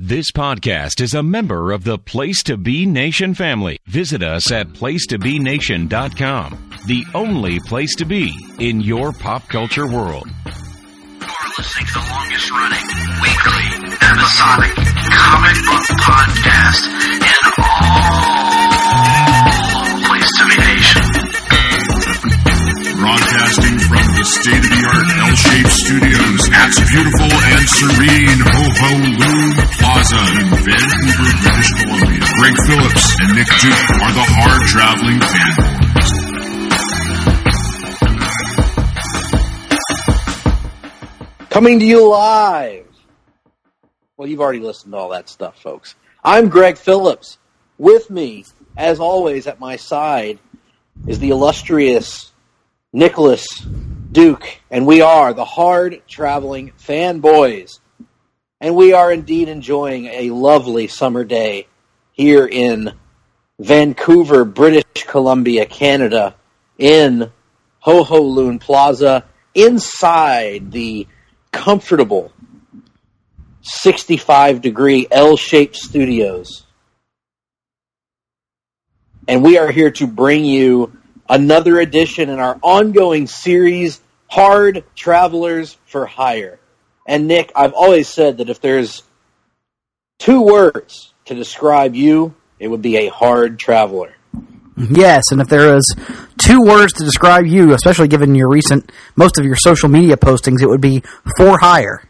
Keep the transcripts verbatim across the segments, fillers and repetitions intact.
This podcast is a member of the Place to Be Nation family. Visit us at place to be nation dot com, the only place to be in your pop culture world. You're listening to the longest running, weekly, episodic comic book podcast in all Place to Be Nation. Broadcasting from the state-of-the-art L-shaped studios at beautiful and serene Ho-Ho-Loon Plaza in Vancouver, British Columbia. Greg Phillips and Nick Duke are the hard-traveling fanboys. Coming to you live. Well, you've already listened to all that stuff, folks. I'm Greg Phillips. With me, as always, at my side is the illustrious Nicholas Duke, and we are the hard-traveling fanboys. And we are indeed enjoying a lovely summer day here in Vancouver, British Columbia, Canada, in Ho-Ho-Loon Plaza, inside the comfortable sixty-five degree L-shaped studios. And we are here to bring you another edition in our ongoing series, Hard Travelers for Hire. And Nick, I've always said that if there's two words to describe you, it would be a hard traveler. Yes, and if there is two words to describe you, especially given your recent, most of your social media postings, it would be for hire.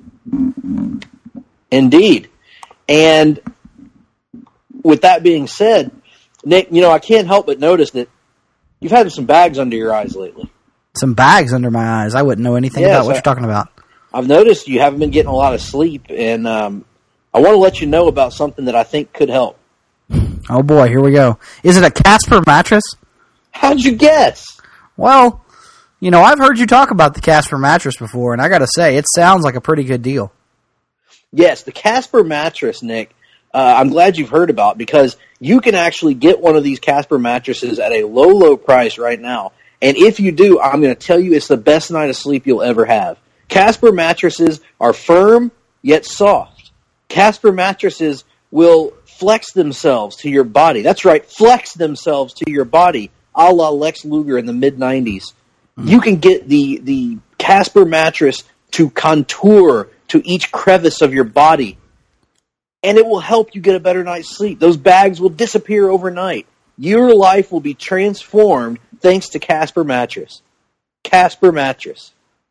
Indeed. And with that being said, Nick, you know, I can't help but notice that you've had some bags under your eyes lately. Some bags under my eyes? I wouldn't know anything yes, about what I, you're talking about. I've noticed you haven't been getting a lot of sleep, and um, I want to let you know about something that I think could help. Oh boy, here we go. Is it a Casper mattress? How'd you guess? Well, you know, I've heard you talk about the Casper mattress before, and I gotta say, it sounds like a pretty good deal. Yes, the Casper mattress, Nick, uh, I'm glad you've heard about, because you can actually get one of these Casper mattresses at a low, low price right now. And if you do, I'm going to tell you it's the best night of sleep you'll ever have. Casper mattresses are firm, yet soft. Casper mattresses will flex themselves to your body. That's right, flex themselves to your body, a la Lex Luger in the mid nineties. Mm-hmm. You can get the, the Casper mattress to contour to each crevice of your body, and it will help you get a better night's sleep. Those bags will disappear overnight. Your life will be transformed thanks to Casper mattress. Casper mattress.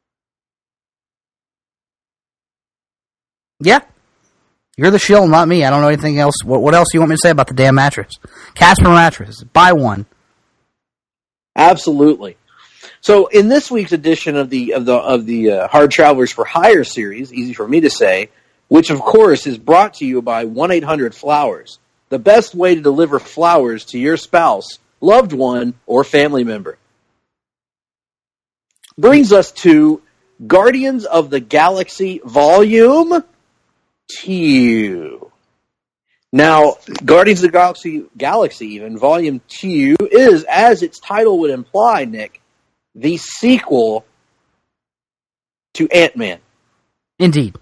Yeah. You're the shill, not me. I don't know anything else. What, what else do you want me to say about the damn mattress? Casper mattress. Buy one. Absolutely. So in this week's edition of the of the of the uh, Hard Travelers for Hire series, easy for me to say, which of course is brought to you by one eight hundred flowers, the best way to deliver flowers to your spouse, loved one, or family member. Brings us to Guardians of the Galaxy Volume two. Now, Guardians of the Galaxy, Galaxy even, Volume two is, as its title would imply, Nick, the sequel to Ant-Man. Indeed.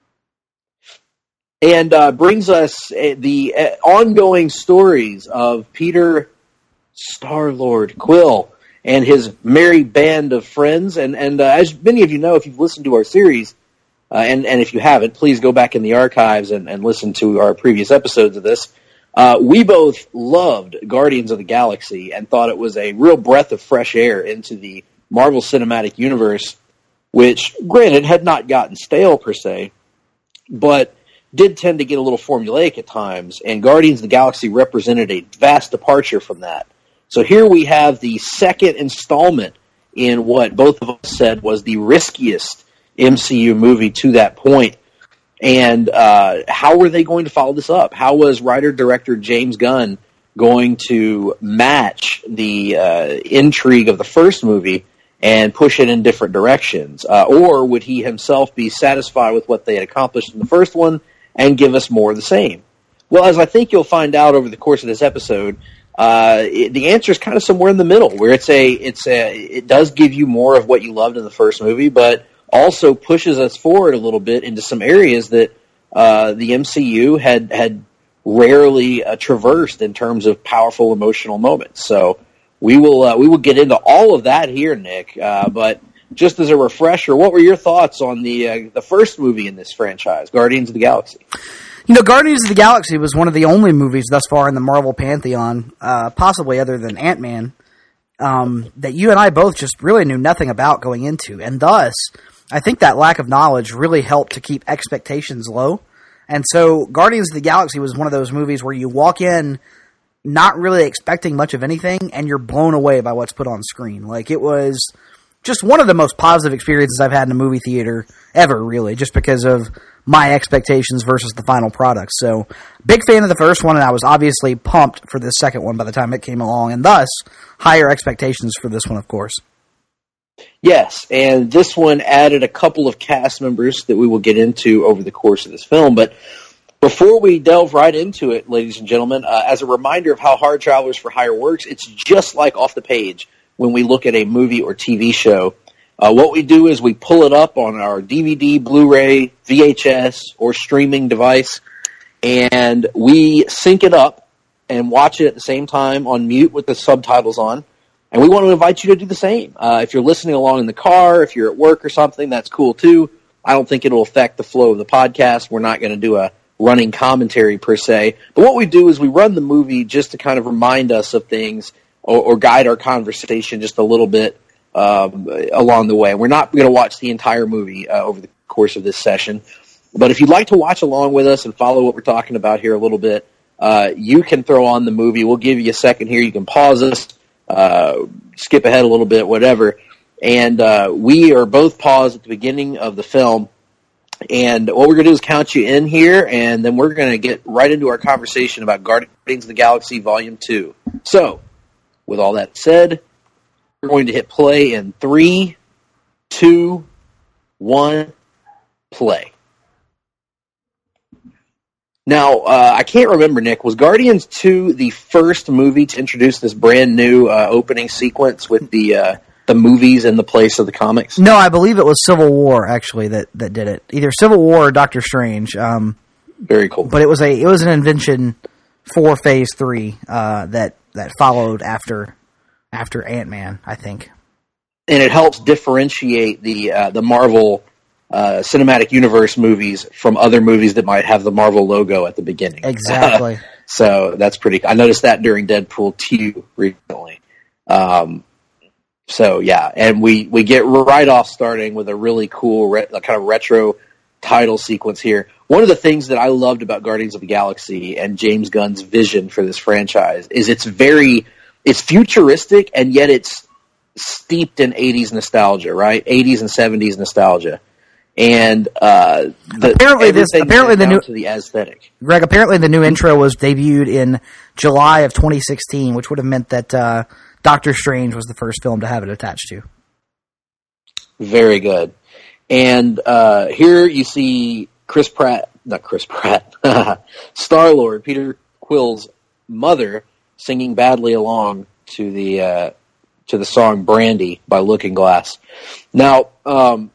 And uh, brings us uh, the uh, ongoing stories of Peter Star-Lord Quill and his merry band of friends. And, and uh, as many of you know, if you've listened to our series, uh, and, and if you haven't, please go back in the archives and, and listen to our previous episodes of this. Uh, we both loved Guardians of the Galaxy and thought it was a real breath of fresh air into the Marvel Cinematic Universe, which, granted, had not gotten stale per se, but did tend to get a little formulaic at times, and Guardians of the Galaxy represented a vast departure from that. So here we have the second installment in what both of us said was the riskiest M C U movie to that point. And uh, how were they going to follow this up? How was writer-director James Gunn going to match the uh, intrigue of the first movie and push it in different directions? Uh, or would he himself be satisfied with what they had accomplished in the first one and give us more of the same? Well, as I think you'll find out over the course of this episode, uh, it, the answer is kind of somewhere in the middle, where it's a, it's a, it does give you more of what you loved in the first movie, but also pushes us forward a little bit into some areas that uh, the M C U had had rarely uh, traversed in terms of powerful emotional moments. So we will uh, we will get into all of that here, Nick. Uh, but just as a refresher, what were your thoughts on the uh, the first movie in this franchise, Guardians of the Galaxy? You know, Guardians of the Galaxy was one of the only movies thus far in the Marvel Pantheon, uh, possibly other than Ant-Man, um, that you and I both just really knew nothing about going into. And thus, I think that lack of knowledge really helped to keep expectations low. And so Guardians of the Galaxy was one of those movies where you walk in not really expecting much of anything, and you're blown away by what's put on screen. Like, it was just one of the most positive experiences I've had in a movie theater ever, really, just because of my expectations versus the final product. So, big fan of the first one, and I was obviously pumped for the second one by the time it came along, and thus, higher expectations for this one, of course. Yes, and this one added a couple of cast members that we will get into over the course of this film, but before we delve right into it, ladies and gentlemen, uh, as a reminder of how Hard Travelers for Hire works, it's just like Off the Page when we look at a movie or T V show. Uh, what we do is we pull it up on our D V D, Blu-ray, V H S, or streaming device, and we sync it up and watch it at the same time on mute with the subtitles on. And we want to invite you to do the same. Uh, if you're listening along in the car, if you're at work or something, that's cool too. I don't think it'll affect the flow of the podcast. We're not going to do a running commentary per se. But what we do is we run the movie just to kind of remind us of things or, or guide our conversation just a little bit um, along the way. We're not going to watch the entire movie uh, over the course of this session. But if you'd like to watch along with us and follow what we're talking about here a little bit, uh, you can throw on the movie. We'll give you a second here. You can pause us. Uh, skip ahead a little bit, whatever. And uh, we are both paused at the beginning of the film. And what we're going to do is count you in here, and then we're going to get right into our conversation about Guardians of the Galaxy Volume two. So, with all that said, we're going to hit play in three, two, one, play. Now, uh, I can't remember, Nick, was Guardians two the first movie to introduce this brand new uh, opening sequence with the uh, the movies in the place of the comics? No, I believe it was Civil War, actually, that, that did it. Either Civil War or Doctor Strange. Um, Very cool. But it was a it was an invention for Phase three uh, that, that followed after after Ant-Man, I think. And it helps differentiate the uh, the Marvel Uh, cinematic universe movies from other movies that might have the Marvel logo at the beginning. Exactly. So that's pretty. I noticed that during Deadpool two recently. Um, so yeah, and we, we get right off starting with a really cool re- kind of retro title sequence here. One of the things that I loved about Guardians of the Galaxy and James Gunn's vision for this franchise is it's very it's futuristic, and yet it's steeped in eighties nostalgia, right? eighties and seventies nostalgia. And uh, the, apparently, this apparently the new to the aesthetic. Greg. Apparently, the new intro was debuted in July of twenty sixteen, which would have meant that uh, Doctor Strange was the first film to have it attached to. Very good. And uh, here you see Chris Pratt, not Chris Pratt, Star-Lord, Peter Quill's mother, singing badly along to the uh, to the song "Brandy" by Looking Glass. Now. Um,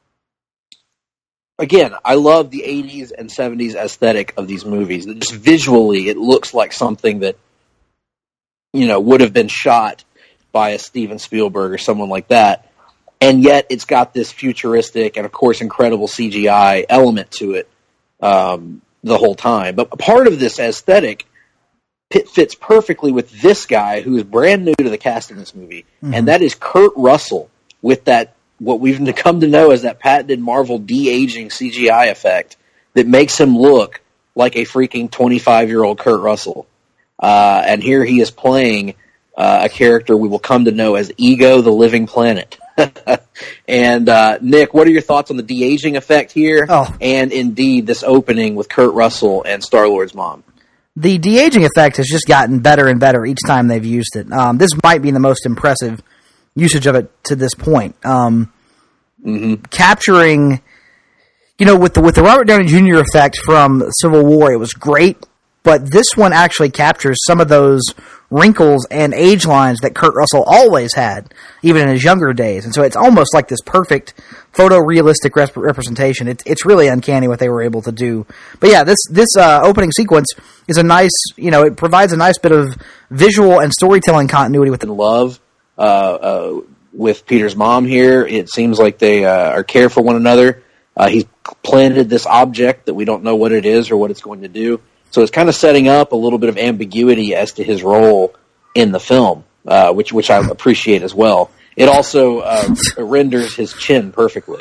Again, I love the eighties and seventies aesthetic of these movies. Just visually, it looks like something that, you know, would have been shot by a Steven Spielberg or someone like that. And yet, it's got this futuristic and, of course, incredible C G I element to it um, the whole time. But part of this aesthetic fits perfectly with this guy who is brand new to the cast in this movie, mm-hmm. and that is Kurt Russell with that what we've come to know as that patented Marvel de-aging C G I effect that makes him look like a freaking twenty-five-year-old Kurt Russell. Uh, and here he is playing uh, a character we will come to know as Ego the Living Planet. and uh, Nick, what are your thoughts on the de-aging effect here? Oh. And indeed, this opening with Kurt Russell and Star-Lord's mom. The de-aging effect has just gotten better and better each time they've used it. Um, this might be the most impressive usage of it to this point. Um, mm-hmm. Capturing, you know, with the with the Robert Downey Junior effect from Civil War, it was great. but this one actually captures some of those wrinkles and age lines that Kurt Russell always had, even in his younger days. And so it's almost like this perfect photorealistic rep- representation. It's it's really uncanny what they were able to do. But yeah, this this uh, opening sequence is a nice, you know, it provides a nice bit of visual and storytelling continuity with the love uh, uh, with Peter's mom here. It seems like they uh, are care for one another. Uh, he's planted this object that we don't know what it is or what it's going to do. So it's kind of setting up a little bit of ambiguity as to his role in the film, uh, which which I appreciate as well. It also uh, renders his chin perfectly.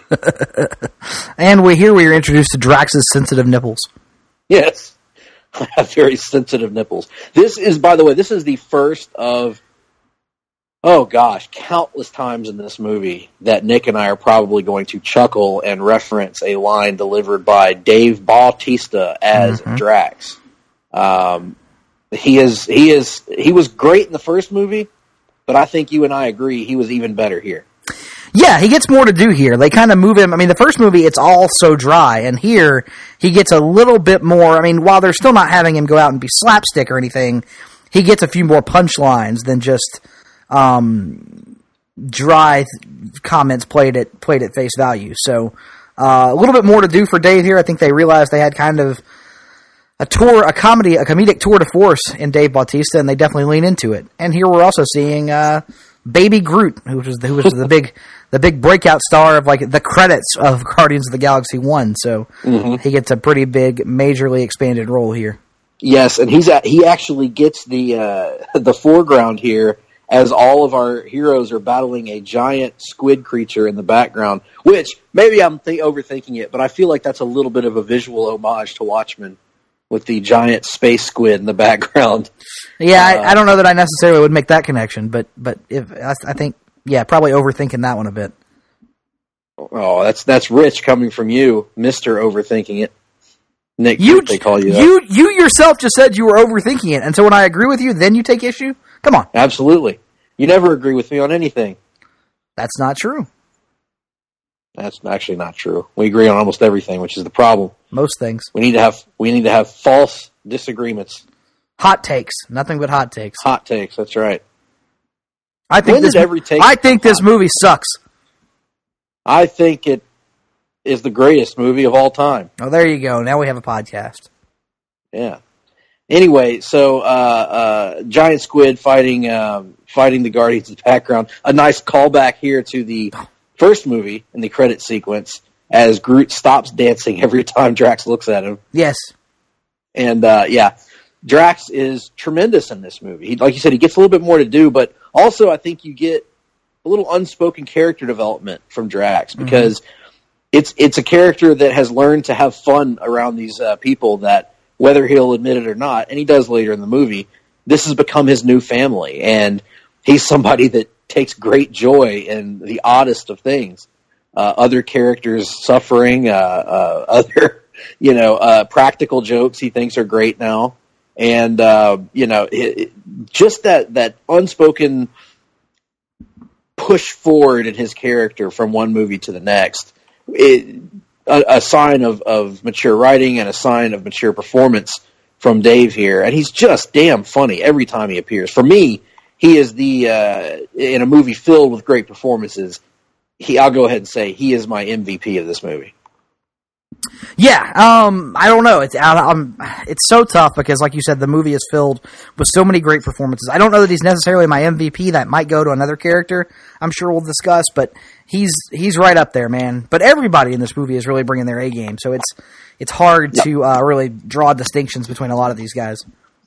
And we here we are introduced to Drax's sensitive nipples. Yes, I have very sensitive nipples. This is, by the way, this is the first of, oh gosh, countless times in this movie that Nick and I are probably going to chuckle and reference a line delivered by Dave Bautista as mm-hmm. Drax. Um, he is, he is, he was great in the first movie, but I think you and I agree he was even better here. Yeah, he gets more to do here. They kind of move him. I mean, the first movie, it's all so dry, and here he gets a little bit more. I mean, while they're still not having him go out and be slapstick or anything, he gets a few more punchlines than just um, dry comments played at played at face value. So uh, a little bit more to do for Dave here. I think they realized they had kind of a tour, a comedy, a comedic tour de force in Dave Bautista, and they definitely lean into it. And here we're also seeing uh, Baby Groot, who was who was the big the big breakout star of like the credits of Guardians of the Galaxy one. So mm-hmm. he gets a pretty big, majorly expanded role here. Yes, and he's at, he actually gets the uh, the foreground here as all of our heroes are battling a giant squid creature in the background. Which maybe I'm th- overthinking it, but I feel like that's a little bit of a visual homage to Watchmen, with the giant space squid in the background. Yeah, uh, I, I don't know that I necessarily would make that connection, but but if I, I think, yeah, probably overthinking that one a bit. Oh, that's that's rich coming from you, Mister Overthinking It. Nick, you, they call you that. You, you yourself just said you were overthinking it, and so when I agree with you, then you take issue? Come on. Absolutely. You never agree with me on anything. That's not true. That's actually not true. We agree on almost everything, which is the problem. Most things. We need to have we need to have false disagreements. Hot takes. Nothing but hot takes. Hot takes, that's right. I think when this did every take I think this movie sucks. I think it is the greatest movie of all time. Oh, there you go. Now we have a podcast. Yeah. Anyway, so uh, uh, giant squid fighting um, fighting the Guardians in the background. A nice callback here to the first movie in the credit sequence, as Groot stops dancing every time Drax looks at him. Yes. And, uh, yeah, Drax is tremendous in this movie. He, like you said, he gets a little bit more to do, but also I think you get a little unspoken character development from Drax, because mm-hmm. it's it's a character that has learned to have fun around these uh, people that, whether he'll admit it or not, and he does later in the movie, this has become his new family, and he's somebody that takes great joy in the oddest of things. Uh, other characters suffering, uh, uh, other, you know, uh, practical jokes he thinks are great now. And, uh, you know, it, it, just that, that unspoken push forward in his character from one movie to the next, it, a, a sign of, of mature writing and a sign of mature performance from Dave here. And he's just damn funny every time he appears. For me, he is the, uh, in a movie filled with great performances, he, I'll go ahead and say he is my M V P of this movie. Yeah, um, I don't know. It's I, I'm, it's so tough because, like you said, the movie is filled with so many great performances. I don't know that he's necessarily my M V P. That might go to another character. I'm sure we'll discuss, but he's he's right up there, man. But everybody in this movie is really bringing their A game, so it's it's hard yep. to uh, really draw distinctions between a lot of these guys.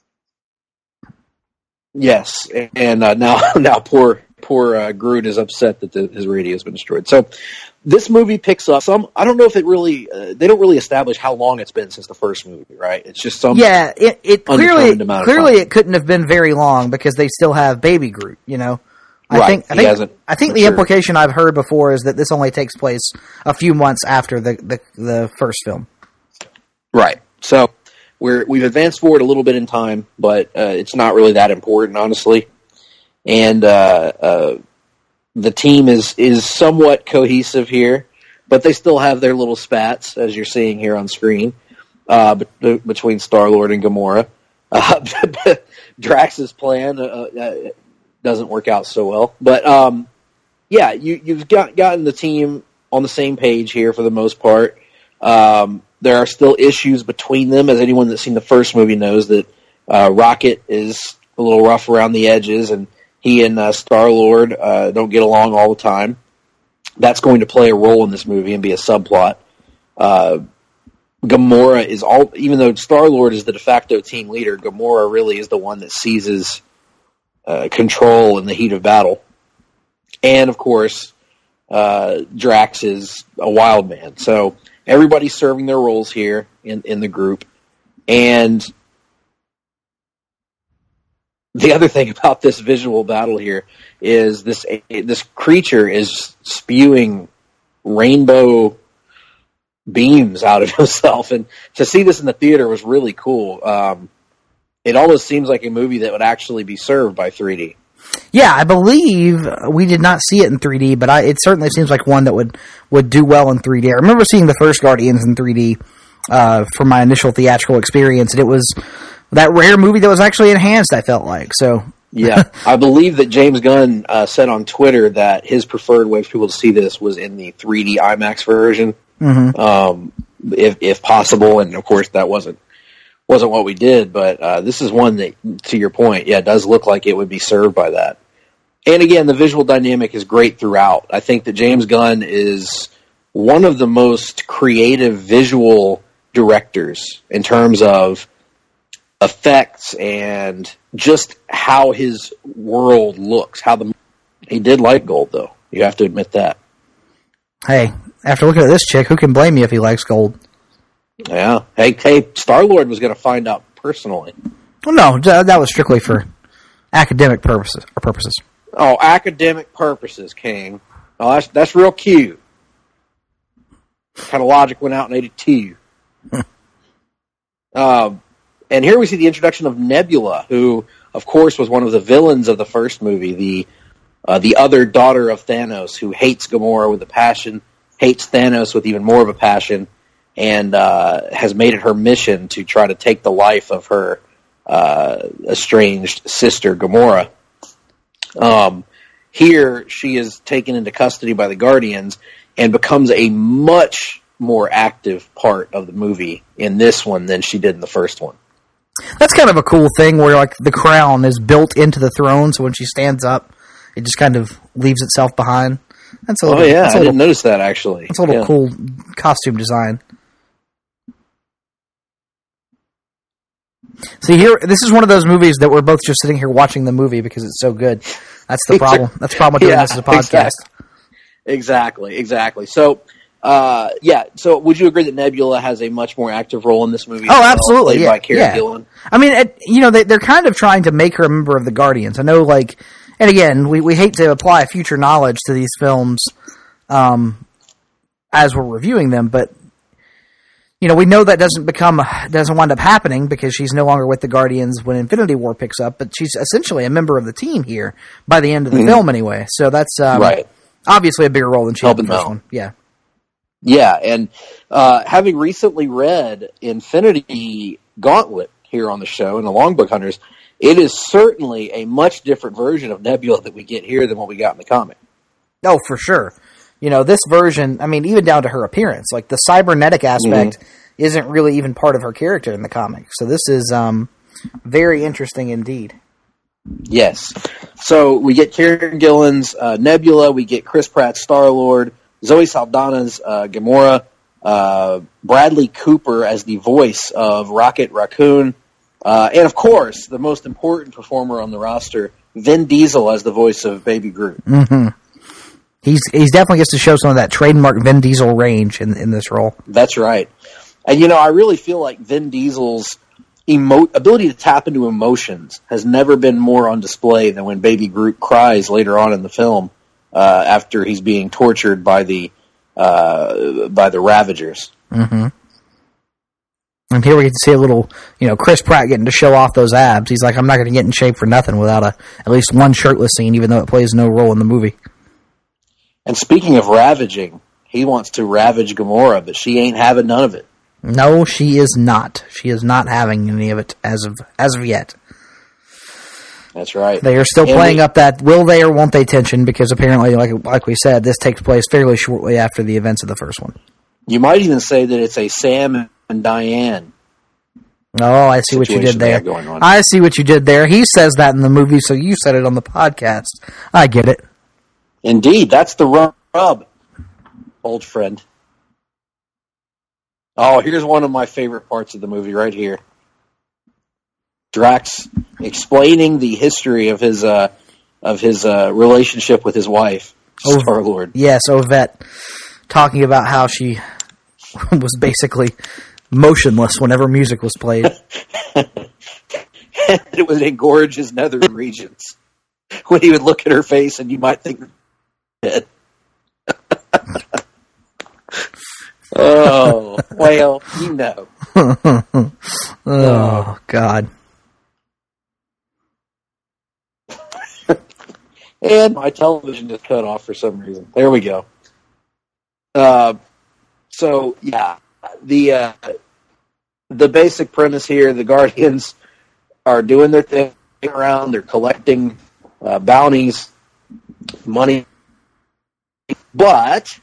Yes, and uh, now now poor poor uh, Groot is upset that the, his radio has been destroyed. So this movie picks up some. I don't know if it really. Uh, they don't really establish how long it's been since the first movie, right? It's just some. Yeah, it, it clearly clearly it couldn't have been very long because they still have Baby Groot. You know, I right. think I he think hasn't I think matured. The implication I've heard before is that this only takes place a few months after the the, the first film. Right. So we're we've advanced forward a little bit in time, but uh, it's not really that important, honestly. And uh, uh, the team is, is somewhat cohesive here, but they still have their little spats, as you're seeing here on screen, uh, be- between Star-Lord and Gamora. Uh, Drax's plan uh, uh, doesn't work out so well. But, um, yeah, you, you've got, gotten the team on the same page here for the most part. Um, there are still issues between them, as anyone that's seen the first movie knows that uh, Rocket is a little rough around the edges, and he and uh, Star-Lord uh, don't get along all the time. That's going to play a role in this movie and be a subplot. Uh, Gamora is all, even though Star-Lord is the de facto team leader, Gamora really is the one that seizes uh, control in the heat of battle. And of course, uh, Drax is a wild man. So everybody's serving their roles here in, in the group. And the other thing about this visual battle here is this this creature is spewing rainbow beams out of himself, and to see this in the theater was really cool. Um, it almost seems like a movie that would actually be served by three D. Yeah, I believe we did not see it in three D, but I, it certainly seems like one that would, would do well in three D. I remember seeing the first Guardians in three D uh, for my initial theatrical experience, and it was that rare movie that was actually enhanced, I felt like. So yeah, I believe that James Gunn uh, said on Twitter that his preferred way for people to see this was in the three D IMAX version. Mm-hmm. Um, if, if possible, and of course that wasn't wasn't what we did, but uh, this is one that, to your point, yeah, it does look like it would be served by that. And again, the visual dynamic is great throughout. I think that James Gunn is one of the most creative visual directors in terms of effects and just how his world looks. How the he did like gold, though. You have to admit that. Hey, after looking at this chick, who can blame you if he likes gold? Yeah. Hey, hey, Star-Lord was going to find out personally. Well, no, that was strictly for academic purposes. Or purposes. Oh, academic purposes, King. Oh, that's that's real cute. Kind of logic went out and ate it too. um, and here we see the introduction of Nebula, who, of course, was one of the villains of the first movie, the uh, the other daughter of Thanos, who hates Gamora with a passion, hates Thanos with even more of a passion, and uh, has made it her mission to try to take the life of her uh, estranged sister, Gamora. Um, here, she is taken into custody by the Guardians and becomes a much more active part of the movie in this one than she did in the first one. That's kind of a cool thing where, like, the crown is built into the throne, so when she stands up, it just kind of leaves itself behind. That's a little, oh, yeah, that's a I little, didn't notice that, actually. It's a little yeah. cool costume design. See, here, this is one of those movies that we're both just sitting here watching the movie because it's so good. That's the problem. That's the problem with doing yeah, this as a podcast. Exactly, exactly. So, uh, yeah, so would you agree that Nebula has a much more active role in this movie? Oh, well, absolutely, played yeah. by Karen yeah. Gillan? I mean, it, you know, they, they're kind of trying to make her a member of the Guardians. I know, like, and again, we, we hate to apply future knowledge to these films um, as we're reviewing them, but you know, we know that doesn't become doesn't wind up happening because she's no longer with the Guardians when Infinity War picks up, but she's essentially a member of the team here by the end of the mm-hmm. film anyway. So that's um, right. obviously a bigger role than she had in the first out. one. Yeah. Yeah, and uh, having recently read Infinity Gauntlet here on the show in the Longbook Hunters, it is certainly a much different version of Nebula that we get here than what we got in the comic. Oh, for sure. You know, this version, I mean, even down to her appearance, like the cybernetic aspect mm-hmm. isn't really even part of her character in the comic. So this is um, very interesting indeed. Yes. So we get Karen Gillan's uh, Nebula, we get Chris Pratt's Star-Lord, Zoe Saldana's uh, Gamora, uh, Bradley Cooper as the voice of Rocket Raccoon, uh, and of course, the most important performer on the roster, Vin Diesel as the voice of Baby Groot. Mm-hmm. He's he's definitely gets to show some of that trademark Vin Diesel range in in this role. That's right. And, you know, I really feel like Vin Diesel's emo- ability to tap into emotions has never been more on display than when Baby Groot cries later on in the film uh, after he's being tortured by the uh, by the Ravagers. Mm-hmm. And here we get to see a little, you know, Chris Pratt getting to show off those abs. He's like, I'm not going to get in shape for nothing without a at least one shirtless scene, even though it plays no role in the movie. And speaking of ravaging, he wants to ravage Gamora, but she ain't having none of it. No, she is not. She is not having any of it as of as of yet. That's right. They are still and playing we, up that will they or won't they tension because apparently, like like we said, this takes place fairly shortly after the events of the first one. You might even say that it's a Sam and Diane. Oh, I see what you did there. Going on. I see what you did there. He says that in the movie, so you said it on the podcast. I get it. Indeed, that's the rub, old friend. Oh, here's one of my favorite parts of the movie right here. Drax explaining the history of his uh, of his uh, relationship with his wife, Oh, Star-Lord. Yes, Ovette, talking about how she was basically motionless whenever music was played. It would engorge his nether regions when he would look at her face, and you might think, dead. Oh, well, you know. Oh, God. And my television just cut off for some reason. There we go. Uh, so, yeah, the uh, the basic premise here, the Guardians are doing their thing around. They're collecting uh, bounties, money. But,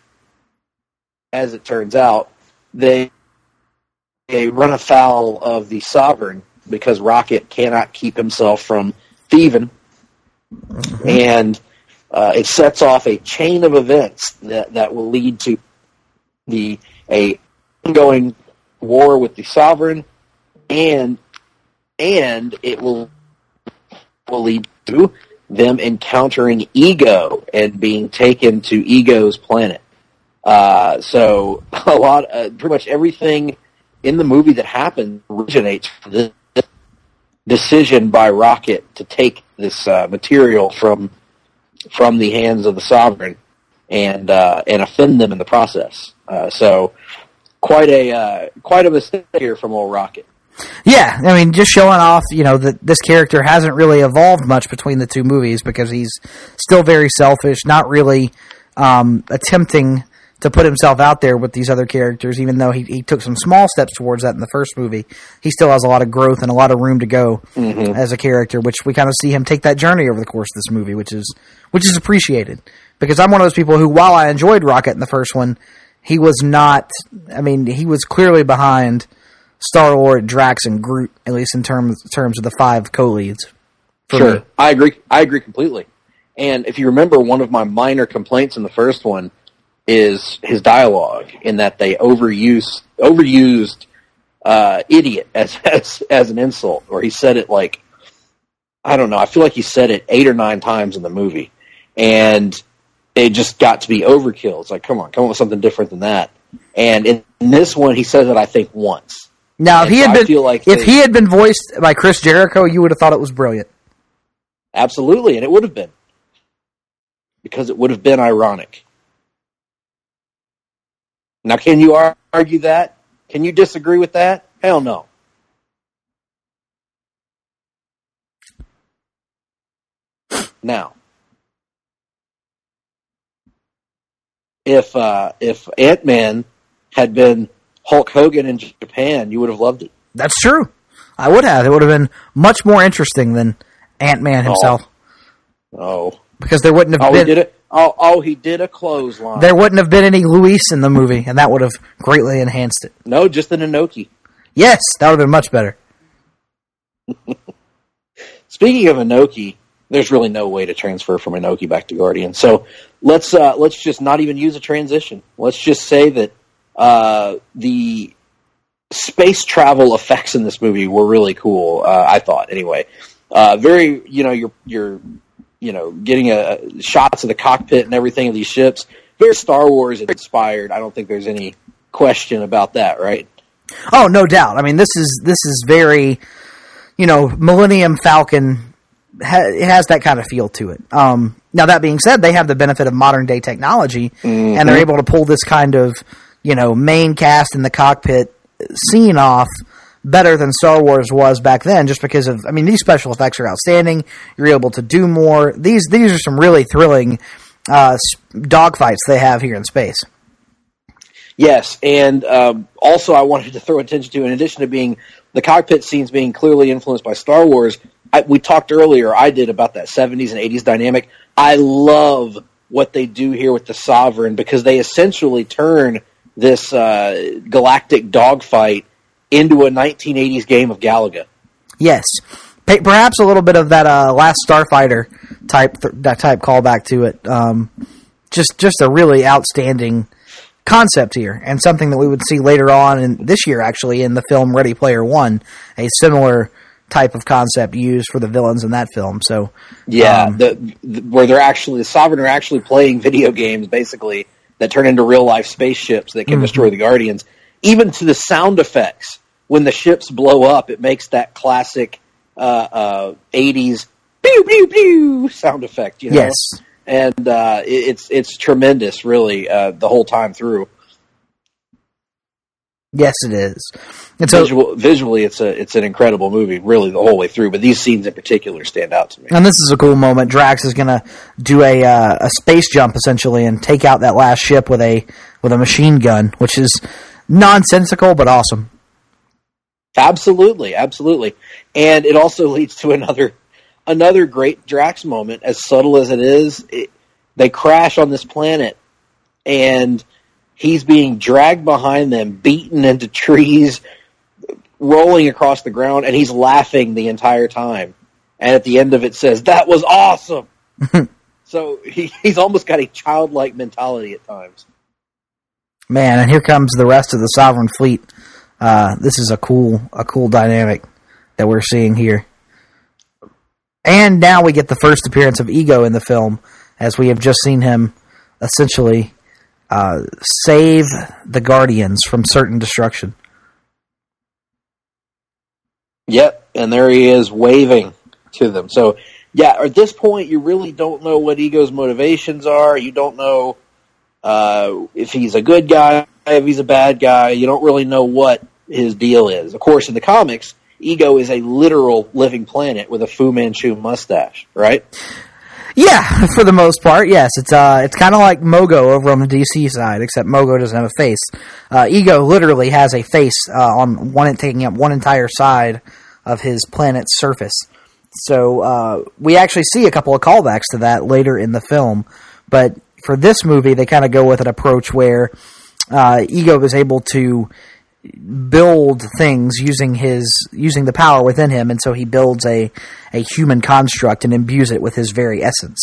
as it turns out, they, they run afoul of the Sovereign because Rocket cannot keep himself from thieving. Mm-hmm. And uh, it sets off a chain of events that, that will lead to the a ongoing war with the Sovereign, and and it will will lead to them encountering Ego and being taken to Ego's planet. Uh, so a lot, uh, pretty much everything in the movie that happens originates from this decision by Rocket to take this uh, material from from the hands of the Sovereign and uh, and offend them in the process. Uh, so quite a uh, quite a mistake here from old Rocket. Yeah, I mean, just showing off, you know, that this character hasn't really evolved much between the two movies because he's still very selfish, not really um, attempting to put himself out there with these other characters, even though he, he took some small steps towards that in the first movie. He still has a lot of growth and a lot of room to go mm-hmm. as a character, which we kind of see him take that journey over the course of this movie, which is which is appreciated. Because I'm one of those people who, while I enjoyed Rocket in the first one, he was not, I mean, he was clearly behind Star-Lord, Drax, and Groot, at least in terms terms of the five co-leads. Sure, me. I agree. I agree completely. And if you remember, one of my minor complaints in the first one is his dialogue, in that they overused overused uh, idiot as, as as an insult, or he said it like, I don't know. I feel like he said it eight or nine times in the movie, and it just got to be overkill. It's like, come on, come up with something different than that. And in, in this one, he says it, I think, once. Now, if and he so had I been like if they, he had been voiced by Chris Jericho, you would have thought it was brilliant. Absolutely, and it would have been, because it would have been ironic. Now, can you argue that? Can you disagree with that? Hell no. Now, if uh, if Ant-Man had been Hulk Hogan in Japan, you would have loved it. That's true. I would have. It would have been much more interesting than Ant-Man himself. Oh. oh. Because there wouldn't have oh, been... He did a, oh, oh, he did a clothesline. There wouldn't have been any Luis in the movie, and that would have greatly enhanced it. No, just an Inoki. Yes, that would have been much better. Speaking of Inoki, there's really no way to transfer from Inoki back to Guardian. So let's uh, let's just not even use a transition. Let's just say that uh, the space travel effects in this movie were really cool. Uh, I thought, anyway. Uh, very, you know, you're you're you know getting a shots of the cockpit and everything of these ships. Very Star Wars inspired. I don't think there's any question about that, right? Oh, no doubt. I mean, this is this is very, you know, Millennium Falcon. Ha- it has that kind of feel to it. Um, now, that being said, they have the benefit of modern day technology, mm-hmm. and they're able to pull this kind of, you know, main cast in the cockpit scene off better than Star Wars was back then, just because of, I mean, these special effects are outstanding. You're able to do more. These these are some really thrilling uh, dogfights they have here in space. Yes, and um, also I wanted to throw attention to, in addition to being the cockpit scenes being clearly influenced by Star Wars, I, we talked earlier, I did, about that seventies and eighties dynamic. I love what they do here with the Sovereign, because they essentially turn this uh, galactic dogfight into a nineteen eighties game of Galaga. Yes. Perhaps a little bit of that uh, Last Starfighter type th- that type callback to it. Um, just just a really outstanding concept here, and something that we would see later on in this year, actually, in the film Ready Player One, a similar type of concept used for the villains in that film. So, yeah, um, the, the where they're actually the Sovereign are actually playing video games, basically, that turn into real life spaceships that can mm-hmm. destroy the Guardians. Even to the sound effects, when the ships blow up, it makes that classic uh, uh, eighties pew pew pew sound effect. You know? Yes. And uh, it's it's tremendous, really, uh, the whole time through. Yes, it is. And so, Visual, visually, it's a it's an incredible movie, really, the whole way through. But these scenes in particular stand out to me. And this is a cool moment. Drax is going to do a uh, a space jump essentially and take out that last ship with a with a machine gun, which is nonsensical but awesome. Absolutely, absolutely, and it also leads to another. Another great Drax moment, as subtle as it is. It, they crash on this planet, and he's being dragged behind them, beaten into trees, rolling across the ground, and he's laughing the entire time. And at the end of it says, "That was awesome!" So he, he's almost got a childlike mentality at times. Man, and here comes the rest of the Sovereign fleet. Uh, this is a cool, a cool dynamic that we're seeing here. And now we get the first appearance of Ego in the film, as we have just seen him essentially uh, save the Guardians from certain destruction. Yep, and there he is waving to them. So, yeah, at this point, you really don't know what Ego's motivations are. You don't know uh, if he's a good guy, if he's a bad guy. You don't really know what his deal is. Of course, in the comics, Ego is a literal living planet with a Fu Manchu mustache, right? Yeah, for the most part, yes. It's uh, it's kind of like Mogo over on the D C side, except Mogo doesn't have a face. Uh, Ego literally has a face uh, on one, taking up one entire side of his planet's surface. So uh, we actually see a couple of callbacks to that later in the film. But for this movie, they kind of go with an approach where uh, Ego is able to build things using his using the power within him, and so he builds a a human construct and imbues it with his very essence.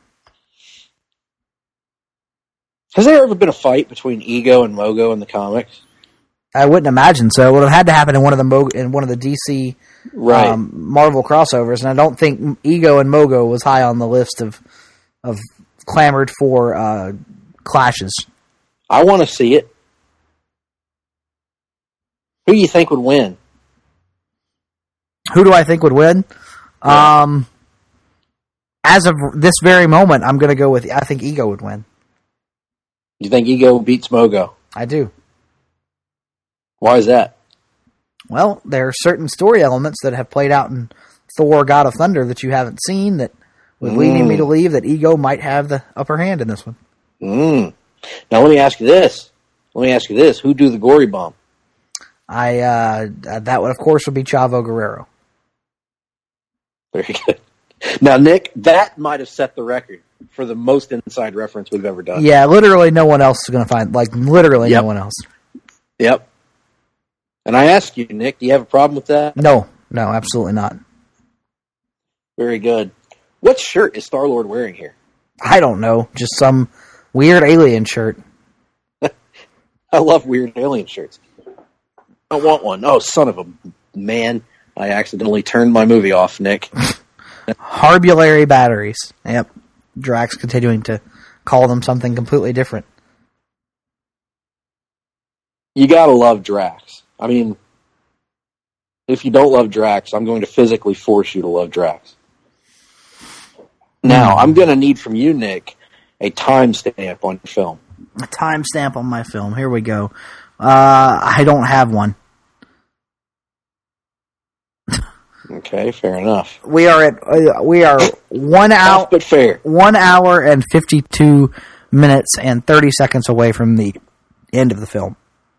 Has there ever been a fight between Ego and Mogo in the comics? I wouldn't imagine so. It would have had to happen in one of the Mo- in one of the D C right. um, Marvel crossovers, and I don't think Ego and Mogo was high on the list of of clamored for uh, clashes. I want to see it. Who do you think would win? Who do I think would win? Yeah. Um, as of this very moment, I'm going to go with, I think Ego would win. You think Ego beats Mogo? I do. Why is that? Well, there are certain story elements that have played out in Thor, God of Thunder that you haven't seen that would mm. lead me to believe that Ego might have the upper hand in this one. Mm. Now, let me ask you this. Let me ask you this. Who do the Gory Bomb? I uh, that would, of course, would be Chavo Guerrero. Very good. Now, Nick, that might have set the record for the most inside reference we've ever done. Yeah, literally no one else is going to find, like, literally yep. no one else. Yep. And I ask you, Nick, do you have a problem with that? No, no, absolutely not. Very good. What shirt is Star-Lord wearing here? I don't know. Just some weird alien shirt. I love weird alien shirts. I want one. Oh, son of a man. I accidentally turned my movie off, Nick. Harbulary batteries. Yep. Drax continuing to call them something completely different. You gotta love Drax. I mean, if you don't love Drax, I'm going to physically force you to love Drax. Now, I'm going to need from you, Nick, a timestamp on your film. A timestamp on my film. Here we go. Uh, I don't have one. Okay, fair enough. We are at uh, we are one hour, but fair. One hour and fifty-two minutes and thirty seconds away from the end of the film.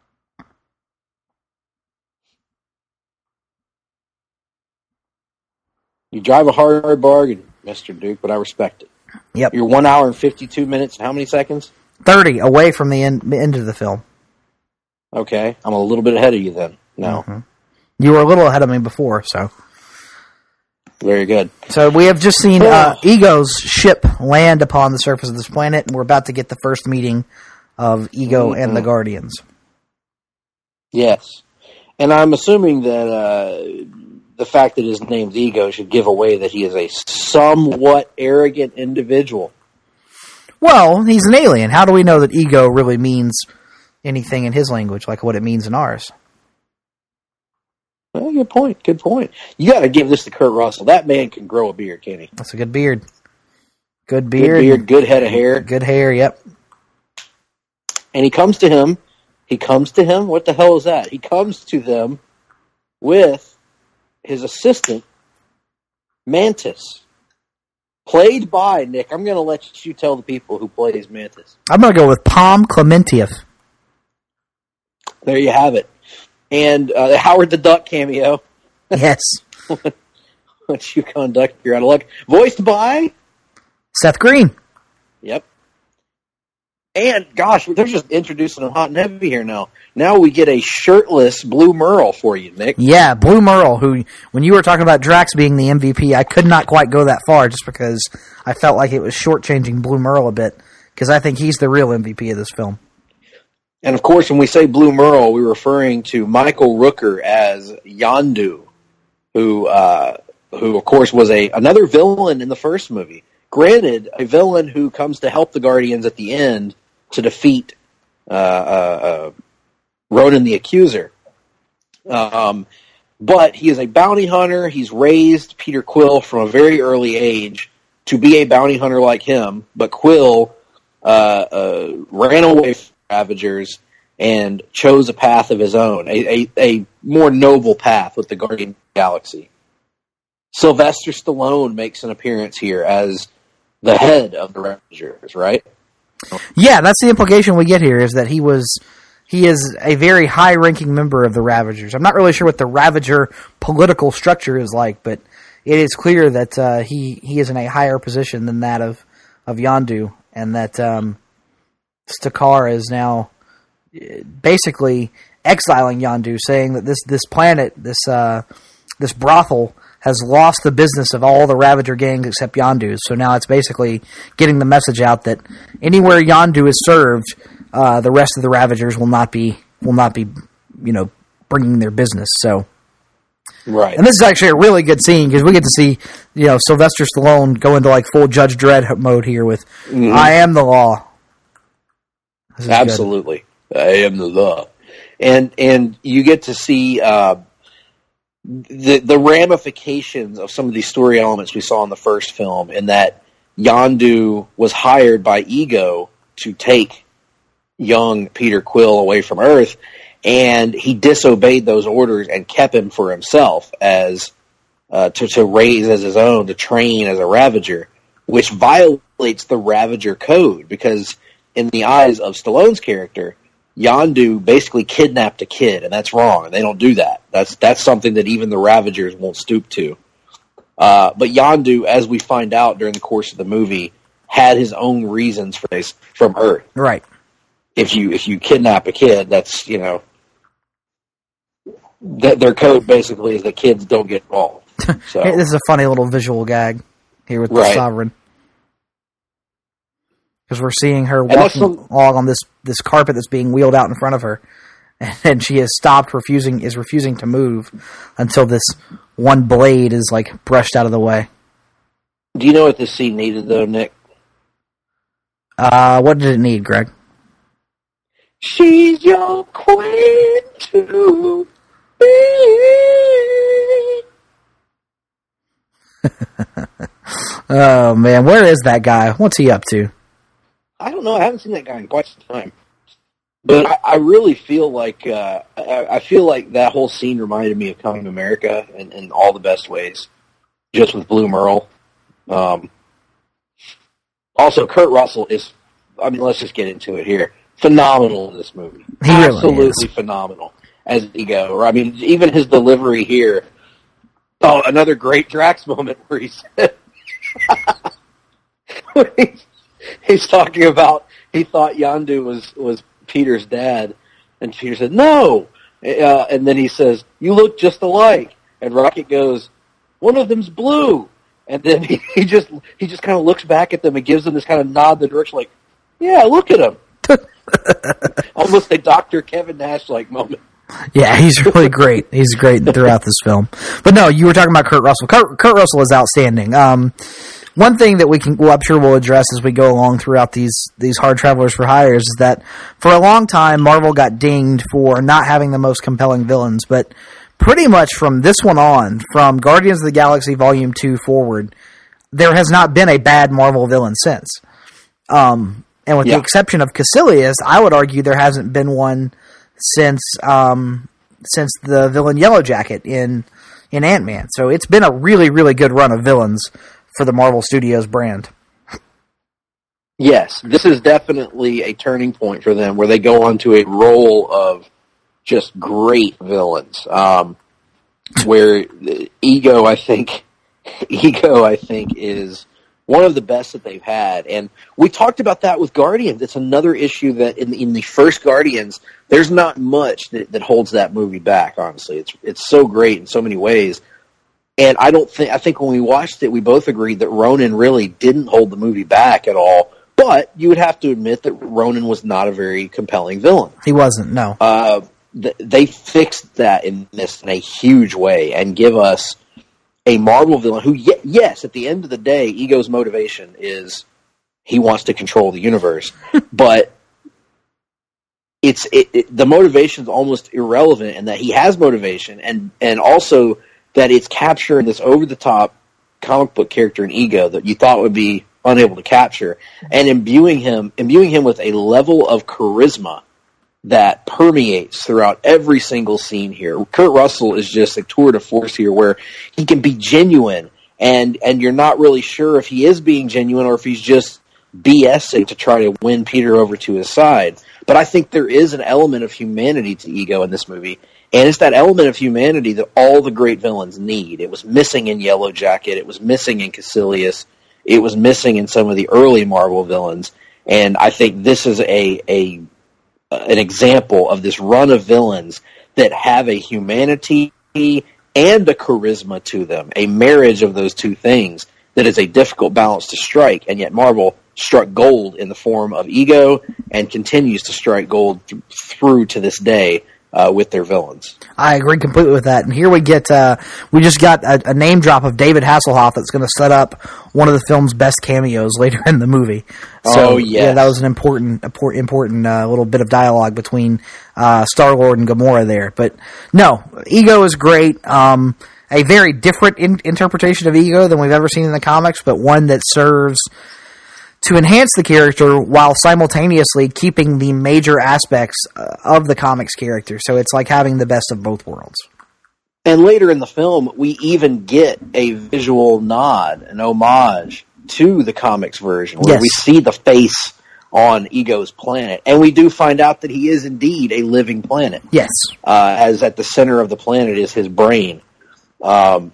You drive a hard bargain, Mister Duke, but I respect it. Yep. You're one hour and fifty-two minutes and how many seconds? thirty away from the end, the end of the film. Okay. I'm a little bit ahead of you then. No. Mm-hmm. You were a little ahead of me before, so. Very good. So we have just seen uh, Ego's ship land upon the surface of this planet, and we're about to get the first meeting of Ego mm-hmm. and the Guardians. Yes. And I'm assuming that uh, the fact that his name's Ego should give away that he is a somewhat arrogant individual. Well, he's an alien. How do we know that Ego really means anything in his language, like what it means in ours? Well, good point. Good point. You got to give this to Kurt Russell. That man can grow a beard, can he? That's a good beard. Good beard. Good beard, good head of hair. Good hair, yep. And he comes to him. He comes to him. What the hell is that? He comes to them with his assistant, Mantis. Played by, Nick, I'm going to let you tell the people who plays Mantis. I'm going to go with Palm Clementieff. There you have it. And uh, Howard the Duck cameo. Yes. Once you conduct, you're out of luck. Voiced by? Seth Green. Yep. And, gosh, they're just introducing them hot and heavy here now. Now we get a shirtless Blue Merle for you, Nick. Yeah, Blue Merle, who, when you were talking about Drax being the M V P, I could not quite go that far just because I felt like it was shortchanging Blue Merle a bit, because I think he's the real M V P of this film. And, of course, when we say Blue Merle, we're referring to Michael Rooker as Yondu, who, uh, who of course, was a another villain in the first movie. Granted, a villain who comes to help the Guardians at the end to defeat uh, uh, uh, Ronan the Accuser. Um, but he is a bounty hunter. He's raised Peter Quill from a very early age to be a bounty hunter like him. But Quill uh, uh, ran away from Ravagers and chose a path of his own, a, a, a more noble path with the Guardian of the Galaxy. Sylvester Stallone makes an appearance here as the head of the Ravagers, right? Yeah, that's the implication we get here, is that he was he is a very high-ranking member of the Ravagers. I'm not really sure what the Ravager political structure is like, but it is clear that uh, he, he is in a higher position than that of, of Yondu, and that um, Stakar is now basically exiling Yondu, saying that this, this planet, this uh, this brothel, has lost the business of all the Ravager gangs except Yondu's. So now it's basically getting the message out that anywhere Yondu is served, uh, the rest of the Ravagers will not be will not be, you know, bringing their business. So, right. And this is actually a really good scene because we get to see, you know, Sylvester Stallone go into like full Judge Dredd mode here with mm-hmm. "I am the law." Absolutely, good. I am the law, and and you get to see. Uh, The the ramifications of some of these story elements we saw in the first film, in that Yondu was hired by Ego to take young Peter Quill away from Earth, and he disobeyed those orders and kept him for himself as uh, to, to raise as his own, to train as a Ravager, which violates the Ravager code, because in the eyes of Stallone's character, Yondu basically kidnapped a kid, and that's wrong, and they don't do that. That's that's something that even the Ravagers won't stoop to. Uh, but Yondu, as we find out during the course of the movie, had his own reasons for this from Earth. Right. If you if you kidnap a kid, that's, you know, th- their code basically is that kids don't get involved. So. Hey, this is a funny little visual gag here with right. the Sovereign. Because we're seeing her walking some... along on this, this carpet that's being wheeled out in front of her, and she has stopped, refusing is refusing to move until this one blade is like brushed out of the way. Do you know what this scene needed, though, Nick? Uh, what did it need, Greg? She's your queen to be. Oh man, where is that guy? What's he up to? I don't know. I haven't seen that guy in quite some time. But I, I really feel like uh, I, I feel like that whole scene reminded me of Coming to America in, in all the best ways, just with Blue Merle. Um, also, Kurt Russell is, I mean, let's just get into it here. phenomenal in this movie. He really Absolutely is. phenomenal as Ego. I mean, even his delivery here. Oh, another great Drax moment where he said, he's, he's talking about he thought Yondu was, was Peter's dad, and Peter said, no! Uh, and then he says, you look just alike. And Rocket goes, one of them's blue. And then he, he just he just kind of looks back at them and gives them this kind of nod in the direction like, yeah, look at him. Almost a Doctor Kevin Nash-like moment. Yeah, he's really great. He's great throughout this film. But no, you were talking about Kurt Russell. Kurt, Kurt Russell is outstanding. Um, one thing that we can, well, I'm sure we'll address as we go along throughout these these Hard Travelers for Hires is that for a long time, Marvel got dinged for not having the most compelling villains. But pretty much from this one on, from Guardians of the Galaxy Volume two forward, there has not been a bad Marvel villain since. Um, and with yeah. the exception of Caecilius, I would argue there hasn't been one since um, since the villain Yellow Jacket in in Ant-Man. So it's been a really, really good run of villains for the Marvel Studios brand. Yes, this is definitely a turning point for them where they go on to a role of just great villains. Um, where Ego, I think, Ego, I think, is one of the best that they've had. And we talked about that with Guardians. It's another issue that in, in the first Guardians, there's not much that, that holds that movie back, honestly. It's it's so great in so many ways. And I don't think, I think when we watched it, we both agreed that Ronan really didn't hold the movie back at all. But you would have to admit that Ronan was not a very compelling villain. He wasn't, no. Uh, th- they fixed that in this in a huge way and give us a Marvel villain who, y- yes, at the end of the day, Ego's motivation is he wants to control the universe. But it's it, it, the motivation's almost irrelevant in that he has motivation, and, and also that it's capturing this over-the-top comic book character in Ego that you thought would be unable to capture, and imbuing him imbuing him with a level of charisma that permeates throughout every single scene here. Kurt Russell is just a tour de force here where he can be genuine, and, and you're not really sure if he is being genuine or if he's just BSing to try to win Peter over to his side. But I think there is an element of humanity to Ego in this movie, and it's that element of humanity that all the great villains need. It was missing in Yellow Jacket, it was missing in Caecilius, it was missing in some of the early Marvel villains, and I think this is a a an example of this run of villains that have a humanity and a charisma to them, a marriage of those two things that is a difficult balance to strike, and yet Marvel struck gold in the form of Ego and continues to strike gold th- through to this day uh, with their villains. I agree completely with that. And here we get, uh, we just got a, a name drop of David Hasselhoff that's going to set up one of the film's best cameos later in the movie. So, oh, yes. yeah, that was an important, important, important uh, little bit of dialogue between uh, Star-Lord and Gamora there. But no, Ego is great. Um, a very different in- interpretation of Ego than we've ever seen in the comics, but one that serves to enhance the character while simultaneously keeping the major aspects uh, of the comics character. So it's like having the best of both worlds. And later in the film, we even get a visual nod, an homage to the comics version, where yes. we see the face on Ego's planet. And we do find out that he is indeed a living planet. Yes. Uh, as at the center of the planet is his brain. Um,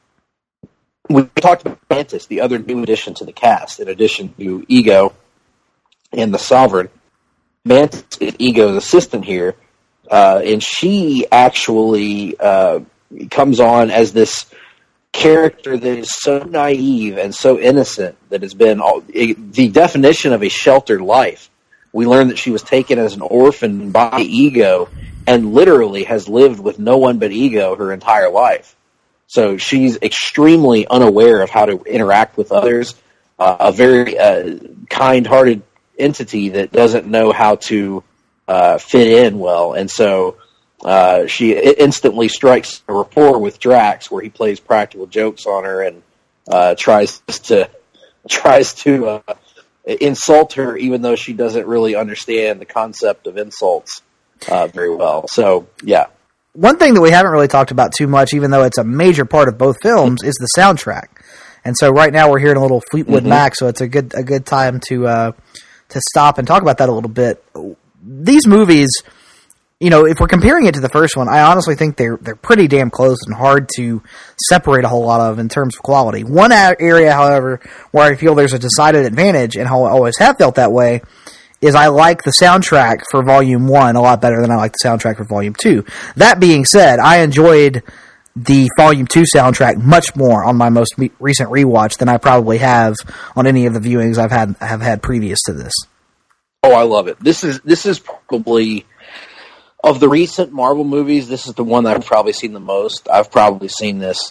we talked about Mantis, the other new addition to the cast, in addition to Ego and the Sovereign. Mantis is Ego's assistant here, uh, and she actually uh, comes on as this character that is so naive and so innocent that has been all, it, the definition of a sheltered life. We learn that she was taken as an orphan by Ego and literally has lived with no one but Ego her entire life. So she's extremely unaware of how to interact with others, uh, a very uh, kind-hearted entity that doesn't know how to uh, fit in well. And so uh, she instantly strikes a rapport with Drax, where he plays practical jokes on her and uh, tries to tries to uh, insult her, even though she doesn't really understand the concept of insults uh, very well. So, yeah. One thing that we haven't really talked about too much, even though it's a major part of both films, is the soundtrack. And so right now we're hearing a little Fleetwood mm-hmm. Mac, so it's a good a good time to uh, to stop and talk about that a little bit. these movies, you know, if we're comparing it to the first one, I honestly think they're they're pretty damn close and hard to separate a whole lot of in terms of quality. One area, however, where I feel there's a decided advantage, and how I always have felt that way, is I like the soundtrack for Volume one a lot better than I like the soundtrack for Volume two. That being said, I enjoyed the Volume two soundtrack much more on my most me- recent rewatch than I probably have on any of the viewings I've had have had previous to this. Oh, I love it. This is this is probably, of the recent Marvel movies, this is the one that I've probably seen the most. I've probably seen this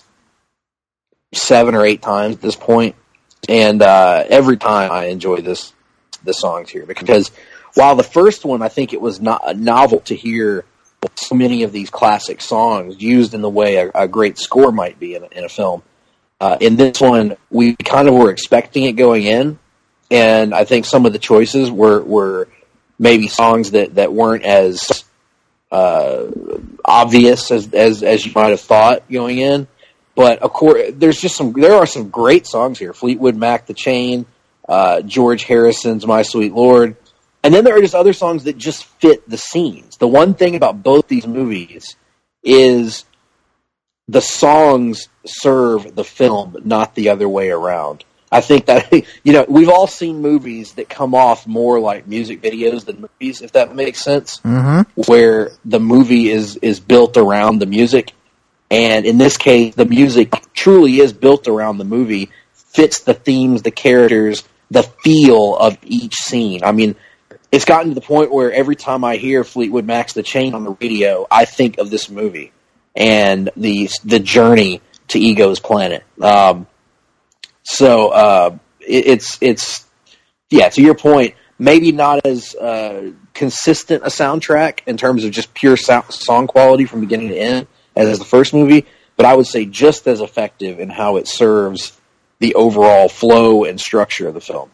seven or eight times at this point, and uh, every time I enjoy this the songs here, because while the first one, I think it was not novel to hear so many of these classic songs used in the way a, a great score might be in a, in a film. Uh, in this one, we kind of were expecting it going in, and I think some of the choices were, were maybe songs that, that weren't as uh, obvious as, as as you might have thought going in. But of course, there's just some there are some great songs here: Fleetwood Mac, The Chain, uh, George Harrison's My Sweet Lord. And then there are just other songs that just fit the scenes. The one thing about both these movies is the songs serve the film, not the other way around. I think that, you know, we've all seen movies that come off more like music videos than movies, if that makes sense, mm-hmm. where the movie is, is built around the music. And in this case, the music truly is built around the movie, fits the themes, the characters, the feel of each scene. I mean, it's gotten to the point where every time I hear Fleetwood Mac's The Chain on the radio, I think of this movie and the the journey to Ego's planet. Um, so uh, it, it's it's yeah. To your point, maybe not as uh, consistent a soundtrack in terms of just pure sound, song quality from beginning to end as is the first movie, but I would say just as effective in how it serves the overall flow and structure of the film.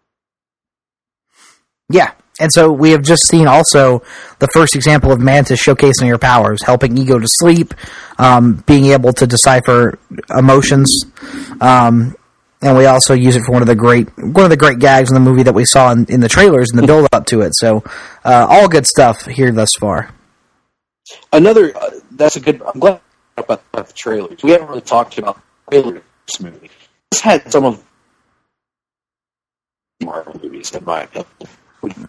Yeah. And so we have just seen also the first example of Mantis showcasing her powers, helping Ego to sleep, um, being able to decipher emotions, um, and we also use it for one of the great one of the great gags in the movie that we saw in, in the trailers and the build up to it. So uh, all good stuff here thus far. Another uh, that's a good. I'm glad about, about the trailers. We haven't really talked about the trailer of this movie. This had some of the Marvel movies in my opinion.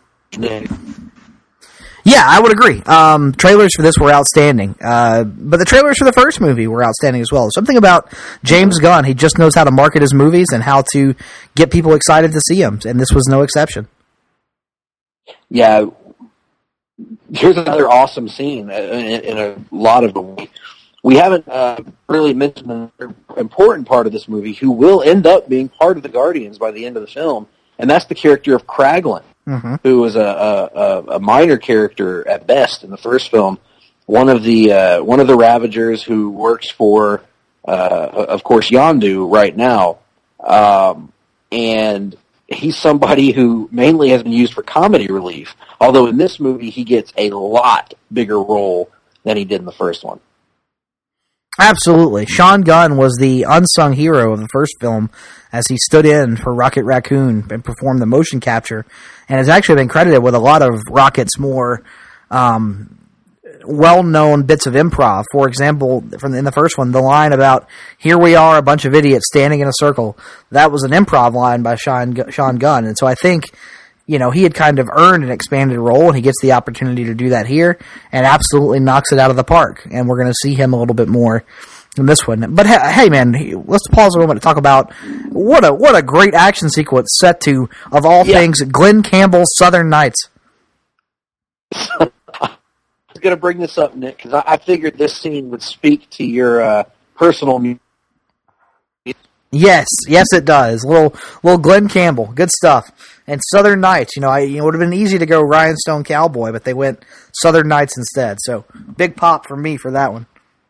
Yeah, I would agree. Um, trailers for this were outstanding. Uh, but the trailers for the first movie were outstanding as well. Something about James Gunn, he just knows how to market his movies and how to get people excited to see them, and this was no exception. Yeah. Here's another awesome scene in, in a lot of them. We haven't uh, really mentioned an important part of this movie who will end up being part of the Guardians by the end of the film, and that's the character of Kraglin. Mm-hmm. Who was a, a, a minor character at best in the first film. One of the uh, one of the Ravagers who works for, uh, of course, Yondu right now, um, and he's somebody who mainly has been used for comedy relief. Although in this movie he gets a lot bigger role than he did in the first one. Absolutely. Sean Gunn was the unsung hero of the first film as he stood in for Rocket Raccoon and performed the motion capture, and has actually been credited with a lot of Rocket's more um, well-known bits of improv. For example, from in the first one, the line about, "Here we are, a bunch of idiots standing in a circle," that was an improv line by Sean, Sean Gunn, and so I think, you know, he had kind of earned an expanded role, and he gets the opportunity to do that here, and absolutely knocks it out of the park. And we're going to see him a little bit more in this one. But hey, man, let's pause a moment to talk about what a what a great action sequence set to, of all yeah. things, Glenn Campbell's Southern Nights. I was going to bring this up, Nick, because I, I figured this scene would speak to your uh, personal music. Yes, yes, it does. Little, little Glenn Campbell, good stuff. And Southern Nights, you know, I, it would have been easy to go Rhinestone Cowboy, but they went Southern Nights instead. So big pop for me for that one.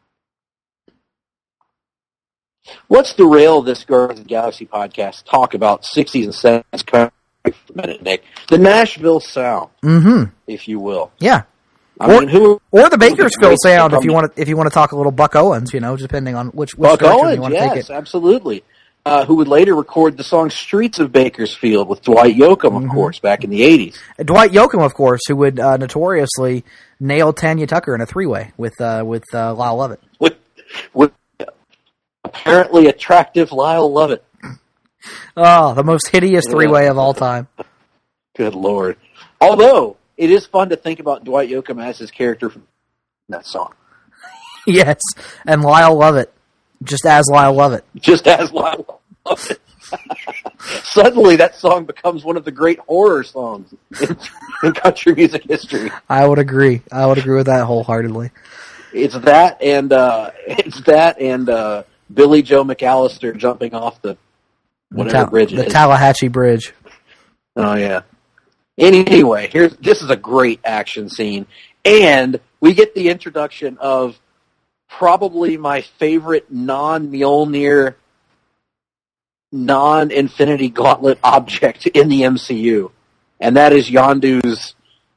Let's derail this Guardians of the Galaxy podcast. Talk about sixties and seventies for a minute, Nick. The Nashville sound, mm-hmm. if you will. Yeah. I or, mean, who, or the Bakersfield sound, if you want to, if you want to talk a little Buck Owens, you know, depending on which, which Buck direction Owens, you want to yes, take it. Absolutely. uh, who would later record the song Streets of Bakersfield with Dwight Yoakam, of mm-hmm. course, back in the eighties. Dwight Yoakam, of course, who would uh, notoriously nail Tanya Tucker in a three-way with uh, with uh, Lyle Lovett. With, with apparently attractive Lyle Lovett. Oh, the most hideous three-way of all time. Good Lord. Although, it is fun to think about Dwight Yoakam as his character from that song. Yes, and Lyle Lovett. Just as Lyle Lovett. Just as Lyle Lovett. Suddenly, that song becomes one of the great horror songs in, in country music history. I would agree. I would agree with that wholeheartedly. It's that and uh, it's that and uh, Billy Joe McAllister jumping off the whatever the ta- bridge it the is. Tallahatchie Bridge. Oh yeah. Anyway, here's this is a great action scene, and we get the introduction of probably my favorite non-Mjolnir, non-Infinity Gauntlet object in the M C U, and that is Yondu's.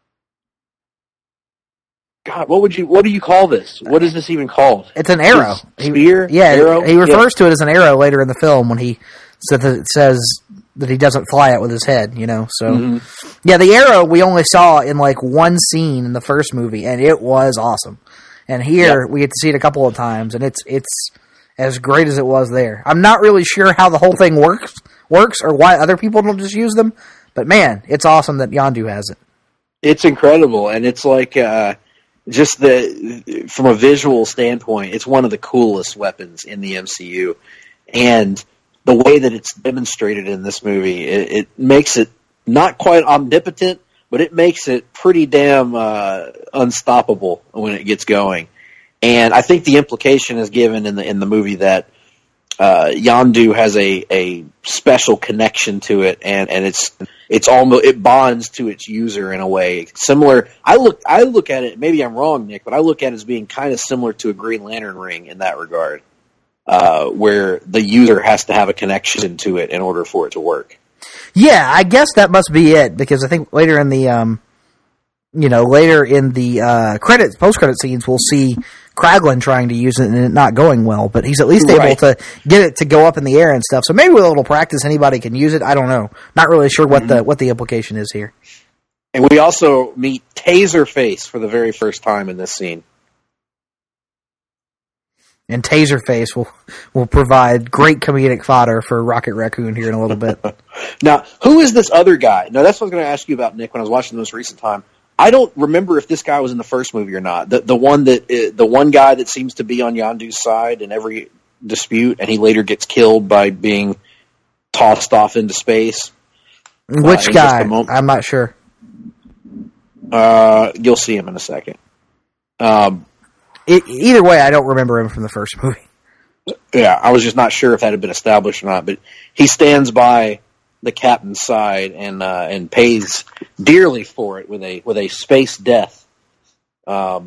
God, what would you? What do you call this? What is this even called? It's an arrow. His spear. He, yeah, arrow. He refers yeah. to it as an arrow later in the film when he so that it says that he doesn't fly it with his head. You know, so mm-hmm. yeah, the arrow we only saw in like one scene in the first movie, and it was awesome. And here yep. we get to see it a couple of times, and it's it's as great as it was there. I'm not really sure how the whole thing works works or why other people don't just use them, but man, it's awesome that Yondu has it. It's incredible, and it's like uh, just the from a visual standpoint, it's one of the coolest weapons in the M C U, and the way that it's demonstrated in this movie, it, it makes it not quite omnipotent, but it makes it pretty damn uh, unstoppable when it gets going. And I think the implication is given in the in the movie that uh, Yondu has a, a special connection to it, and, and it's it's almost it bonds to its user in a way similar. I look I look at it. Maybe I'm wrong, Nick, but I look at it as being kind of similar to a Green Lantern ring in that regard, uh, where the user has to have a connection to it in order for it to work. Yeah, I guess that must be it, because I think later in the, um, you know, later in the uh, credits, post-credit scenes, we'll see Kraglin trying to use it and it not going well, but he's at least able right. to get it to go up in the air and stuff. So maybe with a little practice, anybody can use it. I don't know. Not really sure what mm-hmm. the what the implication is here. And we also meet Taserface for the very first time in this scene. And Taserface will will provide great comedic fodder for Rocket Raccoon here in a little bit. Now, who is this other guy? Now, that's what I was going to ask you about, Nick, when I was watching the most recent time. I don't remember if this guy was in the first movie or not. The the one that uh, the one guy that seems to be on Yondu's side in every dispute, and he later gets killed by being tossed off into space. Which uh, guy? I'm not sure. Uh, you'll see him in a second. Um. It, either way, I don't remember him from the first movie. Yeah, I was just not sure if that had been established or not, but he stands by the captain's side and uh, and pays dearly for it with a with a space death. Um,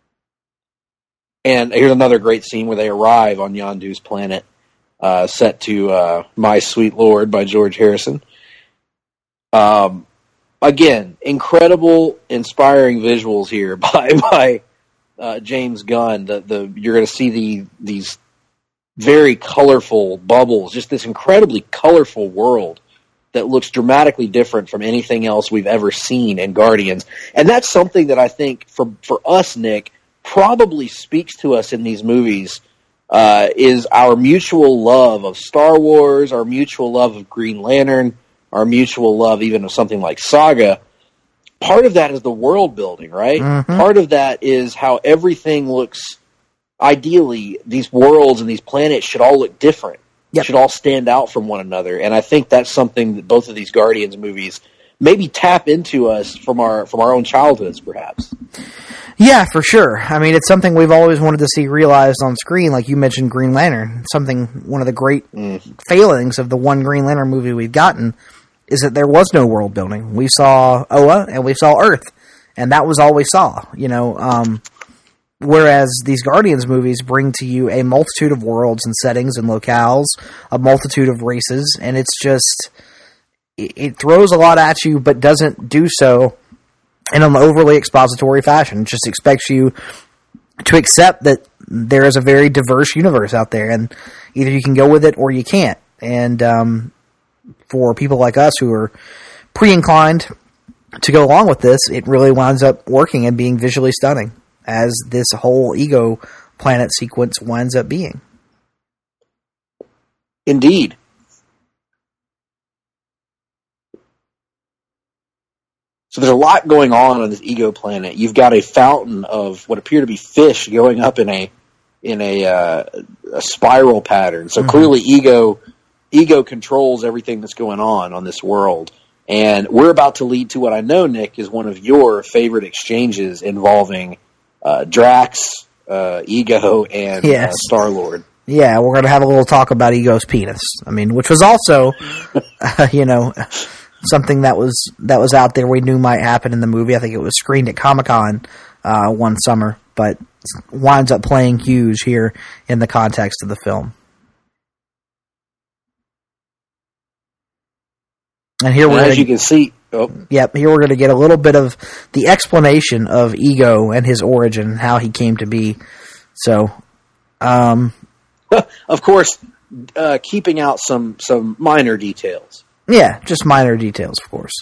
and here's another great scene where they arrive on Yondu's planet, uh, set to uh, "My Sweet Lord" by George Harrison. Um, again, incredible, inspiring visuals here by by. Uh, James Gunn. The the you're going to see the these very colorful bubbles, just this incredibly colorful world that looks dramatically different from anything else we've ever seen in Guardians. And that's something that I think for for us, Nick, probably speaks to us in these movies. Uh, is our mutual love of Star Wars, our mutual love of Green Lantern, our mutual love even of something like Saga. Part of that is the world building, right? Mm-hmm. Part of that is how everything looks. Ideally, these worlds and these planets should all look different. Yep. Should all stand out from one another. And I think that's something that both of these Guardians movies maybe tap into us from our from our own childhoods, perhaps. Yeah, for sure. I mean, it's something we've always wanted to see realized on screen, like you mentioned Green Lantern. Something, one of the great mm. failings of the one Green Lantern movie we've gotten is that there was no world building. We saw Oa and we saw Earth, and that was all we saw, you know. Um, whereas these Guardians movies bring to you a multitude of worlds and settings and locales, a multitude of races, and it's just, it, it throws a lot at you, but doesn't do so in an overly expository fashion. It just expects you to accept that there is a very diverse universe out there, and either you can go with it or you can't. And um, for people like us who are pre-inclined to go along with this, it really winds up working and being visually stunning, as this whole Ego Planet sequence winds up being. Indeed. So there's a lot going on on this Ego Planet. You've got a fountain of what appear to be fish going up in a in a, uh, a spiral pattern. So mm-hmm. clearly, Ego Ego controls everything that's going on on this world. And we're about to lead to what I know, Nick, is one of your favorite exchanges involving uh, Drax, uh, Ego, and yes. uh, Star-Lord. Yeah, we're going to have a little talk about Ego's penis. I mean, which was also, uh, you know, something that was that was out there we knew might happen in the movie. I think it was screened at Comic-Con uh, one summer, but winds up playing huge here in the context of the film. And here and we're as gonna, you can see, oh. yep, here we're going to get a little bit of the explanation of Ego and his origin, how he came to be. So, um, of course, uh, keeping out some some minor details. Yeah, just minor details, of course.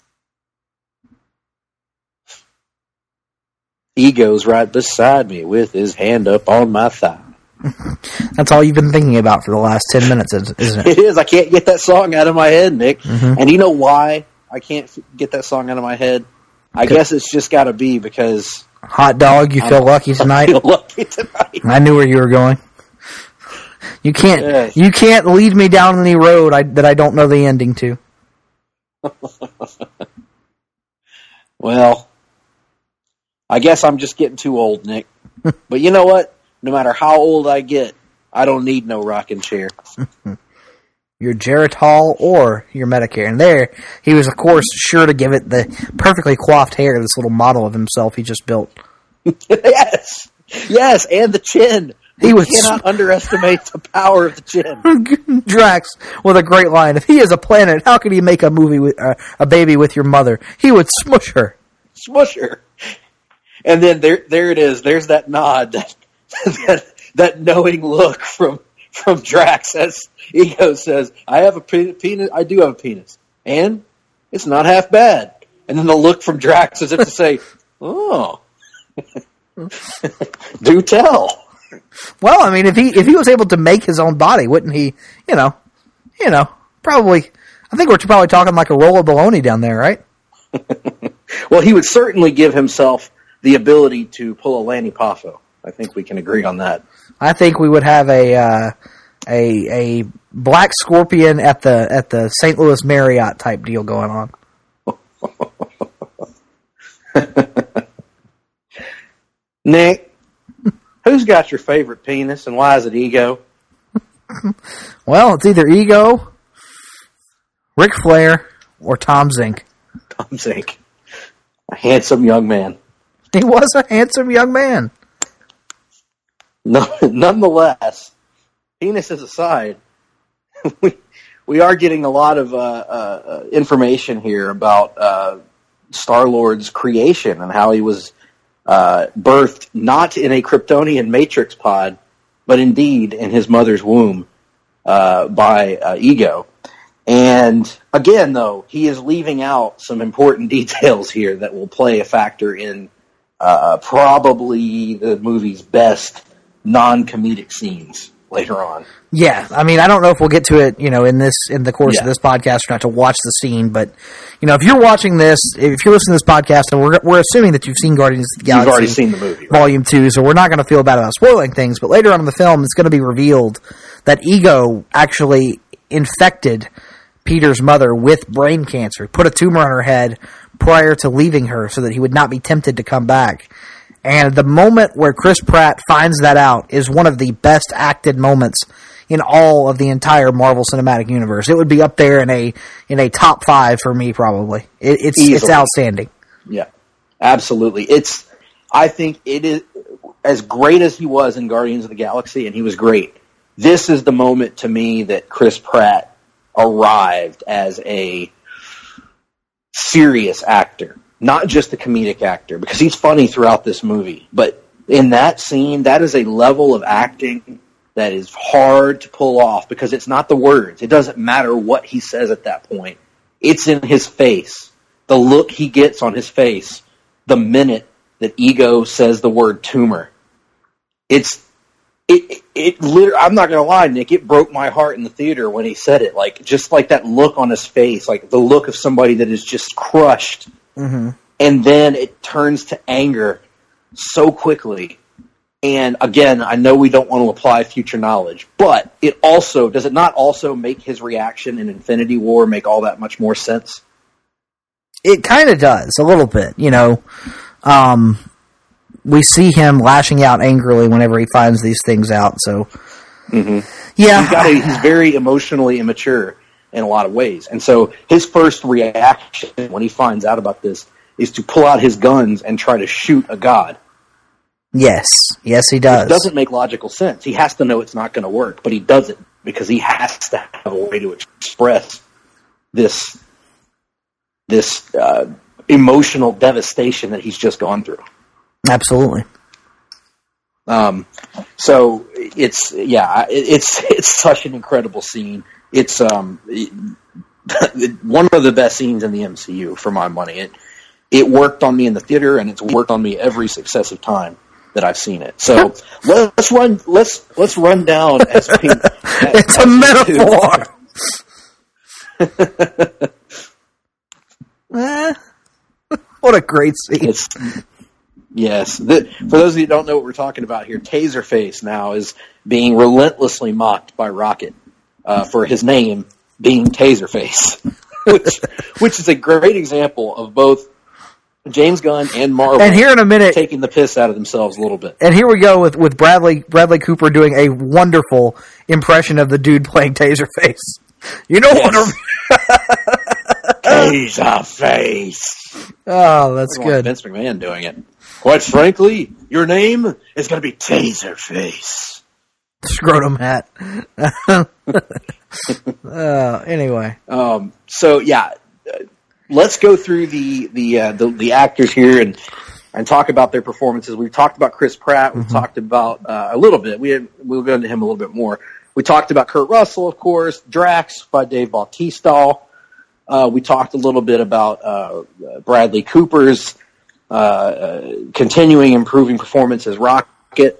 Ego's right beside me with his hand up on my thigh. That's all you've been thinking about for the last ten minutes, isn't it? It is. I can't get that song out of my head, Nick. Mm-hmm. And you know why I can't get that song out of my head? I guess it's just got to be because... Hot dog, you feel I'm, lucky tonight? I feel lucky tonight. I knew where you were going. You can't yes. you can't lead me down any road I, that I don't know the ending to. Well, I guess I'm just getting too old, Nick. But you know what? No matter how old I get, I don't need no rocking chair. Your Geritol or your Medicare. And there, he was, of course, sure to give it the perfectly coiffed hair, this little model of himself he just built. Yes. Yes, and the chin. He we was cannot sm- underestimate the power of the chin. Drax, with a great line, if he is a planet, how could he make a movie with uh, a baby with your mother? He would smush her. Smush her. And then there there it is. There's that nod, that that, that knowing look from from Drax as Ego says, I have a penis, I do have a penis. And it's not half bad. And then the look from Drax as if to say, oh, do tell. Well, I mean, if he if he was able to make his own body, wouldn't he? You know, you know, probably. I think we're probably talking like a roll of bologna down there, right? Well, he would certainly give himself the ability to pull a Lanny Poffo. I think we can agree on that. I think we would have a uh, a a Black Scorpion at the at the Saint Louis Marriott type deal going on. Nick, who's got your favorite penis and why is it Ego? Well, it's either Ego, Ric Flair, or Tom Zink. Tom Zink. A handsome young man. He was a handsome young man. No, nonetheless, penises aside, we we are getting a lot of uh, uh, information here about uh, Star-Lord's creation and how he was uh, birthed not in a Kryptonian matrix pod, but indeed in his mother's womb uh, by uh, Ego. And again, though, he is leaving out some important details here that will play a factor in uh, probably the movie's best non-comedic scenes later on. Yeah, I mean, I don't know if we'll get to it, you know, in this in the course yeah. of this podcast, or not to watch the scene, but you know, if you're watching this, if you're listening to this podcast, and we're we're assuming that you've seen Guardians of the Galaxy, you've already seen the movie, right? Volume Two, so we're not going to feel bad about spoiling things. But later on in the film, it's going to be revealed that Ego actually infected Peter's mother with brain cancer, put a tumor on her head prior to leaving her, so that he would not be tempted to come back. And the moment where Chris Pratt finds that out is one of the best acted moments in all of the entire Marvel Cinematic Universe. It would be up there in a in a top five for me, probably. It, it's Easily. It's outstanding. Yeah, absolutely. It's I think it is as great as he was in Guardians of the Galaxy, and he was great. This is the moment to me that Chris Pratt arrived as a serious actor. Not just a comedic actor, because he's funny throughout this movie. But in that scene, that is a level of acting that is hard to pull off because it's not the words. It doesn't matter what he says at that point. It's in his face. The look he gets on his face the minute that Ego says the word tumor. It's, it, it, it literally, I'm not going to lie, Nick, it broke my heart in the theater when he said it. Like, just like that look on his face, like the look of somebody that is just crushed. Mm-hmm. And then it turns to anger so quickly. And again, I know we don't want to apply future knowledge, but it also, does it not also make his reaction in Infinity War make all that much more sense? It kind of does, a little bit, you know. Um, we see him lashing out angrily whenever he finds these things out, so... Mm-hmm. Yeah. He's, got a, he's very emotionally immature in a lot of ways. And so his first reaction when he finds out about this is to pull out his guns and try to shoot a god. Yes. Yes, he does. It doesn't make logical sense. He has to know it's not going to work, but he does it because he has to have a way to express this this uh, emotional devastation that he's just gone through. Absolutely. Um, so it's yeah, it, it's it's such an incredible scene. It's um it, one of the best scenes in the M C U for my money. It it worked on me in the theater, and it's worked on me every successive time that I've seen it. So let's run. Let's let's run down as we. As, it's a metaphor. eh, what a great scene! It's, yes, the, for those of you who don't know what we're talking about here, Taserface now is being relentlessly mocked by Rocket uh, for his name being Taserface, which which is a great example of both James Gunn and Marvel, and here in a minute, taking the piss out of themselves a little bit. And here we go with, with Bradley Bradley Cooper doing a wonderful impression of the dude playing Taserface. You know yes. what? Taserface. Oh, that's good. Vince McMahon doing it. Quite frankly, your name is going to be Taserface. Scrotum hat. uh, anyway, um, so yeah. Let's go through the the, uh, the the actors here and and talk about their performances. We've talked about Chris Pratt. We've mm-hmm. talked about uh, a little bit. We had, we'll go into him a little bit more. We talked about Kurt Russell, of course. Drax by Dave Bautista. Uh, we talked a little bit about uh, Bradley Cooper's uh, uh, continuing improving performance as Rocket.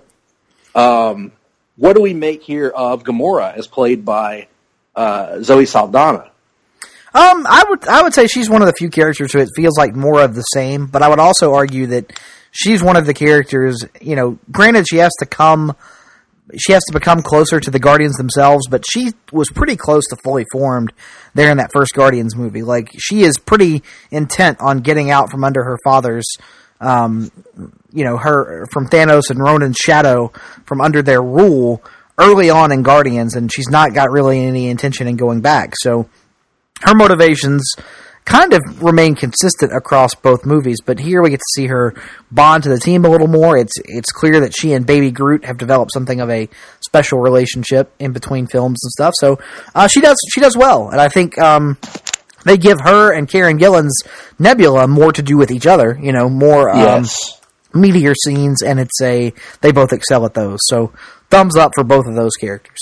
Um, what do we make here of Gamora as played by uh, Zoe Saldana? Um, I would I would say she's one of the few characters who it feels like more of the same, but I would also argue that she's one of the characters, you know, granted she has to come, she has to become closer to the Guardians themselves, but she was pretty close to fully formed there in that first Guardians movie. Like, she is pretty intent on getting out from under her father's, um, you know, her, from Thanos and Ronan's shadow, from under their rule early on in Guardians, and she's not got really any intention in going back, so her motivations kind of remain consistent across both movies, but here we get to see her bond to the team a little more. It's it's clear that she and Baby Groot have developed something of a special relationship in between films and stuff. So uh, she does she does well, and I think um, they give her and Karen Gillan's Nebula more to do with each other. You know, more um, yes. meteor scenes, and it's a they both excel at those. So thumbs up for both of those characters.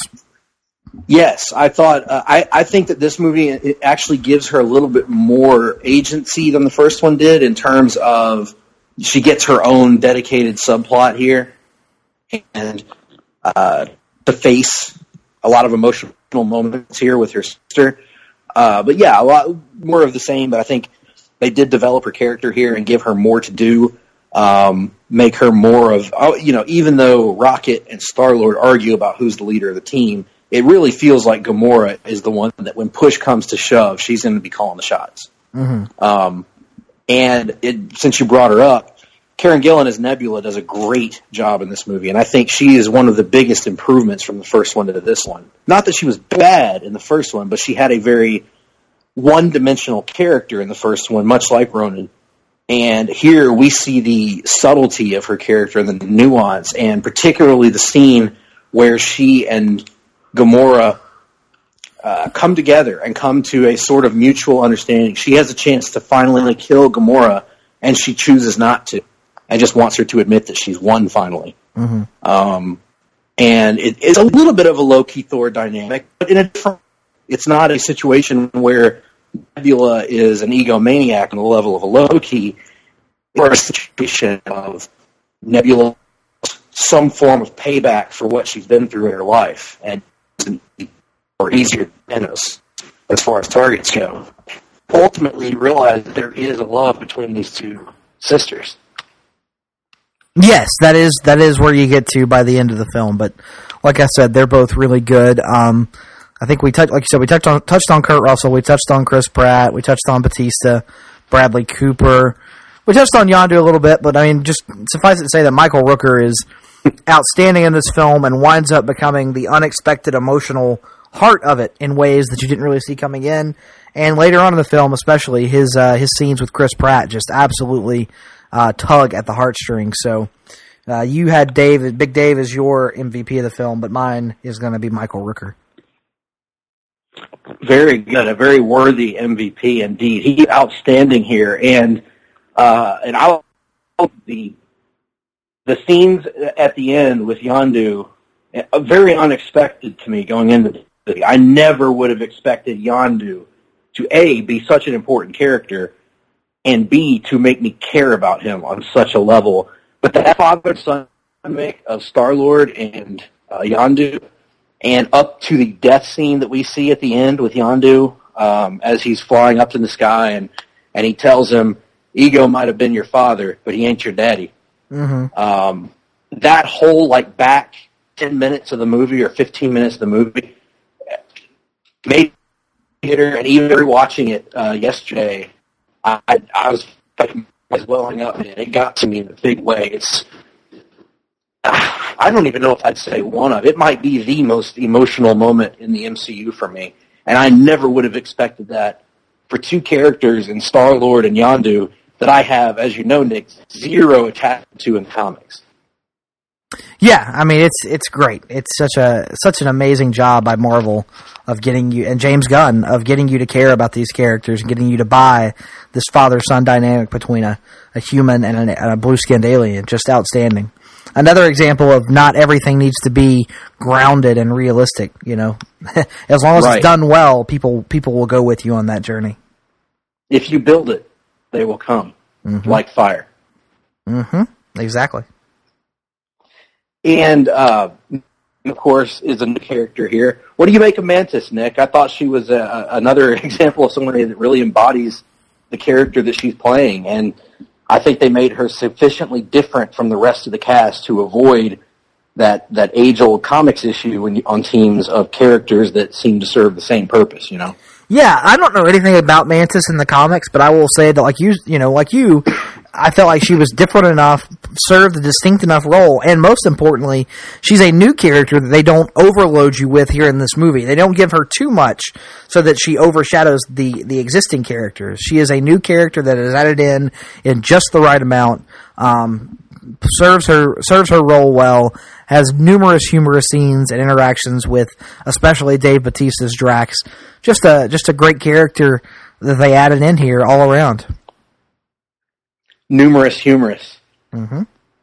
Yes, I thought uh, I, I think that this movie it actually gives her a little bit more agency than the first one did in terms of she gets her own dedicated subplot here and uh, to face a lot of emotional moments here with her sister. Uh, but yeah, a lot more of the same. But I think they did develop her character here and give her more to do, um, make her more of oh, you know. Even though Rocket and Star-Lord argue about who's the leader of the team, it really feels like Gamora is the one that when push comes to shove, she's going to be calling the shots. Mm-hmm. Um, and it, since you brought her up, Karen Gillan as Nebula does a great job in this movie, and I think she is one of the biggest improvements from the first one to this one. Not that she was bad in the first one, but she had a very one-dimensional character in the first one, much like Ronan. And here we see the subtlety of her character and the nuance, and particularly the scene where she and Gamora uh, come together and come to a sort of mutual understanding. She has a chance to finally kill Gamora, and she chooses not to, and just wants her to admit that she's won finally. Mm-hmm. Um, And it, it's a little bit of a Loki Thor dynamic, but in a different, it's not a situation where Nebula is an egomaniac on the level of a Loki, or a situation of Nebula some form of payback for what she's been through in her life, and or easier than us as far as targets go. Ultimately, you realize that there is a love between these two sisters. Yes, that is that is where you get to by the end of the film. But like I said, they're both really good. Um, I think we touched, like you said, we touched on touched on Kurt Russell, we touched on Chris Pratt, we touched on Batista, Bradley Cooper, we touched on Yondu a little bit. But I mean, just suffice it to say that Michael Rooker is outstanding in this film and winds up becoming the unexpected emotional heart of it in ways that you didn't really see coming in. And later on in the film, especially his uh, his scenes with Chris Pratt just absolutely. Uh, tug at the heartstrings. So uh, you had Dave, Big Dave is your M V P of the film, but mine is going to be Michael Rooker. Very good, a very worthy M V P indeed. He's outstanding here, and uh, and I the the scenes at the end with Yondu, uh, very unexpected to me going into the movie. I never would have expected Yondu to A, be such an important character, and B, to make me care about him on such a level. But that father-son dynamic of Star-Lord and uh, Yondu, and up to the death scene that we see at the end with Yondu, um, as he's flying up in the sky, and, and he tells him, Ego might have been your father, but he ain't your daddy. Mm-hmm. Um, that whole, like, back ten minutes of the movie, or fifteen minutes of the movie, made theater, and even watching it uh, yesterday, I, I was I was welling up, and it got to me in a big way. It's I don't even know if I'd say one of. It might be the most emotional moment in the M C U for me, and I never would have expected that for two characters in Star-Lord and Yondu that I have, as you know, Nick, zero attachment to in comics. Yeah, I mean it's it's great. It's such a such an amazing job by Marvel of getting you, and James Gunn, of getting you to care about these characters and getting you to buy this father-son dynamic between a, a human and a, and a blue-skinned alien. Just outstanding. Another example of not everything needs to be grounded and realistic, you know. As long as right. it's done well, people people will go with you on that journey. If you build it, they will come, mm-hmm. like fire. Mm-hmm. Exactly. And, uh, of course, is a new character here. What do you make of Mantis, Nick? I thought she was a, another example of somebody that really embodies the character that she's playing, and I think they made her sufficiently different from the rest of the cast to avoid that, that age-old comics issue when you, on teams of characters that seem to serve the same purpose, you know? Yeah, I don't know anything about Mantis in the comics, but I will say that, like you, you know, like you, I felt like she was different enough, served a distinct enough role, and most importantly, she's a new character that they don't overload you with here in this movie. They don't give her too much so that she overshadows the, the existing characters. She is a new character that is added in in just the right amount, um, serves her serves her role well, has numerous humorous scenes and interactions with especially Dave Bautista's Drax. Just a just a great character that they added in here all around. Numerous humorous. Mm-hmm.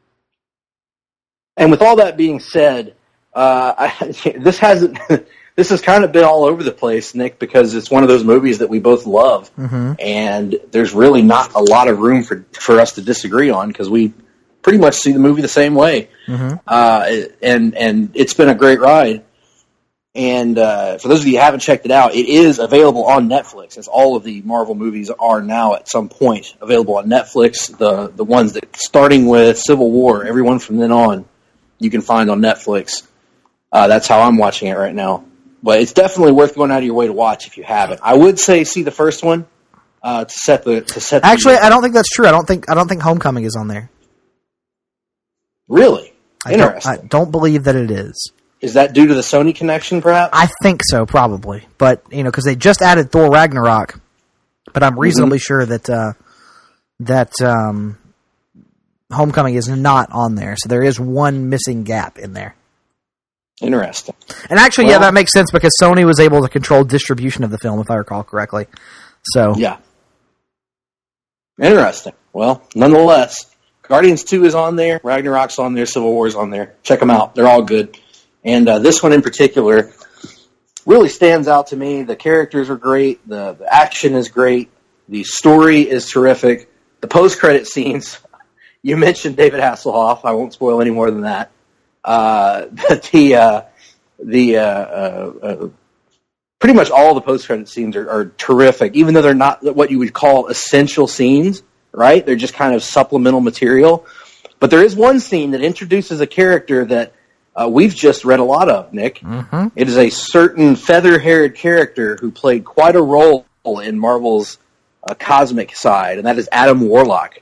And with all that being said, uh, I, this hasn't. This has kind of been all over the place, Nick, because it's one of those movies that we both love, mm-hmm. and there's really not a lot of room for for us to disagree on because we pretty much see the movie the same way. Mm-hmm. Uh, and and it's been a great ride. And uh, for those of you who haven't checked it out, it is available on Netflix, as all of the Marvel movies are now at some point available on Netflix. The the ones that, starting with Civil War, everyone from then on, you can find on Netflix. Uh, that's how I'm watching it right now. But it's definitely worth going out of your way to watch if you haven't. I would say see the first one uh, to set the to set. Actually, the, I don't think that's true. I don't think I don't think Homecoming is on there. Really? I Interesting. Don't, I don't believe that it is. Is that due to the Sony connection, perhaps? I think so, probably. But, you know, because they just added Thor Ragnarok, but I'm reasonably mm-hmm. sure that uh, that um, Homecoming is not on there. So there is one missing gap in there. Interesting. And actually, well, yeah, that makes sense because Sony was able to control distribution of the film, if I recall correctly. So yeah. Interesting. Well, nonetheless, Guardians two is on there, Ragnarok's on there, Civil War's on there. Check them out. They're all good. And uh, this one in particular really stands out to me. The characters are great. The, the action is great. The story is terrific. The post-credit scenes, you mentioned David Hasselhoff. I won't spoil any more than that. Uh, but the, uh, the, uh, uh, uh, pretty much all the post-credit scenes are, are terrific, even though they're not what you would call essential scenes, right? They're just kind of supplemental material. But there is one scene that introduces a character that uh, we've just read a lot of, Nick. Mm-hmm. It is a certain feather-haired character who played quite a role in Marvel's uh, cosmic side, and that is Adam Warlock.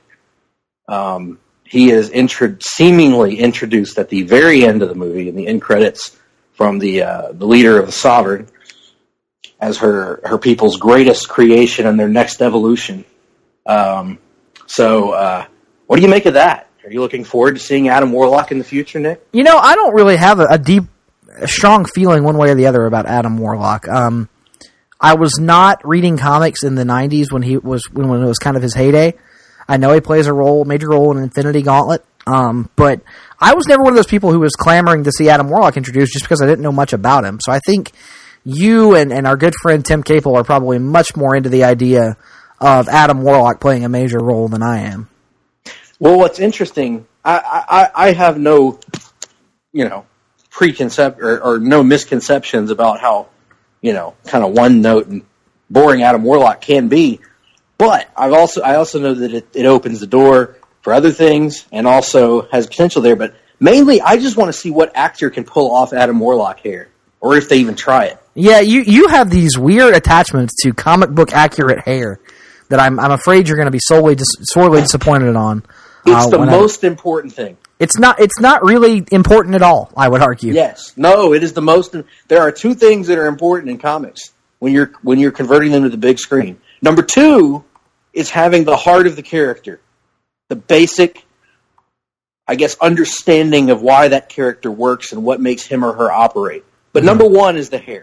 Um, he is intro- seemingly introduced at the very end of the movie, in the end credits, from the uh, the leader of the Sovereign, as her, her people's greatest creation and their next evolution. Um, so, uh, what do you make of that? Are you looking forward to seeing Adam Warlock in the future, Nick? You know, I don't really have a, a deep, a strong feeling one way or the other about Adam Warlock. Um, I was not reading comics in the nineties when he was when, when it was kind of his heyday. I know he plays a role, major role in Infinity Gauntlet, um, but I was never one of those people who was clamoring to see Adam Warlock introduced just because I didn't know much about him. So I think you and, and our good friend Tim Capel are probably much more into the idea of Adam Warlock playing a major role than I am. Well, what's interesting, I, I, I have no, you know, preconcept or, or no misconceptions about how, you know, kind of one note and boring Adam Warlock can be. But I've also I also know that it, it opens the door for other things and also has potential there. But mainly, I just want to see what actor can pull off Adam Warlock hair, or if they even try it. Yeah, you you have these weird attachments to comic book accurate hair that I'm I'm afraid you're going to be sorely dis- sorely disappointed on. It's uh, the most I, important thing. It's not. It's not really important at all, I would argue. Yes. No, it is the most. There are two things that are important in comics when you're when you're converting them to the big screen. Number two is having the heart of the character, the basic, I guess, understanding of why that character works and what makes him or her operate. But mm-hmm. number one is the hair.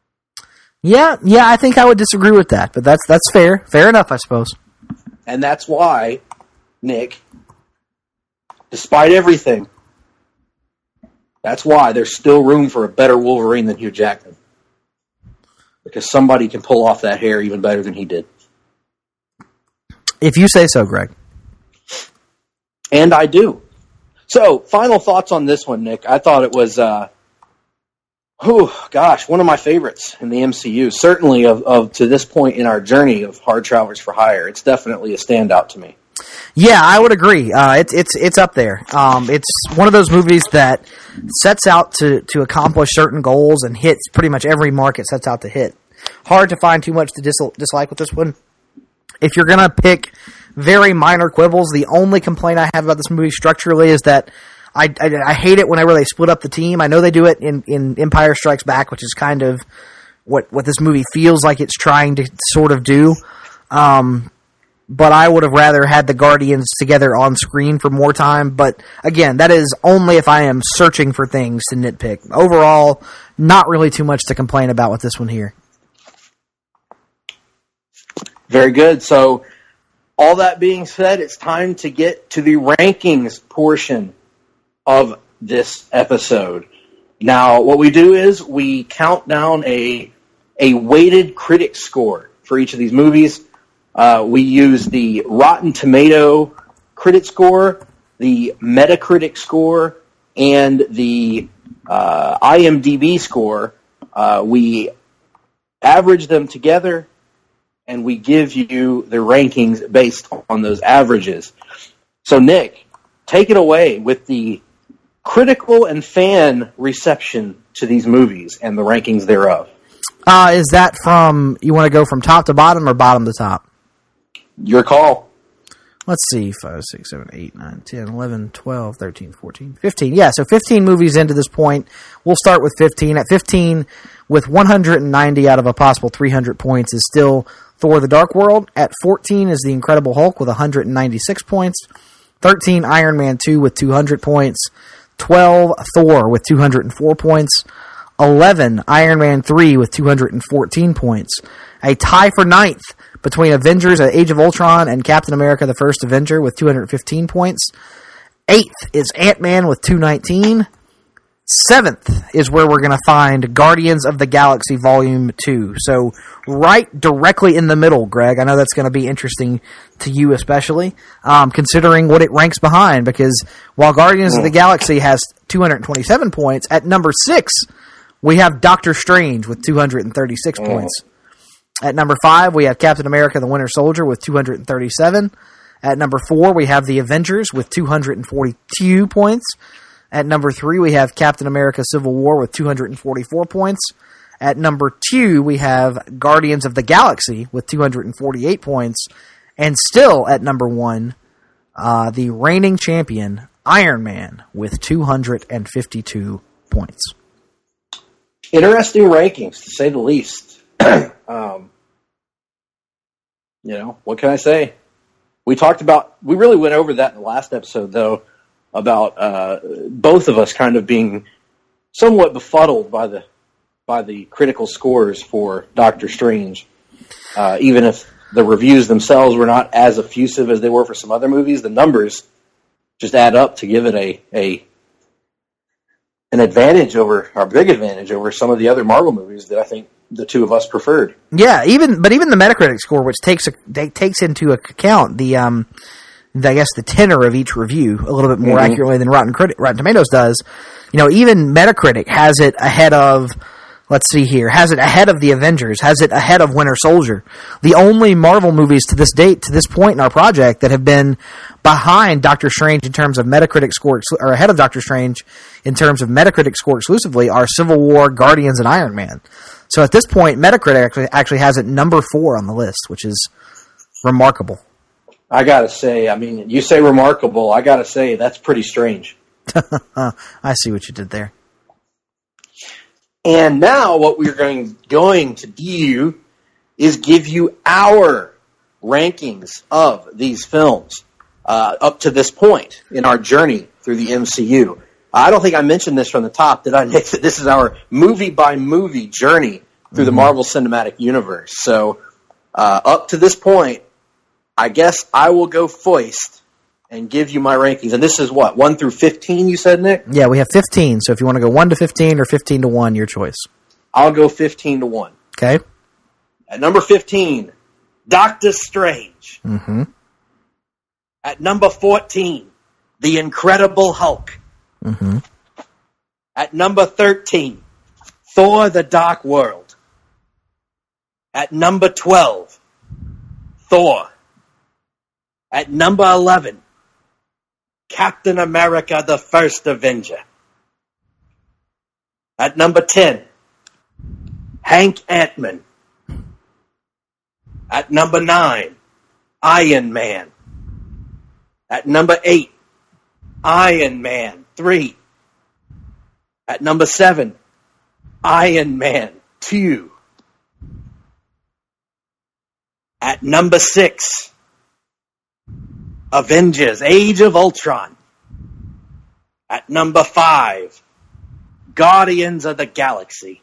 Yeah, yeah, I think I would disagree with that, but that's that's fair. Fair enough, I suppose. And that's why, Nick, despite everything, that's why there's still room for a better Wolverine than Hugh Jackman. Because somebody can pull off that hair even better than he did. If you say so, Greg. And I do. So, final thoughts on this one, Nick. I thought it was, uh, oh gosh, one of my favorites in the M C U. Certainly of, of to this point in our journey of Hard Travelers for Hire. It's definitely a standout to me. Yeah, I would agree. Uh, it's it's it's up there. Um, it's one of those movies that sets out to, to accomplish certain goals and hits pretty much every mark it sets out to hit. Hard to find too much to dis- dislike with this one. If you're going to pick very minor quibbles, the only complaint I have about this movie structurally is that I, I, I hate it whenever they split up the team. I know they do it in, in Empire Strikes Back, which is kind of what, what this movie feels like it's trying to sort of do. Um, but I would have rather had the Guardians together on screen for more time. But again, that is only if I am searching for things to nitpick. Overall, not really too much to complain about with this one here. Very good. So, all that being said, it's time to get to the rankings portion of this episode. Now, what we do is we count down a a weighted critic score for each of these movies. Uh, we use the Rotten Tomato critic score, the Metacritic score, and the uh, IMDb score. Uh, we average them together, and we give you the rankings based on those averages. So, Nick, take it away with the critical and fan reception to these movies and the rankings thereof. Uh, is that from, you want to go from top to bottom or bottom to top? Your call. Let's see, five, six, seven, eight, nine, ten, eleven, twelve, thirteen, fourteen, fifteen. Yeah, so fifteen movies into this point. We'll start with fifteen. At fifteen, with one hundred ninety out of a possible three hundred points, is still Thor the Dark World. At fourteen is The Incredible Hulk with one hundred ninety-six points. thirteen, Iron Man two with two hundred points. twelve, Thor with two hundred four points. eleven, Iron Man three with two hundred fourteen points. A tie for ninth between Avengers Age of Ultron and Captain America the First Avenger with two hundred fifteen points. eighth is Ant-Man with two hundred nineteen. Seventh is where we're going to find Guardians of the Galaxy Volume two. So right directly in the middle, Greg. I know that's going to be interesting to you especially, um, considering what it ranks behind, because while Guardians mm. of the Galaxy has two hundred twenty-seven points, at number six we have Doctor Strange with two hundred thirty-six mm. points. At number five we have Captain America the Winter Soldier with two hundred thirty-seven. At number four we have the Avengers with two hundred forty-two points. At number three, we have Captain America Civil War with two hundred forty-four points. At number two, we have Guardians of the Galaxy with two hundred forty-eight points. And still at number one, uh, the reigning champion, Iron Man, with two hundred fifty-two points. Interesting rankings, to say the least. um, you know, what can I say? We talked about, we really went over that in the last episode, though, about uh, both of us kind of being somewhat befuddled by the by the critical scores for Doctor Strange. Uh, even if the reviews themselves were not as effusive as they were for some other movies, the numbers just add up to give it a, a an advantage over, or a big advantage over some of the other Marvel movies that I think the two of us preferred. Yeah, even but even the Metacritic score, which takes a, takes into account the um. I guess the tenor of each review a little bit more mm-hmm. accurately than Rotten, Criti- Rotten Tomatoes does. You know, even Metacritic has it ahead of, let's see here, has it ahead of the Avengers, has it ahead of Winter Soldier. The only Marvel movies to this date, to this point in our project, that have been behind Doctor Strange in terms of Metacritic score, or ahead of Doctor Strange in terms of Metacritic score exclusively, are Civil War, Guardians, and Iron Man. So at this point, Metacritic actually, actually has it number four on the list, which is remarkable. I gotta say, I mean, you say remarkable, I gotta say, that's pretty strange. I see what you did there. And now what we're going, going to do is give you our rankings of these films uh, up to this point in our journey through the M C U. I don't think I mentioned this from the top, did I, Nick? This is our movie-by-movie journey through mm-hmm. the Marvel Cinematic Universe. So uh, up to this point, I guess I will go first and give you my rankings. And this is what, one through fifteen, you said, Nick? Yeah, we have fifteen. So if you want to go one to fifteen or fifteen to one, your choice. I'll go fifteen to one. Okay. At number fifteen, Doctor Strange. Mm-hmm. At number fourteen, The Incredible Hulk. Mm-hmm. At number thirteen, Thor: The Dark World. At number twelve, Thor. At number eleven, Captain America, the First Avenger. At number ten, Hank Ant-Man. At number nine, Iron Man. At number eight, Iron Man three. At number seven, Iron Man two. At number six, Avengers: Age of Ultron. At number five, Guardians of the Galaxy.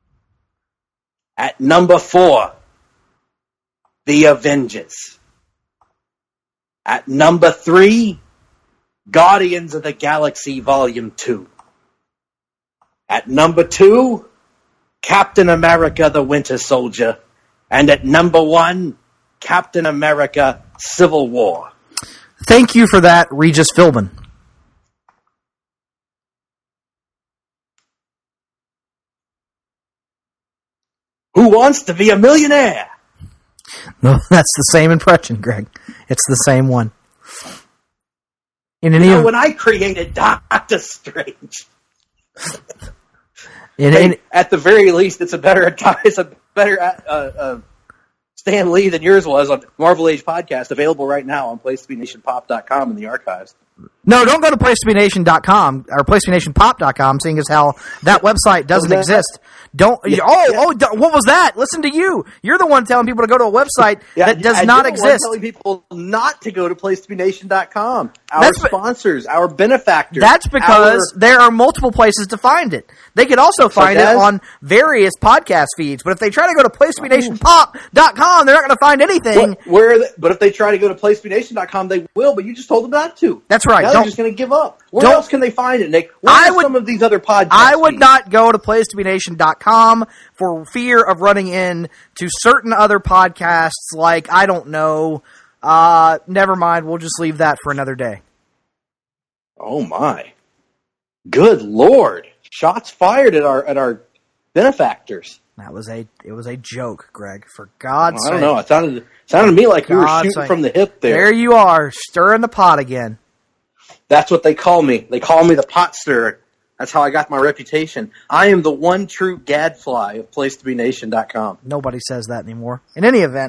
At number four, The Avengers. At number three, Guardians of the Galaxy Volume two. At number two, Captain America the Winter Soldier. And at number one, Captain America Civil War. Thank you for that, Regis Philbin. Who wants to be a millionaire? No, that's the same impression, Greg. It's the same one. In any you know, of, when I created Doctor Strange, in, hey, in, at the very least, it's a better it's a better uh, uh, Stan Lee than yours was on Marvel Age Podcast, available right now on place to be nation pop dot com in the archives. No, don't go to place to be nation dot com or place to be nation pop dot com, seeing as how that website doesn't that? exist. Don't. Yeah, oh, yeah. oh! Don't, what was that? Listen to you. You're the one telling people to go to a website Yeah, that does and not you're the one exist. telling people not to go to place to be nation dot com. Our That's be- sponsors, our benefactors. That's because our, there are multiple places to find it. They could also find Such it as? on various podcast feeds. But if they try to go to place to be nation pop dot com, they're not going to find anything. What, where? Are they, but if they try to go to place to be nation dot com, they will. But you just told them not to. That's right. Now Don't- they're just going to give up. Where don't- else can they find it, Nick? Where I are would- some of these other podcasts? I would feeds? not go to place to be nation dot com for fear of running in to certain other podcasts like, I don't know, uh, never mind, we'll just leave that for another day. Oh my! Good Lord! Shots fired at our at our benefactors. That was a it was a joke, Greg, for God's Well, I sake. don't know. It sounded it sounded to me like we were God's shooting sake. from the hip there. There you are, stirring the pot again. That's what they call me. They call me the pot stirrer. That's how I got my reputation. I am the one true gadfly of place to be nation dot com. Nobody says that anymore. In any event,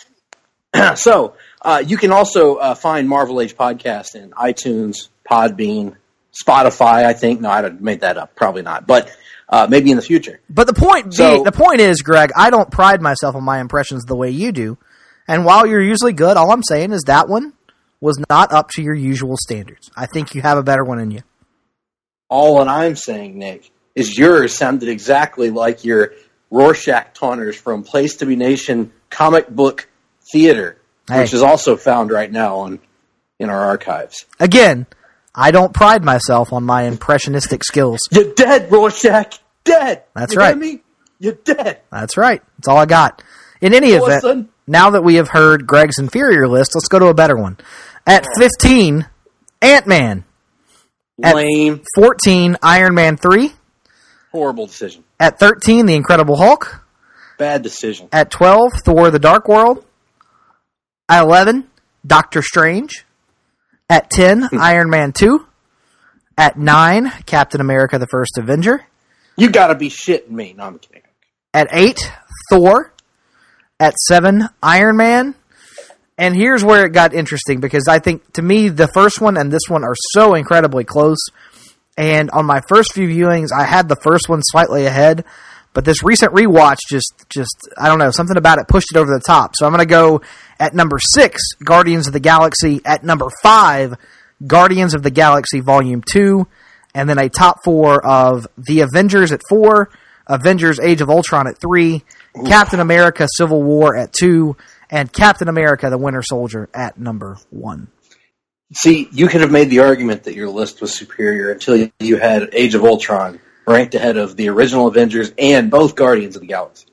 So, uh, you can also uh, find Marvel Age Podcast in iTunes, Podbean, Spotify, I think. No, I made that up. Probably not. But uh, maybe in the future. but the point So- being, the point is, Greg, I don't pride myself on my impressions the way you do. And while you're usually good, all I'm saying is that one was not up to your usual standards. I think you have a better one in you. All that I'm saying, Nick, is yours sounded exactly like your Rorschach taunters from Place to Be Nation Comic Book Theater, Hey. which is also found right now on in our archives. Again, I don't pride myself on my impressionistic skills. You're dead, Rorschach! Dead! That's you right. Hear me? You're dead! That's right. That's all I got. In any Well, event, son. now that we have heard Greg's inferior list, let's go to a better one. At fifteen, Ant-Man. At Lame. fourteen, Iron Man three. Horrible decision. At thirteen, The Incredible Hulk. Bad decision. At twelve, Thor the Dark World. At eleven, Doctor Strange. At ten, Iron Man two. At nine, Captain America the First Avenger. You gotta be shitting me. No, I'm kidding. At eight, Thor. At seven, Iron Man. And here's where it got interesting, because I think, to me, the first one and this one are so incredibly close. And on my first few viewings, I had the first one slightly ahead. But this recent rewatch just, just I don't know, something about it pushed it over the top. So I'm going to go at number six, Guardians of the Galaxy. At number five, Guardians of the Galaxy Volume two. And then a top four of The Avengers at four, Avengers Age of Ultron at three, Ooh. Captain America Civil War at two, and Captain America the Winter Soldier at number one. See, you could have made the argument that your list was superior until you had Age of Ultron ranked ahead of the original Avengers and both Guardians of the Galaxy.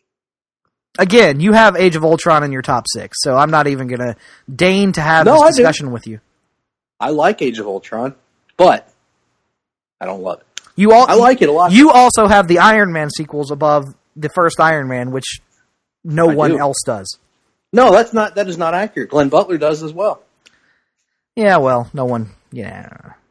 Again, you have Age of Ultron in your top six, so I'm not even going to deign to have No, this I do. discussion with you. I like Age of Ultron, but I don't love it. You all, I like it a lot. You also have the Iron Man sequels above the first Iron Man, which no I one do. else does. No, that's not. That is not accurate. Glenn Butler does as well. Yeah, well, no one. Yeah.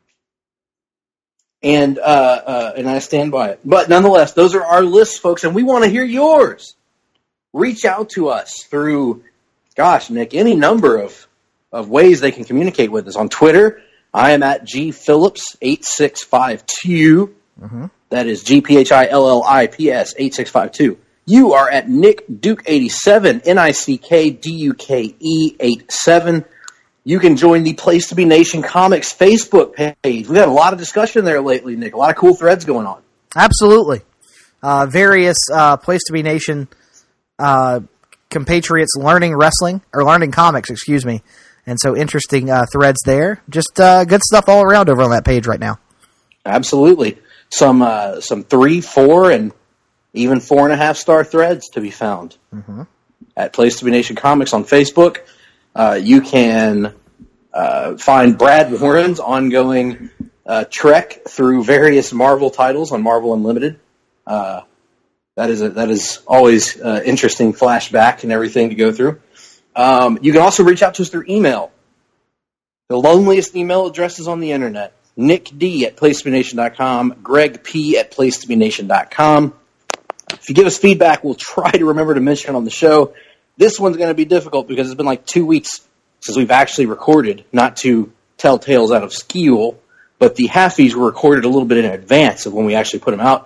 And uh, uh, and I stand by it. But nonetheless, those are our lists, folks, and we want to hear yours. Reach out to us through, gosh, Nick, any number of, of ways they can communicate with us. On Twitter, I am at G Phillips eight six five two. Mm-hmm. That is G P H I L L I P S eight six five two. You are at Nick Duke eighty-seven, N I C K D U K E eighty-seven. You can join the Place to Be Nation Comics Facebook page. We've had a lot of discussion there lately, Nick. A lot of cool threads going on. Absolutely. Uh, various uh, Place to Be Nation uh, compatriots learning wrestling, or learning comics, excuse me. And so interesting uh, threads there. Just uh, good stuff all around over on that page right now. Absolutely. Some uh, some three, four, and even four and a half star threads to be found Mm-hmm. at Place to Be Nation Comics on Facebook. Uh, you can uh, find Brad Warren's ongoing uh, trek through various Marvel titles on Marvel Unlimited. Uh, that is a, that is always uh, interesting flashback and everything to go through. Um, you can also reach out to us through email. The loneliest email addresses on the internet. Nick D at place to be nation dot com, Greg P at place to be nation dot com. If you give us feedback, we'll try to remember to mention it on the show. This one's going to be difficult because it's been like two weeks since we've actually recorded, not to tell tales out of skew, but the halfies were recorded a little bit in advance of when we actually put them out.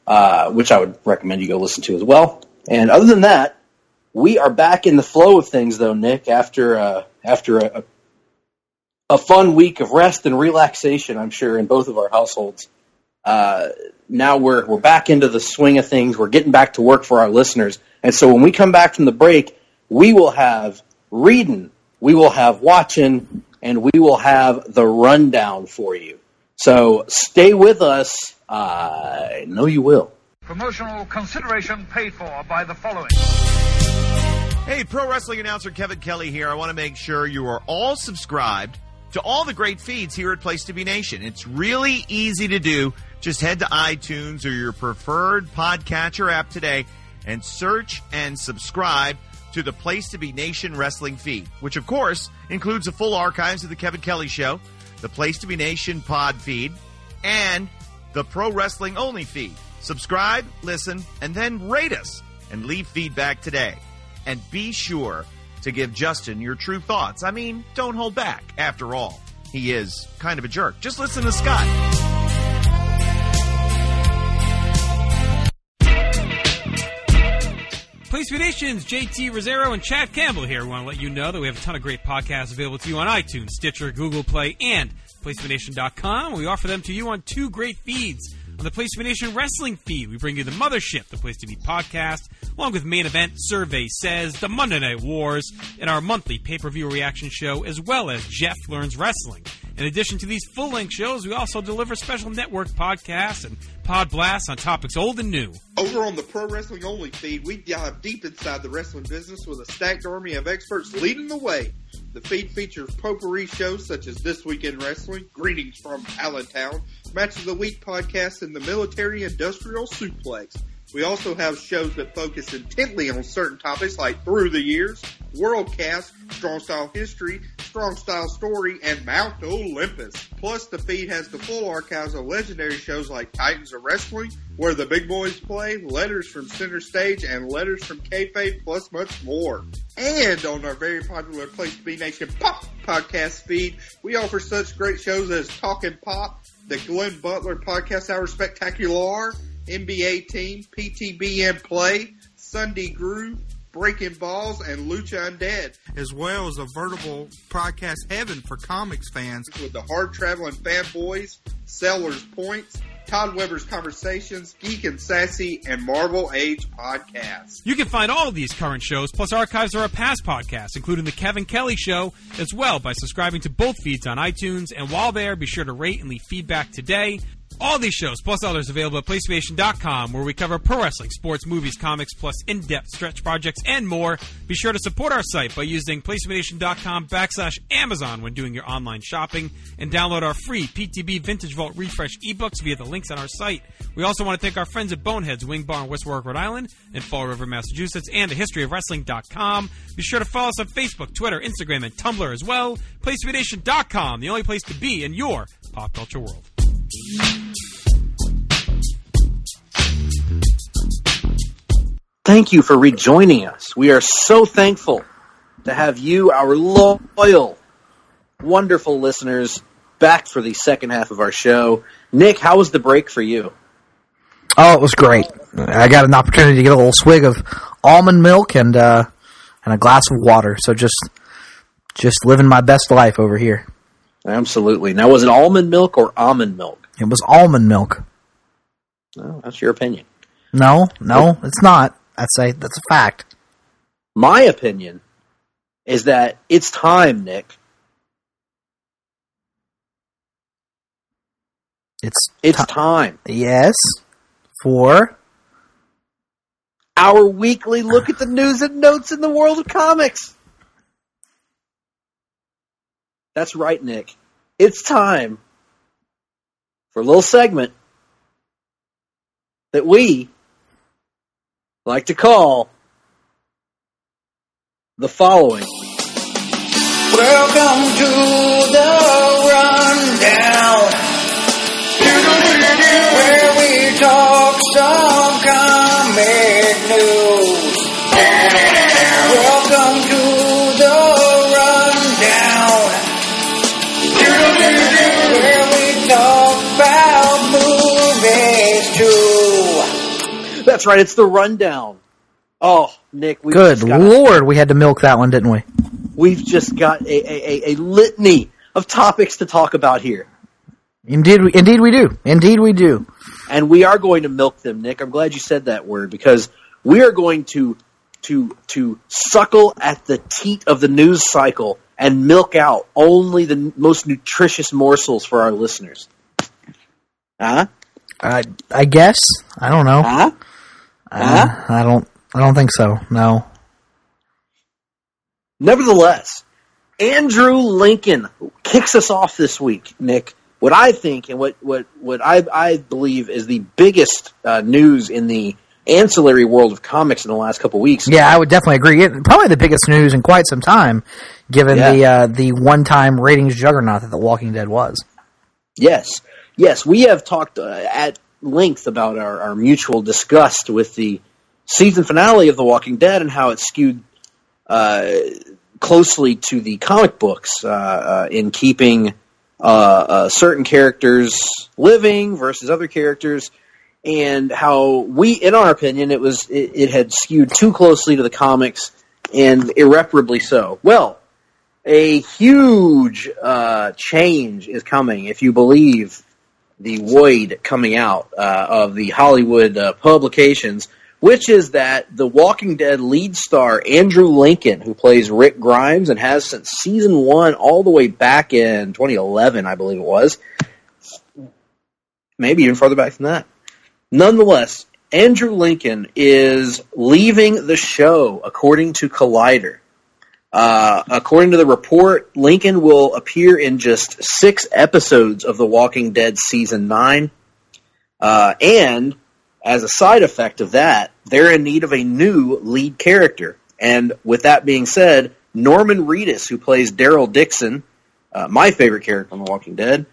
uh, which I would recommend you go listen to as well. And other than that, we are back in the flow of things, though, Nick, after uh, after a, a fun week of rest and relaxation, I'm sure, in both of our households. Uh, now we're we're back into the swing of things. We're getting back to work for our listeners. And so when we come back from the break, we will have reading, we will have watching, and we will have the rundown for you. So stay with us. I know you will. Promotional consideration paid for by the following. Hey, pro wrestling announcer Kevin Kelly here. I want to make sure you are all subscribed to all the great feeds here at Place to Be Nation. It's really easy to do. Just head to iTunes or your preferred podcatcher app today and search and subscribe to the Place to Be Nation wrestling feed, which of course includes the full archives of the Kevin Kelly Show, the Place to Be Nation pod feed, and the Pro Wrestling Only feed. Subscribe, listen, and then rate us and leave feedback today. And be sure to give Justin your true thoughts. I mean, don't hold back. After all, he is kind of a jerk. Just listen to Scott. Place for Nations, J T Rosero and Chad Campbell here. We want to let you know that we have a ton of great podcasts available to you on iTunes, Stitcher, Google Play, and place for nation dot com. We offer them to you on two great feeds. On the Place for Nation Wrestling feed, we bring you the Mothership, the Place to Be podcast, along with Main Event, Survey Says, the Monday Night Wars, and our monthly pay-per-view reaction show, as well as Jeff Learns Wrestling. In addition to these full-length shows, we also deliver special network podcasts and pod blasts on topics old and new. Over on the Pro Wrestling Only feed, we dive deep inside the wrestling business with a stacked army of experts leading the way. The feed features potpourri shows such as This Week in Wrestling, Greetings from Allentown, Match of the Week podcast, and the Military Industrial Suplex. We also have shows that focus intently on certain topics like Through the Years, Worldcast, Strong Style History, Strong Style Story, and Mount Olympus. Plus, the feed has the full archives of legendary shows like Titans of Wrestling, Where the Big Boys Play, Letters from Center Stage, and Letters from Kayfabe, plus much more. And on our very popular Place to Be Nation Pop podcast feed, we offer such great shows as Talkin' Pop, the Glenn Butler Podcast Hour Spectacular, N B A Team, P T B M Play, Sunday Groove, Breaking Balls, and Lucha Undead. As well as a veritable podcast heaven for comics fans. With the hard-traveling fanboys, Sellers Points, Todd Weber's Conversations, Geek and Sassy, and Marvel Age podcasts. You can find all of these current shows, plus archives of our past podcasts, including The Kevin Kelly Show, as well by subscribing to both feeds on iTunes. And while there, be sure to rate and leave feedback today. All these shows, plus others, available at place nation dot com, where we cover pro wrestling, sports, movies, comics, plus in-depth stretch projects and more. Be sure to support our site by using place nation dot com backslash Amazon when doing your online shopping, and download our free P T B Vintage Vault Refresh ebooks via the links on our site. We also want to thank our friends at Boneheads Wing Bar in West Warwick, Rhode Island, and Fall River, Massachusetts, and a history of wrestling dot com. Be sure to follow us on Facebook, Twitter, Instagram, and Tumblr as well. place nation dot com, the only place to be in your pop culture world. Thank you for rejoining us. We are so thankful to have you, our loyal, wonderful listeners, back for the second half of our show. Nick, how was the break for you? Oh, it was great. I got an opportunity to get a little swig of almond milk and uh, and a glass of water. So just just living my best life over here. Absolutely. Now, was it almond milk or almond milk? It was almond milk. No, that's your opinion. No, no, it's not. I'd say that's a fact. My opinion is that it's time, Nick. It's it's t- time. Yes, for our weekly look at the news and notes in the world of comics. That's right, Nick. It's time for a little segment that we like to call the following. Welcome to the rundown, where we talk some comic news. Welcome to the rundown, where we talk about movies too. that's right. It's the rundown. Oh, Nick. We've Good just got, Lord, we had to milk that one, didn't we? We've just got a, a, a litany of topics to talk about here. Indeed, we, indeed we do. Indeed we do. And we are going to milk them, Nick. I'm glad you said that word, because we are going to to to suckle at the teat of the news cycle and milk out only the most nutritious morsels for our listeners. Huh? I I guess. I don't know. Huh? Uh, huh? I don't. I don't think so. No. Nevertheless, Andrew Lincoln kicks us off this week, Nick. What I think and what what what I I believe is the biggest uh, news in the ancillary world of comics in the last couple of weeks. Yeah, I would definitely agree. It, probably the biggest news in quite some time, given yeah. the uh, the one-time ratings juggernaut that The Walking Dead was. Yes, yes, we have talked uh, at length about our, our mutual disgust with the season finale of The Walking Dead and how it skewed uh, closely to the comic books uh, uh, in keeping uh, uh, certain characters living versus other characters. And how we, in our opinion, it was it, it had skewed too closely to the comics, and irreparably so. Well, a huge uh, change is coming, if you believe the void coming out uh, of the Hollywood uh, publications, which is that The Walking Dead lead star Andrew Lincoln, who plays Rick Grimes and has since season one all the way back in twenty eleven, I believe it was, maybe even farther back than that. Nonetheless, Andrew Lincoln is leaving the show, according to Collider. Uh, according to the report, Lincoln will appear in just six episodes of The Walking Dead Season nine. Uh, and, as a side effect of that, they're in need of a new lead character. And with that being said, Norman Reedus, who plays Daryl Dixon, uh, my favorite character on The Walking Dead,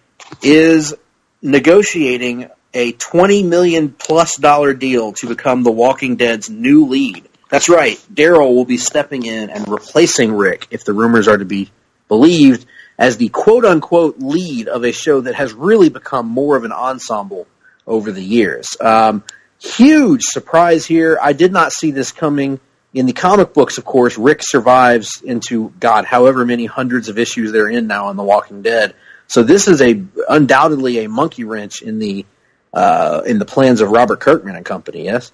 is negotiating a twenty million plus dollar deal to become The Walking Dead's new lead. That's right, Daryl will be stepping in and replacing Rick, if the rumors are to be believed, as the quote-unquote lead of a show that has really become more of an ensemble over the years. Um, huge surprise here. I did not see this coming. In the comic books, of course, Rick survives into, God, however many hundreds of issues they're in now on The Walking Dead. So this is a undoubtedly a monkey wrench in the Uh, in the plans of Robert Kirkman and company, yes?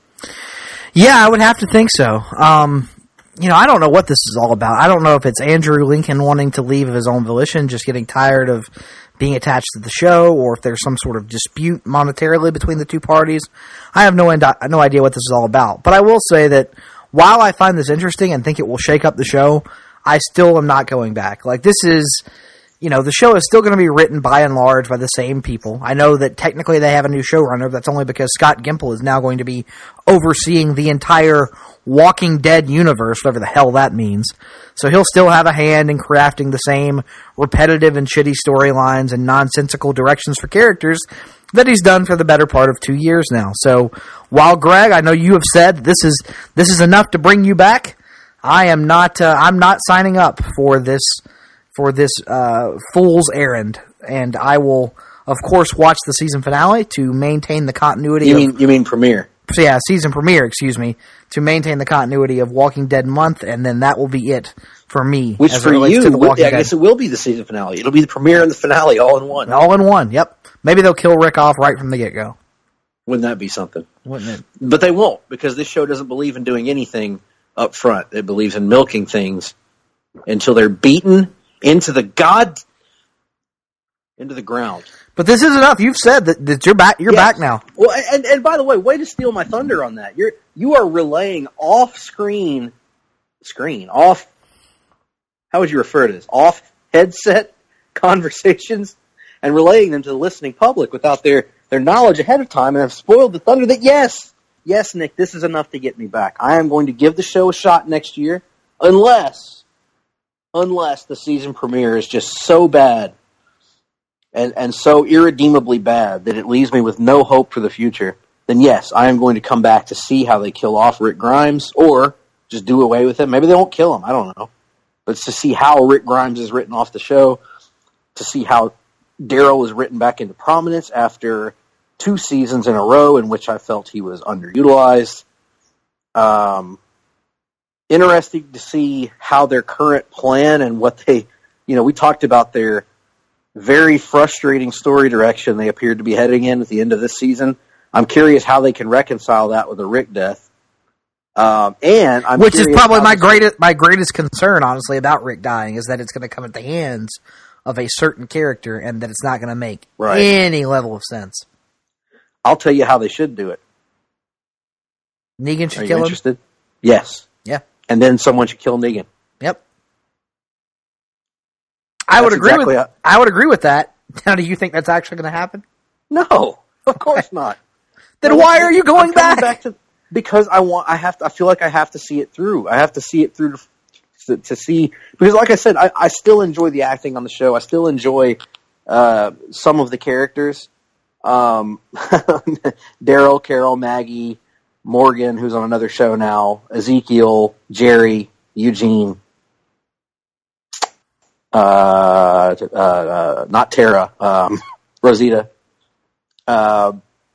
Yeah, I would have to think so. Um, you know, I don't know what this is all about. I don't know if it's Andrew Lincoln wanting to leave of his own volition, just getting tired of being attached to the show, or if there's some sort of dispute monetarily between the two parties. I have no, indi- no idea what this is all about. But I will say that while I find this interesting and think it will shake up the show, I still am not going back. Like, this is... You know, the show is still going to be written by and large by the same people. I know that technically they have a new showrunner, but that's only because Scott Gimple is now going to be overseeing the entire Walking Dead universe, whatever the hell that means. So he'll still have a hand in crafting the same repetitive and shitty storylines and nonsensical directions for characters that he's done for the better part of two years now. So while, Greg, I know you have said this is this is enough to bring you back, I am not. Uh, I'm not signing up for this. For this uh, fool's errand, and I will, of course, watch the season finale to maintain the continuity. You of, mean you mean premiere? Yeah, season premiere. Excuse me, to maintain the continuity of Walking Dead month, and then that will be it for me. Which as for it relates you, to the Walking I Dead. guess it will be the season finale. It'll be the premiere and the finale all in one. All in one. Yep. Maybe they'll kill Rick off right from the get go. Wouldn't that be something? Wouldn't it? But they won't, because this show doesn't believe in doing anything up front. It believes in milking things until they're beaten into the god, into the ground. But this is enough. You've said that, that you're back. You're Yes. back now. Well, and and by the way, way to steal my thunder on that. You're you are relaying off screen, screen off. How would you refer to this? Off headset conversations, and relaying them to the listening public without their their knowledge ahead of time, and have spoiled the thunder. That yes, yes, Nick, this is enough to get me back. I am going to give the show a shot next year, unless. Unless the season premiere is just so bad and, and so irredeemably bad that it leaves me with no hope for the future, then yes, I am going to come back to see how they kill off Rick Grimes, or just do away with him. Maybe they won't kill him, I don't know. But it's to see how Rick Grimes is written off the show, to see how Daryl is written back into prominence after two seasons in a row in which I felt he was underutilized. Um, interesting to see how their current plan and what they, you know, we talked about their very frustrating story direction they appeared to be heading in at the end of this season. I'm curious how they can reconcile that with a Rick death. Um, and I'm Which is probably my this, greatest my greatest concern, honestly, about Rick dying, is that it's going to come at the hands of a certain character and that it's not going to make right. any level of sense. I'll tell you how they should do it. Negan should Are you kill interested? him? Yes. Yeah. And then someone should kill Negan. Yep. I That's would agree exactly with how- I would agree with that. Now, do you think that's actually going to happen? No, of course not. Then No, why are you going I'm coming back? back to, because I want, I have to, I feel like I have to see it through. I have to see it through to, to see, because like I said, I, I still enjoy the acting on the show. I still enjoy, uh, some of the characters. Um, Daryl, Carol, Maggie, Morgan, who's on another show now, Ezekiel, Jerry, Eugene, uh, uh, uh not Tara, um, Rosita, uh,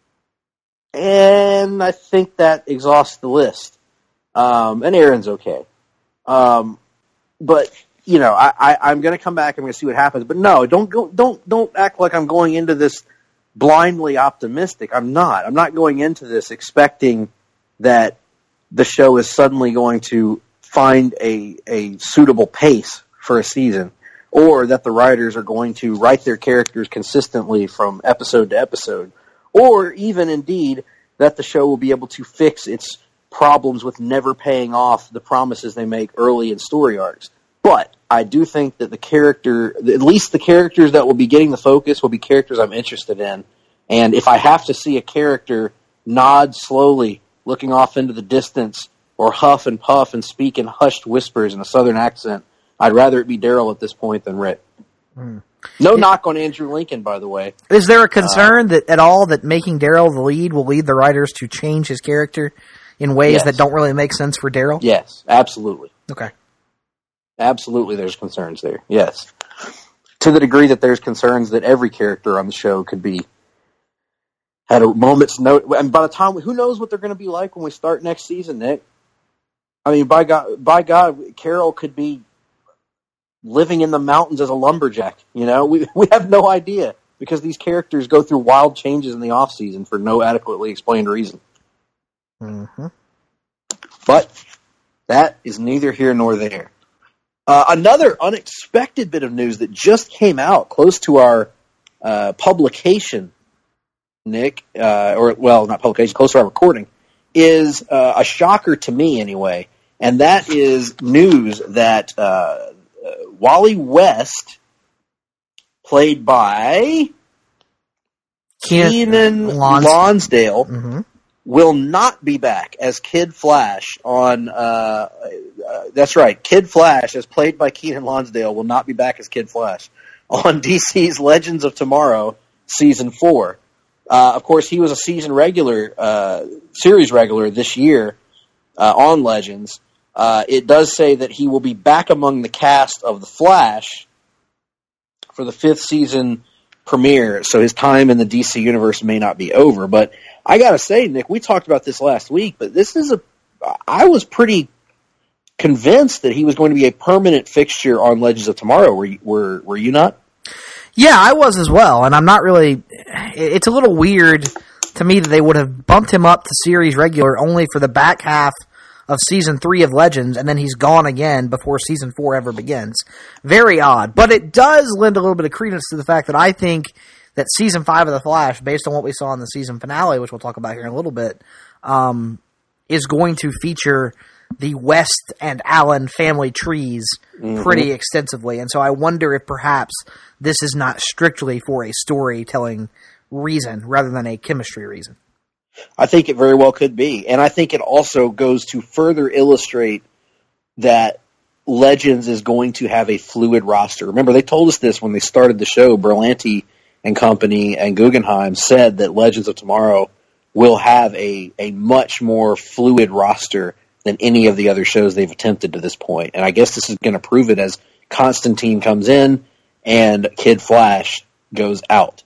and I think that exhausts the list. Um, and Aaron's okay. Um, but, you know, I, I, I'm going to come back. I'm going to see what happens. But no, don't go, don't, don't act like I'm going into this blindly optimistic. I'm not. I'm not going into this expecting that the show is suddenly going to find a, a suitable pace for a season, or that the writers are going to write their characters consistently from episode to episode, or even indeed that the show will be able to fix its problems with never paying off the promises they make early in story arcs. But I do think that the character, at least the characters that will be getting the focus, will be characters I'm interested in. And if I have to see a character nod slowly, looking off into the distance, or huff and puff and speak in hushed whispers in a southern accent, I'd rather it be Daryl at this point than Rick. Hmm. No knock on Andrew Lincoln, by the way. Is there a concern uh, that at all that making Daryl the lead will lead the writers to change his character in ways yes. that don't really make sense for Daryl? Yes, absolutely. Okay. Absolutely, there's concerns there. Yes. To the degree that there's concerns that every character on the show could be at a moment's notice. And by the time, who knows what they're going to be like when we start next season, Nick? I mean, by God, by God, Carol could be living in the mountains as a lumberjack. You know, we we have no idea because these characters go through wild changes in the off season for no adequately explained reason. Mm-hmm. But that is neither here nor there. Uh, another unexpected bit of news that just came out close to our uh, publication, Nick, uh, or, well, not publication, close to our recording, is uh, a shocker to me anyway, and that is news that uh, uh, Wally West, played by Keenan Lons- Lonsdale, mm-hmm. will not be back as Kid Flash on, uh, uh, that's right, Kid Flash, as played by Keenan Lonsdale, will not be back as Kid Flash on D C's Legends of Tomorrow, Season four. Uh, of course, he was a season regular, uh, series regular this year uh, on Legends. Uh, it does say that he will be back among the cast of The Flash for the fifth season premiere, so his time in the D C universe may not be over. But I gotta say, Nick, we talked about this last week, but this is a, I was pretty convinced that he was going to be a permanent fixture on Legends of Tomorrow. Were you, were, were you not? Yeah, I was as well, and I'm not really, it's a little weird to me that they would have bumped him up to series regular only for the back half of season three of Legends, and then he's gone again before season four ever begins. Very odd, but it does lend a little bit of credence to the fact that I think that season five of The Flash, based on what we saw in the season finale, which we'll talk about here in a little bit, um, is going to feature the West and Allen family trees mm-hmm. pretty extensively. And so I wonder if perhaps this is not strictly for a storytelling reason rather than a chemistry reason. I think it very well could be. And I think it also goes to further illustrate that Legends is going to have a fluid roster. Remember, they told us this when they started the show. Berlanti and company and Guggenheim said that Legends of Tomorrow will have a, a much more fluid roster than any of the other shows they've attempted to this point. And I guess this is going to prove it as Constantine comes in and Kid Flash goes out.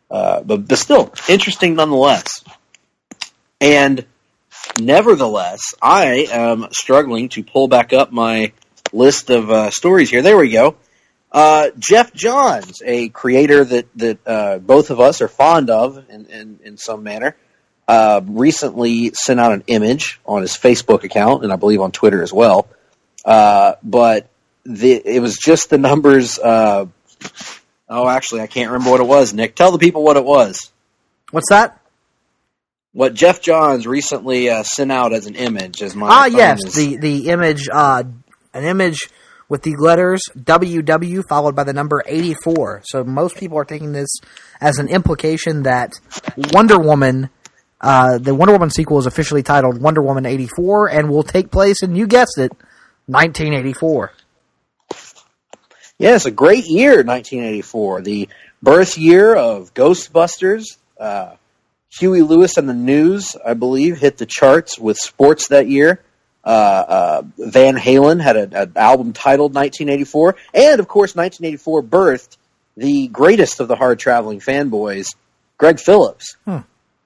Uh, but, but still, interesting nonetheless. And nevertheless, I am struggling to pull back up my list of uh, stories here. There we go. Uh, Jeff Johns, a creator that, that uh, both of us are fond of in, in, in some manner, uh, recently sent out an image on his Facebook account, and I believe on Twitter as well. Uh, but the, it was just the numbers. Uh, oh, actually, I can't remember what it was, Nick. Tell the people what it was. What's that? What Jeff Johns recently uh, sent out as an image. As my ah, yes, is. the, the image, uh, an image with the letters W W followed by the number eighty-four. So most people are taking this as an implication that Wonder Woman, uh, the Wonder Woman sequel is officially titled Wonder Woman eighty-four and will take place, and you guessed it, nineteen eighty-four. Yeah, it's a great year, nineteen eighty-four. The birth year of Ghostbusters. Uh, Huey Lewis and the News, I believe, hit the charts with sports that year. Uh, uh, Van Halen had an album titled nineteen eighty-four. And, of course, nineteen eighty-four birthed the greatest of the hard-traveling fanboys, Greg Phillips. Hmm.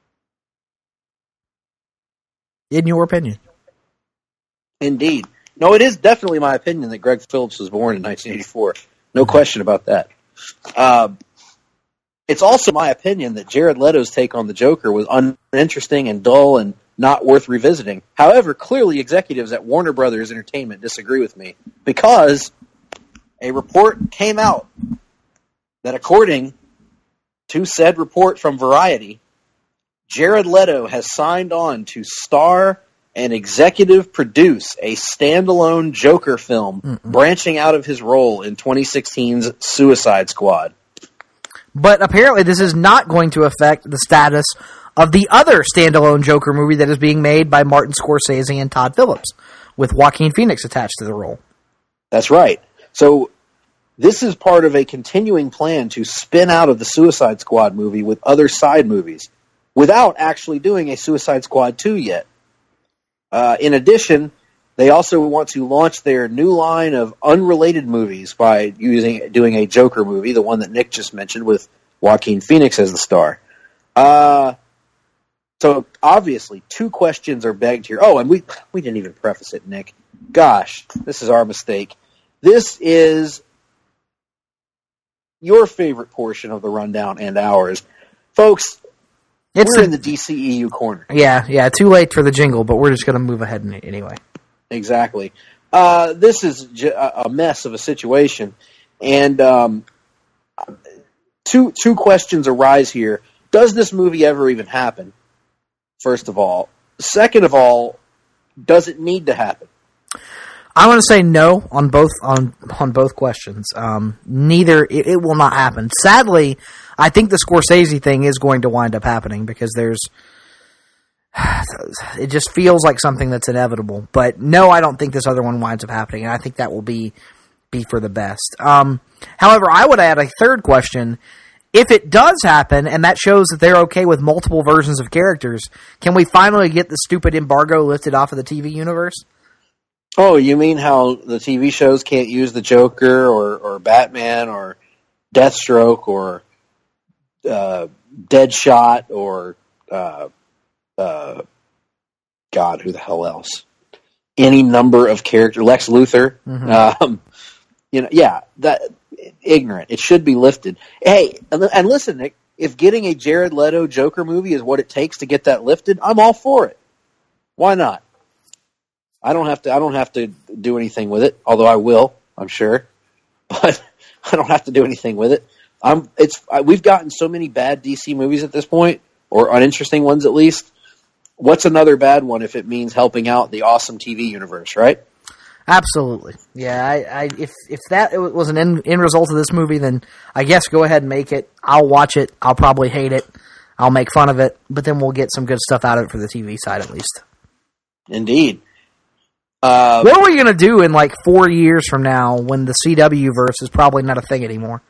In your opinion? Indeed. No, it is definitely my opinion that Greg Phillips was born in nineteen eighty-four. No question about that. Uh, it's also my opinion that Jared Leto's take on the Joker was uninteresting and dull and not worth revisiting. However, clearly executives at Warner Brothers Entertainment disagree with me because a report came out that according to said report from Variety, Jared Leto has signed on to star and executive produce a standalone Joker film Mm-mm. branching out of his role in twenty sixteen's Suicide Squad. But apparently this is not going to affect the status of the other standalone Joker movie that is being made by Martin Scorsese and Todd Phillips, with Joaquin Phoenix attached to the role. That's right. So this is part of a continuing plan to spin out of the Suicide Squad movie with other side movies, without actually doing a Suicide Squad two yet. Uh, in addition, they also want to launch their new line of unrelated movies by using doing a Joker movie, the one that Nick just mentioned, with Joaquin Phoenix as the star. Uh, so, obviously, two questions are begged here. Oh, and we we didn't even preface it, Nick. Gosh, this is our mistake. This is your favorite portion of the rundown and ours. Folks, it's we're a, in the D C E U corner. Yeah, yeah, too late for the jingle, but we're just going to move ahead anyway. Exactly. Uh, this is j- a mess of a situation, and um, two two questions arise here. Does this movie ever even happen? First of all. Second of all, does it need to happen? I want to say no on both on on both questions. Um, neither it, it will not happen. Sadly, I think the Scorsese thing is going to wind up happening because there's it just feels like something that's inevitable. But no, I don't think this other one winds up happening, and I think that will be be for the best. Um, however, I would add a third question. If it does happen, and that shows that they're okay with multiple versions of characters, can we finally get the stupid embargo lifted off of the T V universe? Oh, you mean how the T V shows can't use the Joker or, or Batman or Deathstroke or uh, Deadshot or uh, uh, God, who the hell else? Any number of characters, Lex Luthor. Mm-hmm. Um, you know, yeah, that ignorant. It should be lifted. Hey, and, and listen, Nick, if getting a Jared Leto Joker movie is what it takes to get that lifted, I'm all for it. Why not? I don't have to. I don't have to do anything with it. Although I will, I'm sure, but I don't have to do anything with it. I'm. It's. We've gotten so many bad D C movies at this point, or uninteresting ones at least. What's another bad one if it means helping out the awesome T V universe, right? Absolutely. Yeah. I. I if if that was an end, end result of this movie, then I guess go ahead and make it. I'll watch it. I'll probably hate it. I'll make fun of it, but then we'll get some good stuff out of it for the T V side at least. Indeed. Uh, what are we going to do in like four years from now when the C W verse is probably not a thing anymore?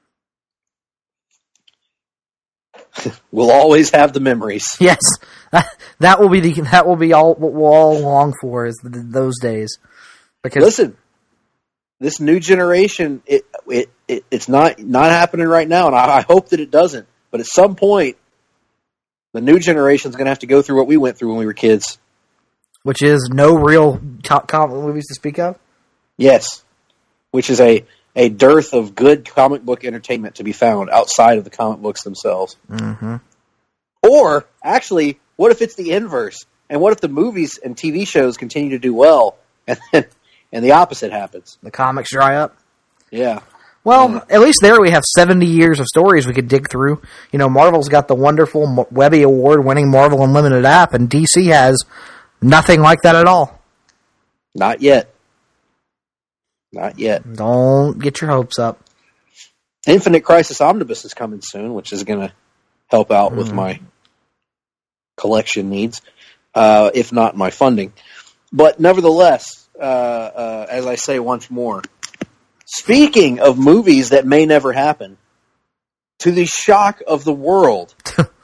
We'll always have the memories. Yes, that, that will be the that will be all what we'll all long for is the, those days. Because listen, this new generation, it, it it it's not not happening right now, and I, I hope that it doesn't. But at some point, the new generation is going to have to go through what we went through when we were kids. Which is no real co- comic movies to speak of? Yes. Which is a, a dearth of good comic book entertainment to be found outside of the comic books themselves. Mm-hmm. Or, actually, what if it's the inverse? And what if the movies and T V shows continue to do well, and then, and the opposite happens? The comics dry up? Yeah. Well, yeah. At least there we have seventy years of stories we could dig through. You know, Marvel's got the wonderful Webby Award-winning Marvel Unlimited app, and D C has nothing like that at all. Not yet. Not yet. Don't get your hopes up. Infinite Crisis Omnibus is coming soon, which is going to help out mm. with my collection needs, uh, if not my funding. But nevertheless, uh, uh, as I say once more, speaking of movies that may never happen, to the shock of the world,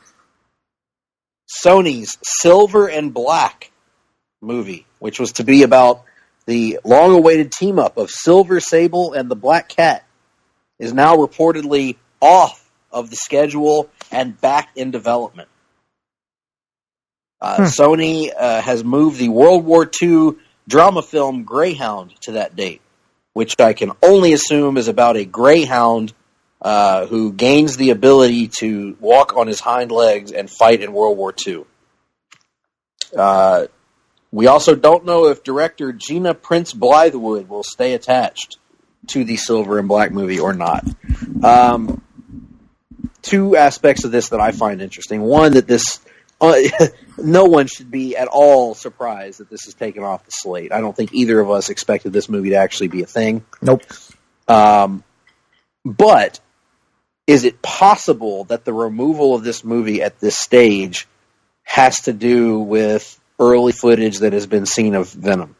Sony's Silver and Black movie, which was to be about the long-awaited team-up of Silver Sable and the Black Cat, is now reportedly off of the schedule and back in development. Uh, hmm. Sony uh, has moved the World War Two drama film Greyhound to that date, which I can only assume is about a greyhound uh, who gains the ability to walk on his hind legs and fight in World War Two. Uh, we also don't know if director Gina Prince Blythewood will stay attached to the Silver and Black movie or not. Um, two aspects of this that I find interesting. One, that this uh, no one should be at all surprised that this is taken off the slate. I don't think either of us expected this movie to actually be a thing. Nope. Um, but is it possible that the removal of this movie at this stage has to do with early footage that has been seen of Venom?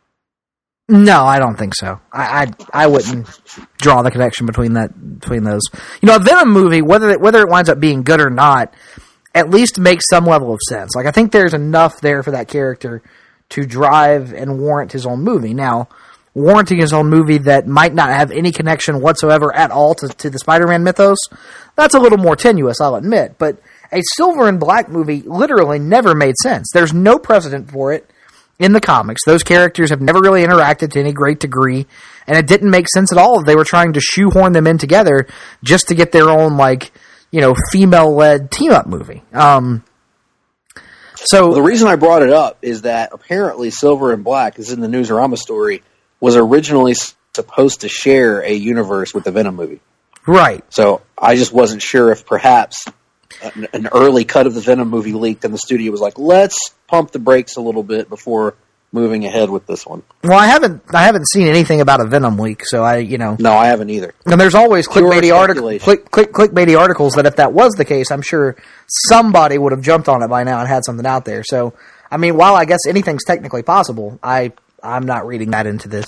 No, I don't think so. I, I I wouldn't draw the connection between that between those. You know, a Venom movie, whether it, whether it winds up being good or not, at least makes some level of sense. Like, I think there's enough there for that character to drive and warrant his own movie. Now, warranting his own movie that might not have any connection whatsoever at all to, to the Spider-Man mythos, that's a little more tenuous, I'll admit. But a Silver and Black movie literally never made sense. There's no precedent for it in the comics. Those characters have never really interacted to any great degree, and it didn't make sense at all if they were trying to shoehorn them in together just to get their own, like, you know, female-led team-up movie. Um, so well, the reason I brought it up is that apparently Silver and Black, this is in the Newsarama story, was originally supposed to share a universe with the Venom movie. Right. So I just wasn't sure if perhaps an, an early cut of the Venom movie leaked and the studio was like, let's pump the brakes a little bit before moving ahead with this one. Well, I haven't I haven't seen anything about a Venom leak, so I, you know. No, I haven't either. And there's always clickbaity, artic- click, click, clickbaity articles that if that was the case, I'm sure somebody would have jumped on it by now and had something out there. So, I mean, while I guess anything's technically possible, I, I'm not reading that into this.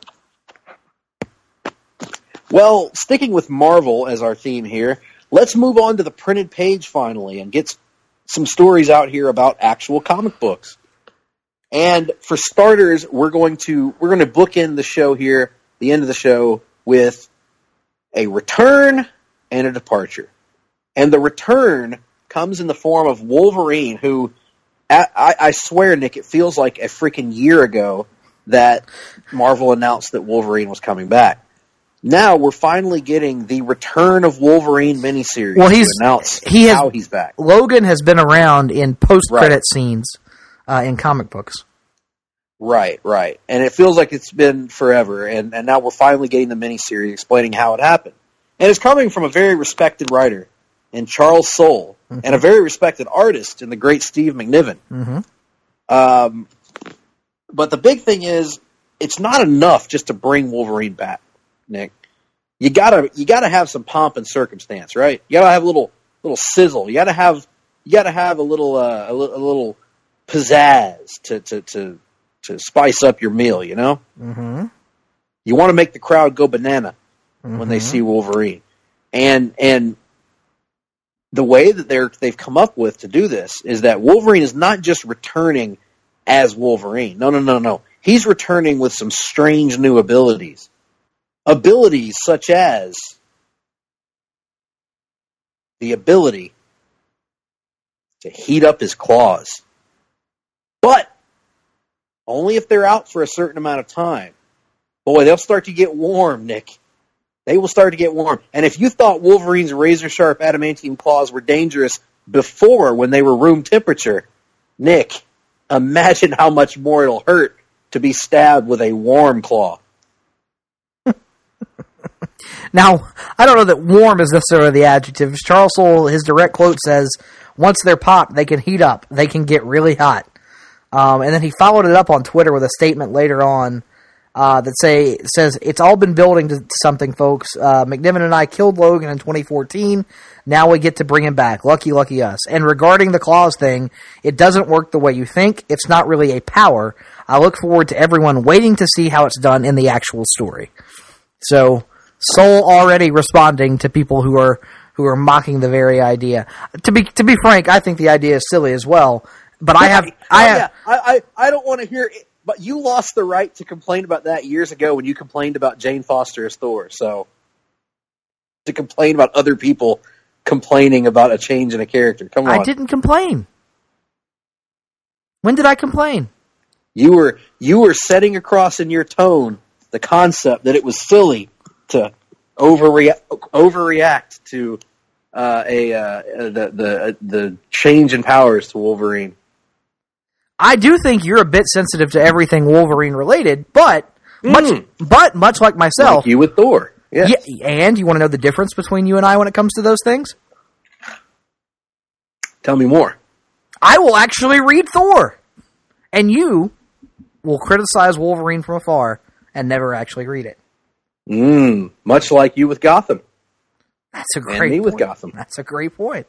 Well, sticking with Marvel as our theme here, let's move on to the printed page finally and get some stories out here about actual comic books. And for starters, we're going to we're going to bookend the show here, the end of the show, with a return and a departure. And the return comes in the form of Wolverine, who, I, I swear, Nick, it feels like a freaking year ago that Marvel announced that Wolverine was coming back. Now we're finally getting the Return of Wolverine miniseries well, he's, to announce he has, how he's back. Logan has been around in post-credit right. scenes uh, in comic books. Right, right. And it feels like it's been forever, and, and now we're finally getting the miniseries explaining how it happened. And it's coming from a very respected writer in Charles Soule, mm-hmm. and a very respected artist in the great Steve McNiven. Mm-hmm. Um, but the big thing is, it's not enough just to bring Wolverine back, Nick. You gotta, you gotta have some pomp and circumstance, right? You gotta have a little, little sizzle. You gotta have, you gotta have a little, uh, a, li- a little pizzazz to, to, to, to spice up your meal, you know? Mm-hmm. You want to make the crowd go banana mm-hmm. when they see Wolverine. And, and the way that they're, they've come up with to do this is that Wolverine is not just returning as Wolverine. No, no, no, no. He's returning with some strange new abilities. Abilities such as the ability to heat up his claws. But only if they're out for a certain amount of time. Boy, they'll start to get warm, Nick. They will start to get warm. And if you thought Wolverine's razor-sharp adamantium claws were dangerous before when they were room temperature, Nick, imagine how much more it'll hurt to be stabbed with a warm claw. Now, I don't know that warm is necessarily the adjective. Charles Soule, his direct quote says, once they're popped, they can heat up. They can get really hot. Um, and then he followed it up on Twitter with a statement later on uh, that say says, it's all been building to something, folks. Uh, McNiven and I killed Logan in twenty fourteen. Now we get to bring him back. Lucky, lucky us. And regarding the claws thing, it doesn't work the way you think. It's not really a power. I look forward to everyone waiting to see how it's done in the actual story. So, Soul already responding to people who are who are mocking the very idea. To be to be frank, I think the idea is silly as well. But I have oh, I have yeah. I, I I don't want to hear it, but you lost the right to complain about that years ago when you complained about Jane Foster as Thor. So to complain about other people complaining about a change in a character, come on. I didn't complain. When did I complain? You were you were setting across in your tone the concept that it was silly to overreact, overreact to uh, a uh, the the the change in powers to Wolverine. I do think you're a bit sensitive to everything Wolverine related, but mm. much but much like myself, like you with Thor. Yes. Yeah, and you want to know the difference between you and I when it comes to those things? Tell me more. I will actually read Thor, and you will criticize Wolverine from afar and never actually read it. Mm, much like you with Gotham. That's a great and me point. with Gotham. That's a great point.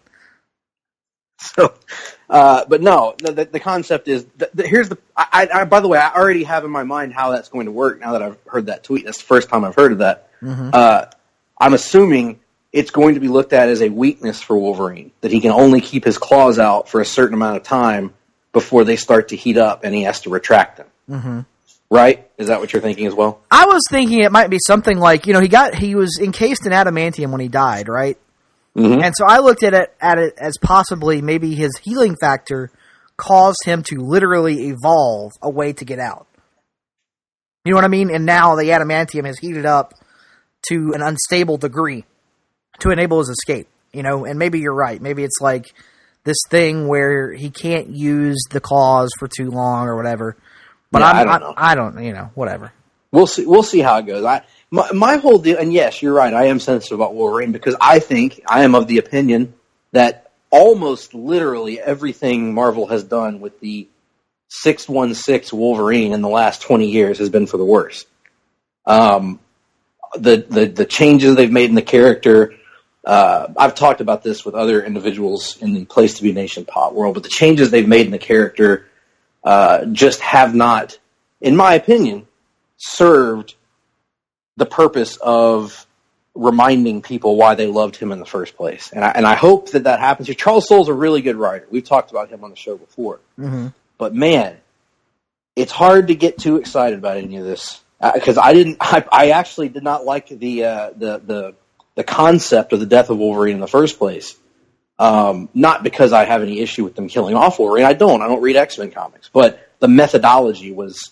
So, uh, but no, the, the concept is, the, the, here's the, I, I, by the way, I already have in my mind how that's going to work now that I've heard that tweet. That's the first time I've heard of that. Mm-hmm. Uh, I'm assuming it's going to be looked at as a weakness for Wolverine, that he can only keep his claws out for a certain amount of time before they start to heat up and he has to retract them. Mm-hmm. Right? Is that what you're thinking as well? I was thinking it might be something like, you know, he got he was encased in adamantium when he died, right? Mm-hmm. And so I looked at it at it as possibly maybe his healing factor caused him to literally evolve a way to get out. You know what I mean? And now the adamantium has heated up to an unstable degree to enable his escape. You know, and maybe you're right. Maybe it's like this thing where he can't use the claws for too long or whatever. But yeah, I'm, I don't I, know. I don't, you know, whatever. We'll see. We'll see how it goes. I my, my whole deal, and yes, you're right. I am sensitive about Wolverine because I think I am of the opinion that almost literally everything Marvel has done with the six one six Wolverine in the last twenty years has been for the worse. Um, the the the changes they've made in the character. Uh, I've talked about this with other individuals in the Place to Be Nation pod world, but the changes they've made in the character uh, just have not, in my opinion, served the purpose of reminding people why they loved him in the first place. And I, and I hope that that happens here. Charles Soule's a really good writer. We've talked about him on the show before. Mm-hmm. But man, it's hard to get too excited about any of this. Because uh, I didn't, I, I actually did not like the, uh, the, the, the concept of the death of Wolverine in the first place. Um, not because I have any issue with them killing off Wolverine. I don't. I don't read X-Men comics. But the methodology was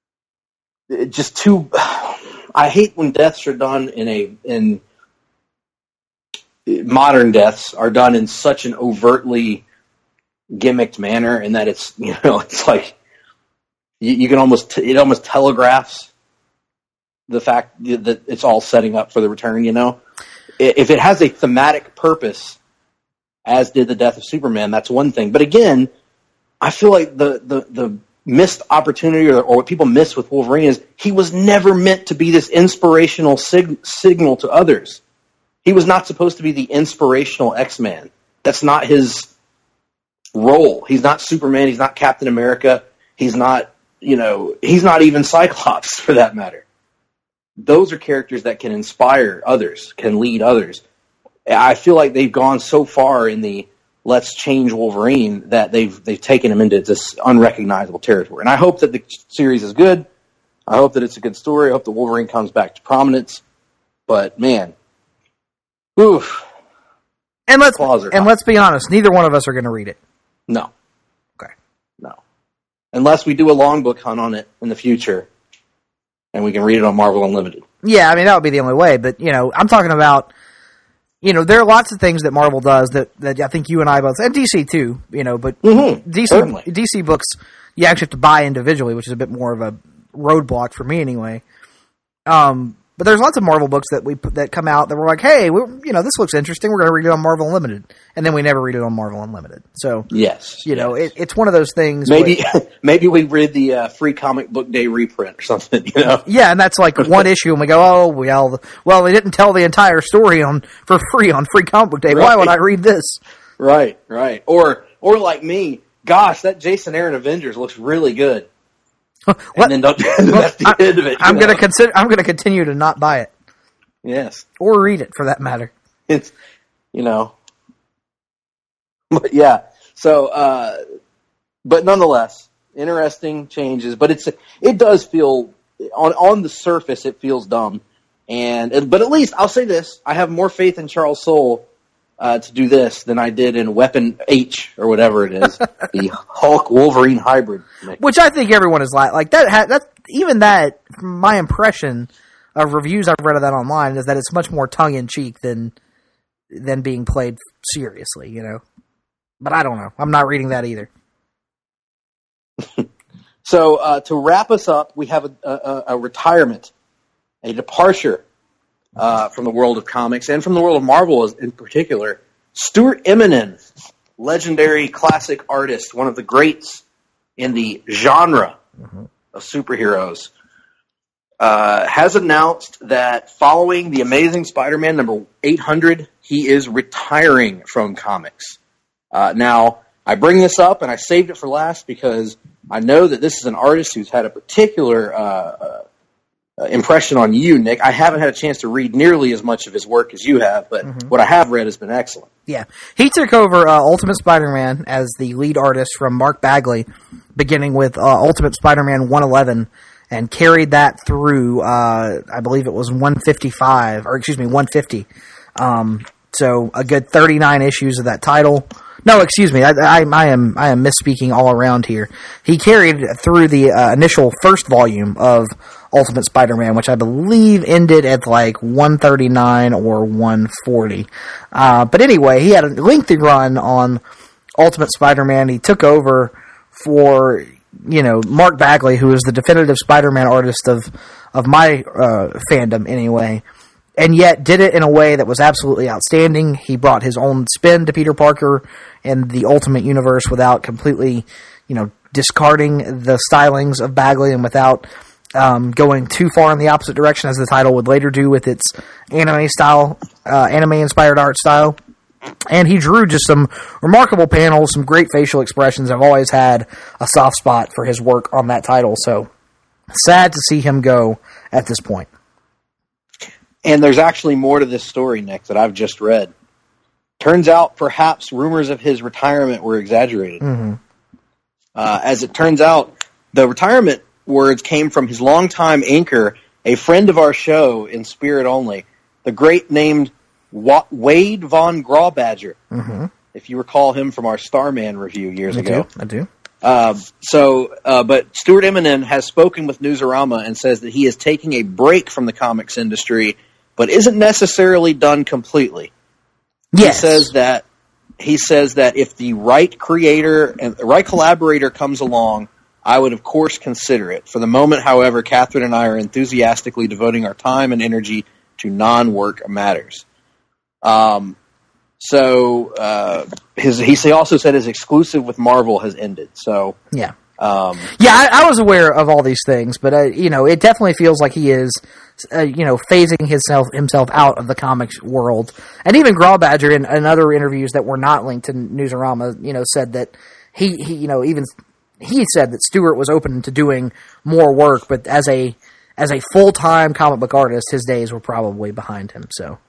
just too... I hate when deaths are done in a... in modern deaths are done in such an overtly gimmicked manner, and that it's, you know, it's like you, you can almost... It almost telegraphs the fact that it's all setting up for the return, you know? If it has a thematic purpose, as did the death of Superman, that's one thing. But again, I feel like the, the, the missed opportunity or, or what people miss with Wolverine is he was never meant to be this inspirational sig- signal to others. He was not supposed to be the inspirational X-Man. That's not his role. He's not Superman. He's not Captain America. He's not, you know, he's not even Cyclops for that matter. Those are characters that can inspire others, can lead others. I feel like they've gone so far in the let's change Wolverine that they've they've taken him into this unrecognizable territory. And I hope that the series is good. I hope that it's a good story. I hope the Wolverine comes back to prominence. But man, oof. And let's claws are and let's be honest, neither one of us are going to read it. No. Okay. No. Unless we do a long book hunt on it in the future, and we can read it on Marvel Unlimited. Yeah, I mean, that would be the only way. But, you know, I'm talking about, you know, there are lots of things that Marvel does that, that I think you and I both, and D C too, you know, but mm-hmm, D C certainly. D C books, you actually have to buy individually, which is a bit more of a roadblock for me anyway. Um, but there's lots of Marvel books that we that come out that we're like, hey, we're, you know, this looks interesting. We're going to read it on Marvel Unlimited, and then we never read it on Marvel Unlimited. So yes, you yes. know, it, it's one of those things. Maybe where, maybe we read the uh, free comic book day reprint or something. You know, yeah, and that's like one issue, and we go, oh, well, well, they didn't tell the entire story on for free on free comic book day. Right. Why would I read this? Right, right, or or like me, gosh, that Jason Aaron Avengers looks really good. What? And then don't, that's the I, end of it. I'm know? gonna consider. I'm gonna continue to not buy it. Yes, or read it for that matter. It's you know, but yeah. So, uh, but nonetheless, interesting changes. But it's it does feel on on the surface it feels dumb, and but at least I'll say this: I have more faith in Charles Soule uh, to do this than I did in Weapon H or whatever it is, the Hulk Wolverine hybrid. Which I think everyone is like like that. Ha- that even that, from my impression of reviews I've read of that online, is that it's much more tongue in cheek than than being played seriously. You know, but I don't know. I'm not reading that either. So uh, to wrap us up, we have a, a, a retirement, a departure uh, from the world of comics and from the world of Marvel in particular. Stuart Immonen, legendary classic artist, one of the greats in the genre mm-hmm. of superheroes, uh, has announced that following The Amazing Spider-Man number eight hundred, he is retiring from comics. Uh, now, I bring this up, and I saved it for last because I know that this is an artist who's had a particular uh, uh, impression on you, Nick. I haven't had a chance to read nearly as much of his work as you have, but mm-hmm. what I have read has been excellent. Yeah. He took over uh, Ultimate Spider-Man as the lead artist from Mark Bagley, beginning with uh, Ultimate Spider-Man one eleven, and carried that through, uh, I believe it was one fifty-five, or excuse me, one fifty. Um, so a good thirty-nine issues of that title. No, excuse me, I, I, I am I am misspeaking all around here. He carried through the uh, initial first volume of Ultimate Spider-Man, which I believe ended at like one thirty-nine or one forty. Uh, but anyway, he had a lengthy run on Ultimate Spider-Man. He took over for, you know, Mark Bagley, who is the definitive Spider-Man artist of, of my uh, fandom anyway, and yet did it in a way that was absolutely outstanding. He brought his own spin to Peter Parker and the Ultimate Universe without completely, you know, discarding the stylings of Bagley and without um, going too far in the opposite direction, as the title would later do with its anime style, uh, anime-inspired art style. And he drew just some remarkable panels, some great facial expressions. I've always had a soft spot for his work on that title, so sad to see him go at this point. And there's actually more to this story, Nick, that I've just read. Turns out perhaps rumors of his retirement were exaggerated. Mm-hmm. Uh, as it turns out, the retirement words came from his longtime anchor, a friend of our show in spirit only, the great named Wa- Wade Von Grawbadger. Mm-hmm. If you recall him from our Starman review years I ago. Do. I do. Uh, so, uh, but Stuart Immonen has spoken with Newsarama and says that he is taking a break from the comics industry, but isn't necessarily done completely. Yes. He says that he says that if the right creator and the right collaborator comes along, I would of course consider it. For the moment, however, Catherine and I are enthusiastically devoting our time and energy to non-work matters. Um, so uh, his he also said his exclusive with Marvel has ended. So yeah, um, yeah, I, I was aware of all these things, but uh, you know, it definitely feels like he is. Uh, you know, phasing himself himself out of the comics world. And even Grawbadger in, in other interviews that were not linked to Newsarama, you know, said that he, he, you know, even he said that Stewart was open to doing more work, but as a as a full-time comic book artist, his days were probably behind him. So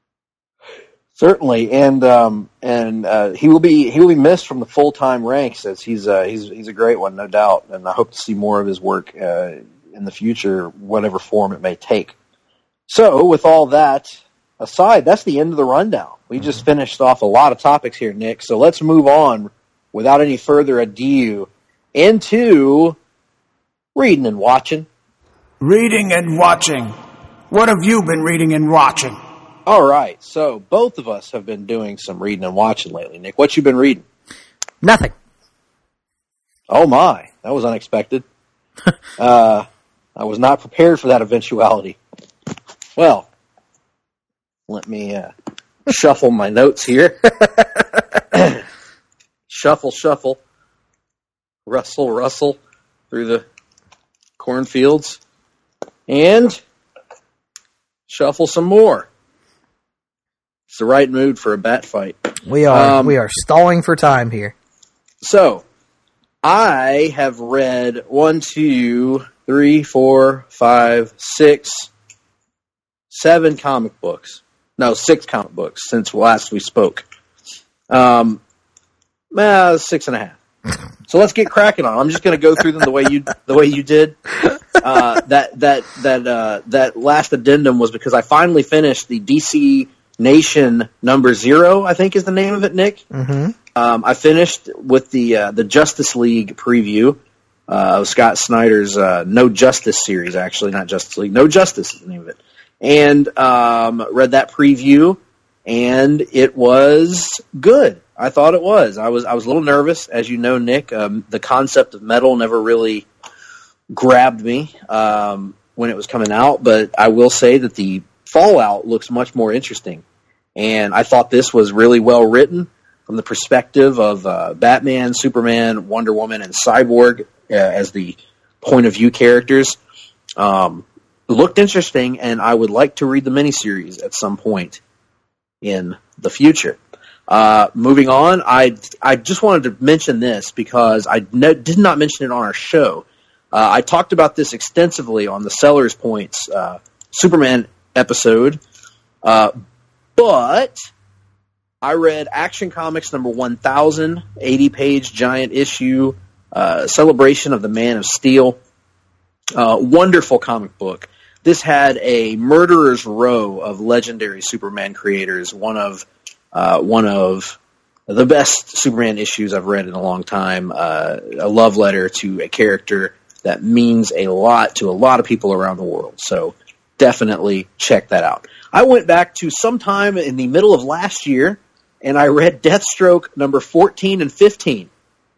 certainly, and um, and uh, he will be he will be missed from the full-time ranks, as he's uh, he's he's a great one, no doubt, and I hope to see more of his work uh, in the future, whatever form it may take. So, with all that aside, that's the end of the rundown. We just finished off a lot of topics here, Nick. So let's move on without any further ado into reading and watching. Reading and watching. What have you been reading and watching? All right. So both of us have been doing some reading and watching lately. Nick, what you been reading? Nothing. Oh, my. That was unexpected. uh, I was not prepared for that eventuality. Well, let me uh, shuffle my notes here. Shuffle, shuffle. Rustle, rustle through the cornfields. And shuffle some more. It's the right mood for a bat fight. We are um, we are stalling for time here. So, I have read one, two, three, four, five, six, seven comic books. No, six comic books since last we spoke. Um, uh, six and a half. So let's get cracking on. I'm just going to go through them the way you the way you did. Uh, that that that uh, that last addendum was because I finally finished the D C Nation number zero. I think is the name of it, Nick. Mm-hmm. Um, I finished with the uh, the Justice League preview uh, of Scott Snyder's uh, No Justice series. Actually, not Justice League. No Justice is the name of it. And um, read that preview, and it was good. I thought it was. I was I was a little nervous, as you know, Nick. Um, the concept of metal never really grabbed me um, when it was coming out, but I will say that the Fallout looks much more interesting, and I thought this was really well written from the perspective of uh, Batman, Superman, Wonder Woman, and Cyborg uh, as the point of view characters. Um, it looked interesting, and I would like to read the miniseries at some point in the future. Uh, moving on, I I just wanted to mention this because I no, did not mention it on our show. Uh, I talked about this extensively on the Seller's Points uh, Superman episode, uh, but I read Action Comics number one thousand, eighty-page giant issue, uh, celebration of the Man of Steel. Uh, wonderful comic book. This had a murderer's row of legendary Superman creators, one of Uh, one of the best Superman issues I've read in a long time. Uh, a love letter to a character that means a lot to a lot of people around the world. So definitely check that out. I went back to sometime in the middle of last year, and I read Deathstroke number fourteen and fifteen.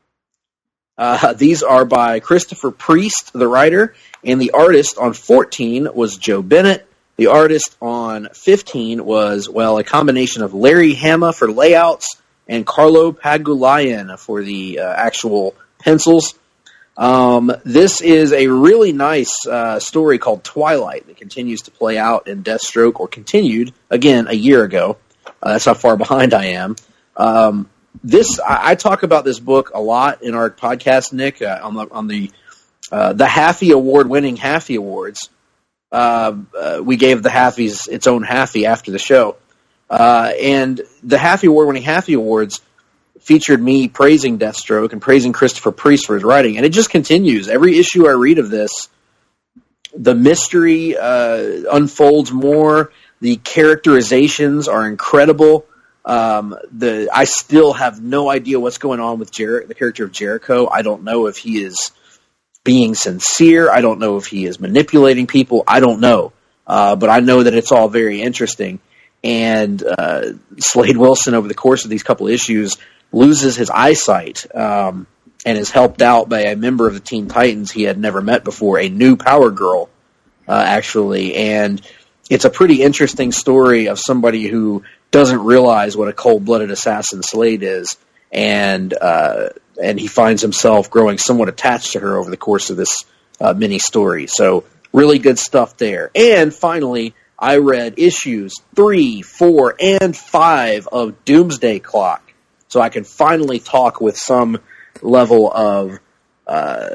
Uh, these are by Christopher Priest, the writer, and the artist on fourteen was Joe Bennett. The artist on fifteen was, well, a combination of Larry Hama for layouts and Carlo Pagulayan for the uh, actual pencils. Um, this is a really nice uh, story called Twilight that continues to play out in Deathstroke, or continued, again, a year ago. Uh, that's how far behind I am. Um, this I, I talk about this book a lot in our podcast, Nick, uh, on the, on the, uh, the Haffey Award-winning Haffey Awards. Uh, uh, we gave the Haffies its own Haffey after the show. Uh, and the Haffey Award-winning Haffey Awards featured me praising Deathstroke and praising Christopher Priest for his writing. And it just continues. Every issue I read of this, the mystery uh, unfolds more. The characterizations are incredible. Um, the I still have no idea what's going on with Jer- the character of Jericho. I don't know if he is being sincere. I don't know if he is manipulating people. I don't know. Uh, but I know that it's all very interesting. And uh, Slade Wilson, over the course of these couple issues, loses his eyesight um, and is helped out by a member of the Teen Titans he had never met before, a new Power Girl, uh, actually. And it's a pretty interesting story of somebody who doesn't realize what a cold-blooded assassin Slade is. And uh, and he finds himself growing somewhat attached to her over the course of this uh, mini story. So really good stuff there. And finally, I read issues three, four, and five of Doomsday Clock, so I can finally talk with some level of uh,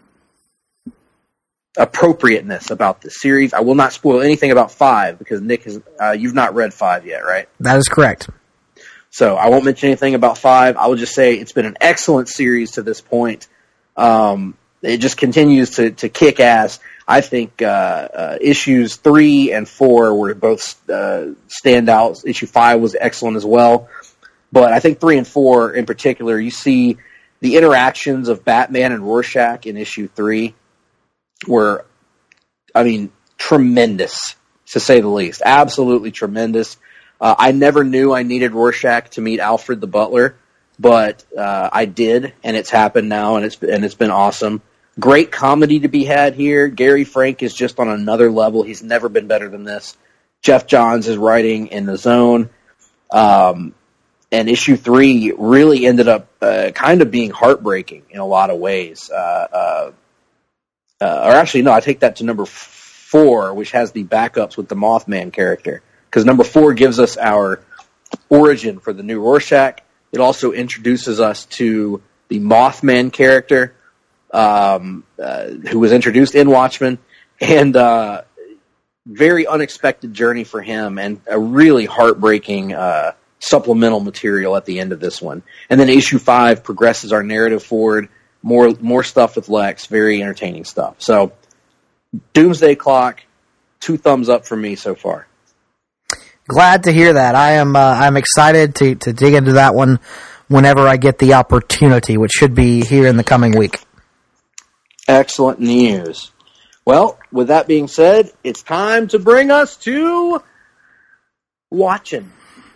appropriateness about this series. I will not spoil anything about five because Nick has uh, you've not read five yet, right? That is correct. So I won't mention anything about five. I will just say it's been an excellent series to this point. Um, it just continues to, to kick ass. I think uh, uh, issues three and four were both uh, standouts. Issue five was excellent as well. But I think three and four in particular, you see the interactions of Batman and Rorschach in issue three were, I mean, tremendous, to say the least. Absolutely tremendous. Uh, I never knew I needed Rorschach to meet Alfred the Butler, but uh, I did, and it's happened now, and it's and it's been awesome. Great comedy to be had here. Gary Frank is just on another level. He's never been better than this. Jeff Johns is writing in the zone. Um, and issue three really ended up uh, kind of being heartbreaking in a lot of ways. Uh, uh, uh, or actually, no, I take that to number four, which has the backups with the Mothman character. Because number four gives us our origin for the new Rorschach. It also introduces us to the Mothman character, Um, uh, who was introduced in Watchmen, and uh, very unexpected journey for him, and a really heartbreaking uh, supplemental material at the end of this one. And then issue five progresses our narrative forward, more more stuff with Lex, very entertaining stuff. So, Doomsday Clock, two thumbs up for me so far. Glad to hear that. I am uh, I'm excited to to dig into that one whenever I get the opportunity, which should be here in the coming week. Excellent news. Well, with that being said, it's time to bring us to watching.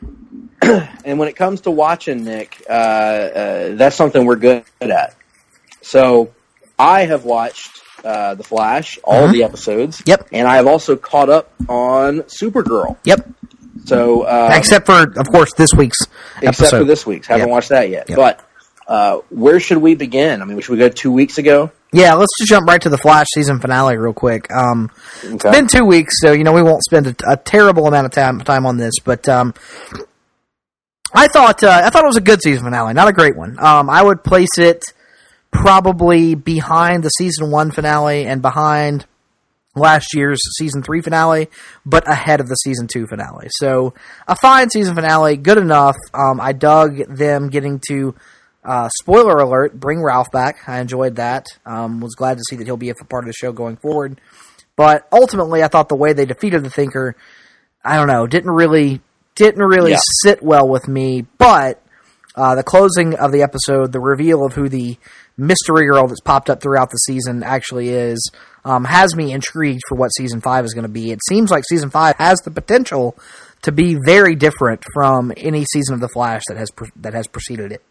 And when it comes to watching, Nick, uh, uh, that's something we're good at. So I have watched uh, The Flash, all mm-hmm. of the episodes. Yep. And I have also caught up on Supergirl. Yep. So um, except for, of course, this week's episode. Except for this week's. Haven't yep. watched that yet. Yep. But uh, where should we begin? I mean, should we go two weeks ago? Yeah, let's just jump right to the Flash season finale real quick. Um, okay. It's been two weeks, so you know we won't spend a, a terrible amount of time time on this. But um, I thought uh, I thought it was a good season finale, not a great one. Um, I would place it probably behind the season one finale and behind last year's season three finale, but ahead of the season two finale. So a fine season finale, good enough. Um, I dug them getting to. Uh, spoiler alert, bring Ralph back. I enjoyed that. Um, was glad to see that he'll be a part of the show going forward. But ultimately, I thought the way they defeated the Thinker, I don't know, didn't really didn't really yeah. sit well with me. But uh, the closing of the episode, the reveal of who the mystery girl that's popped up throughout the season actually is, um, has me intrigued for what season five is going to be. It seems like season five has the potential to be very different from any season of The Flash that has pre- that has preceded it.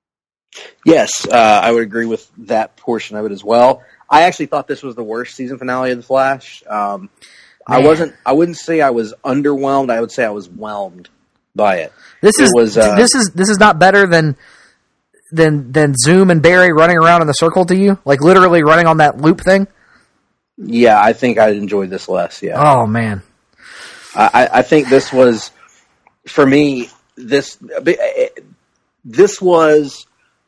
Yes, uh, I would agree with that portion of it as well. I actually thought this was the worst season finale of The Flash. Um, I wasn't. I wouldn't say I was underwhelmed. I would say I was whelmed by it. This it is was, uh, this is this is not better than than than Zoom and Barry running around in the circle to you, like literally running on that loop thing. Yeah, I think I enjoyed this less. Yeah. Oh man, I, I think this was for me. This this was.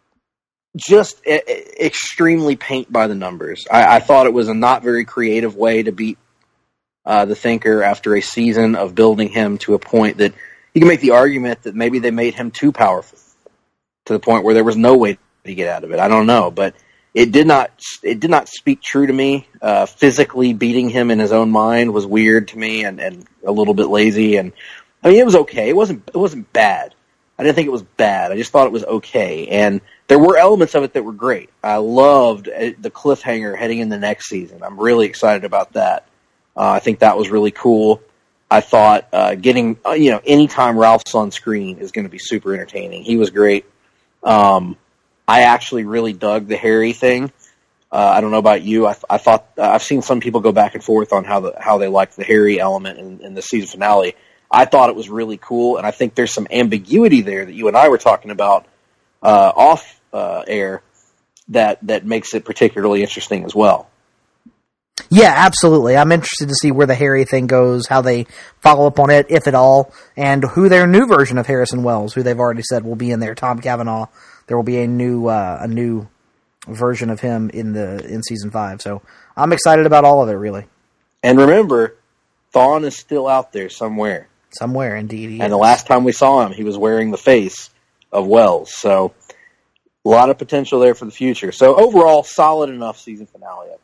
Just e- extremely paint by the numbers. I, I thought it was a not very creative way to beat uh, the Thinker after a season of building him to a point that you can make the argument that maybe they made him too powerful to the point where there was no way to get out of it. I don't know, but it did not. It did not speak true to me. Uh, physically beating him in his own mind was weird to me and, and a little bit lazy. And I mean, it was okay. It wasn't. It wasn't bad. I didn't think it was bad. I just thought it was okay. And there were elements of it that were great. I loved the cliffhanger heading in the next season. I'm really excited about that. Uh, I think that was really cool. I thought uh, getting, uh, you know, anytime Ralph's on screen is going to be super entertaining. He was great. Um, I actually really dug the Harry thing. Uh, I don't know about you. I, I thought uh, I've seen some people go back and forth on how the how they liked the Harry element in, in the season finale. I thought it was really cool, and I think there's some ambiguity there that you and I were talking about uh, off uh, air that that makes it particularly interesting as well. Yeah, absolutely. I'm interested to see where the Harry thing goes, how they follow up on it, if at all, and who their new version of Harrison Wells, who they've already said will be in there, Tom Cavanaugh. There will be a new uh, a new version of him in the in season five. So I'm excited about all of it, really. And remember, Thawne is still out there somewhere. Somewhere, indeed. And is. The last time we saw him, he was wearing the face of Wells. So a lot of potential there for the future. So overall, solid enough season finale, I think.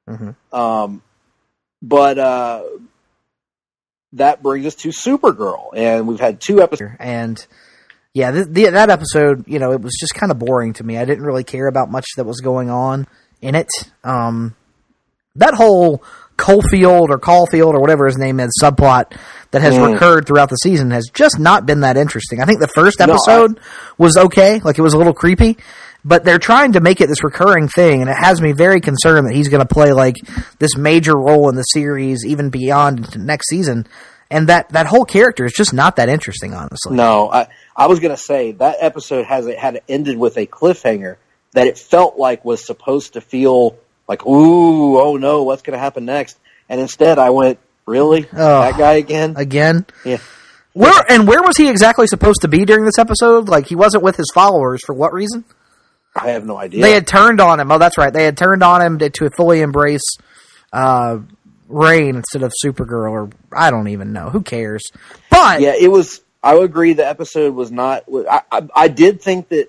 Mm-hmm. Um, but uh, that brings us to Supergirl, and we've had two episodes. And yeah, th- the, that episode, you know, it was just kind of boring to me. I didn't really care about much that was going on in it. Um, that whole Coalfield or Caulfield or whatever his name is subplot that has mm. recurred throughout the season has just not been that interesting. I think the first episode no, I... was okay, like it was a little creepy, but they're trying to make it this recurring thing, and it has me very concerned that he's going to play like this major role in the series even beyond into next season. And that, that whole character is just not that interesting, honestly. No, I I was going to say that episode has it had it ended with a cliffhanger that it felt like was supposed to feel like, ooh, oh no, what's going to happen next? And instead I went, really? Oh, that guy again? Again? Yeah. Where and where was he exactly supposed to be during this episode? Like, he wasn't with his followers for what reason? I have no idea. They had turned on him. Oh, that's right. They had turned on him to, to fully embrace uh, Rain instead of Supergirl, or I don't even know. Who cares? But yeah, it was. I would agree. The episode was not. I, I, I did think that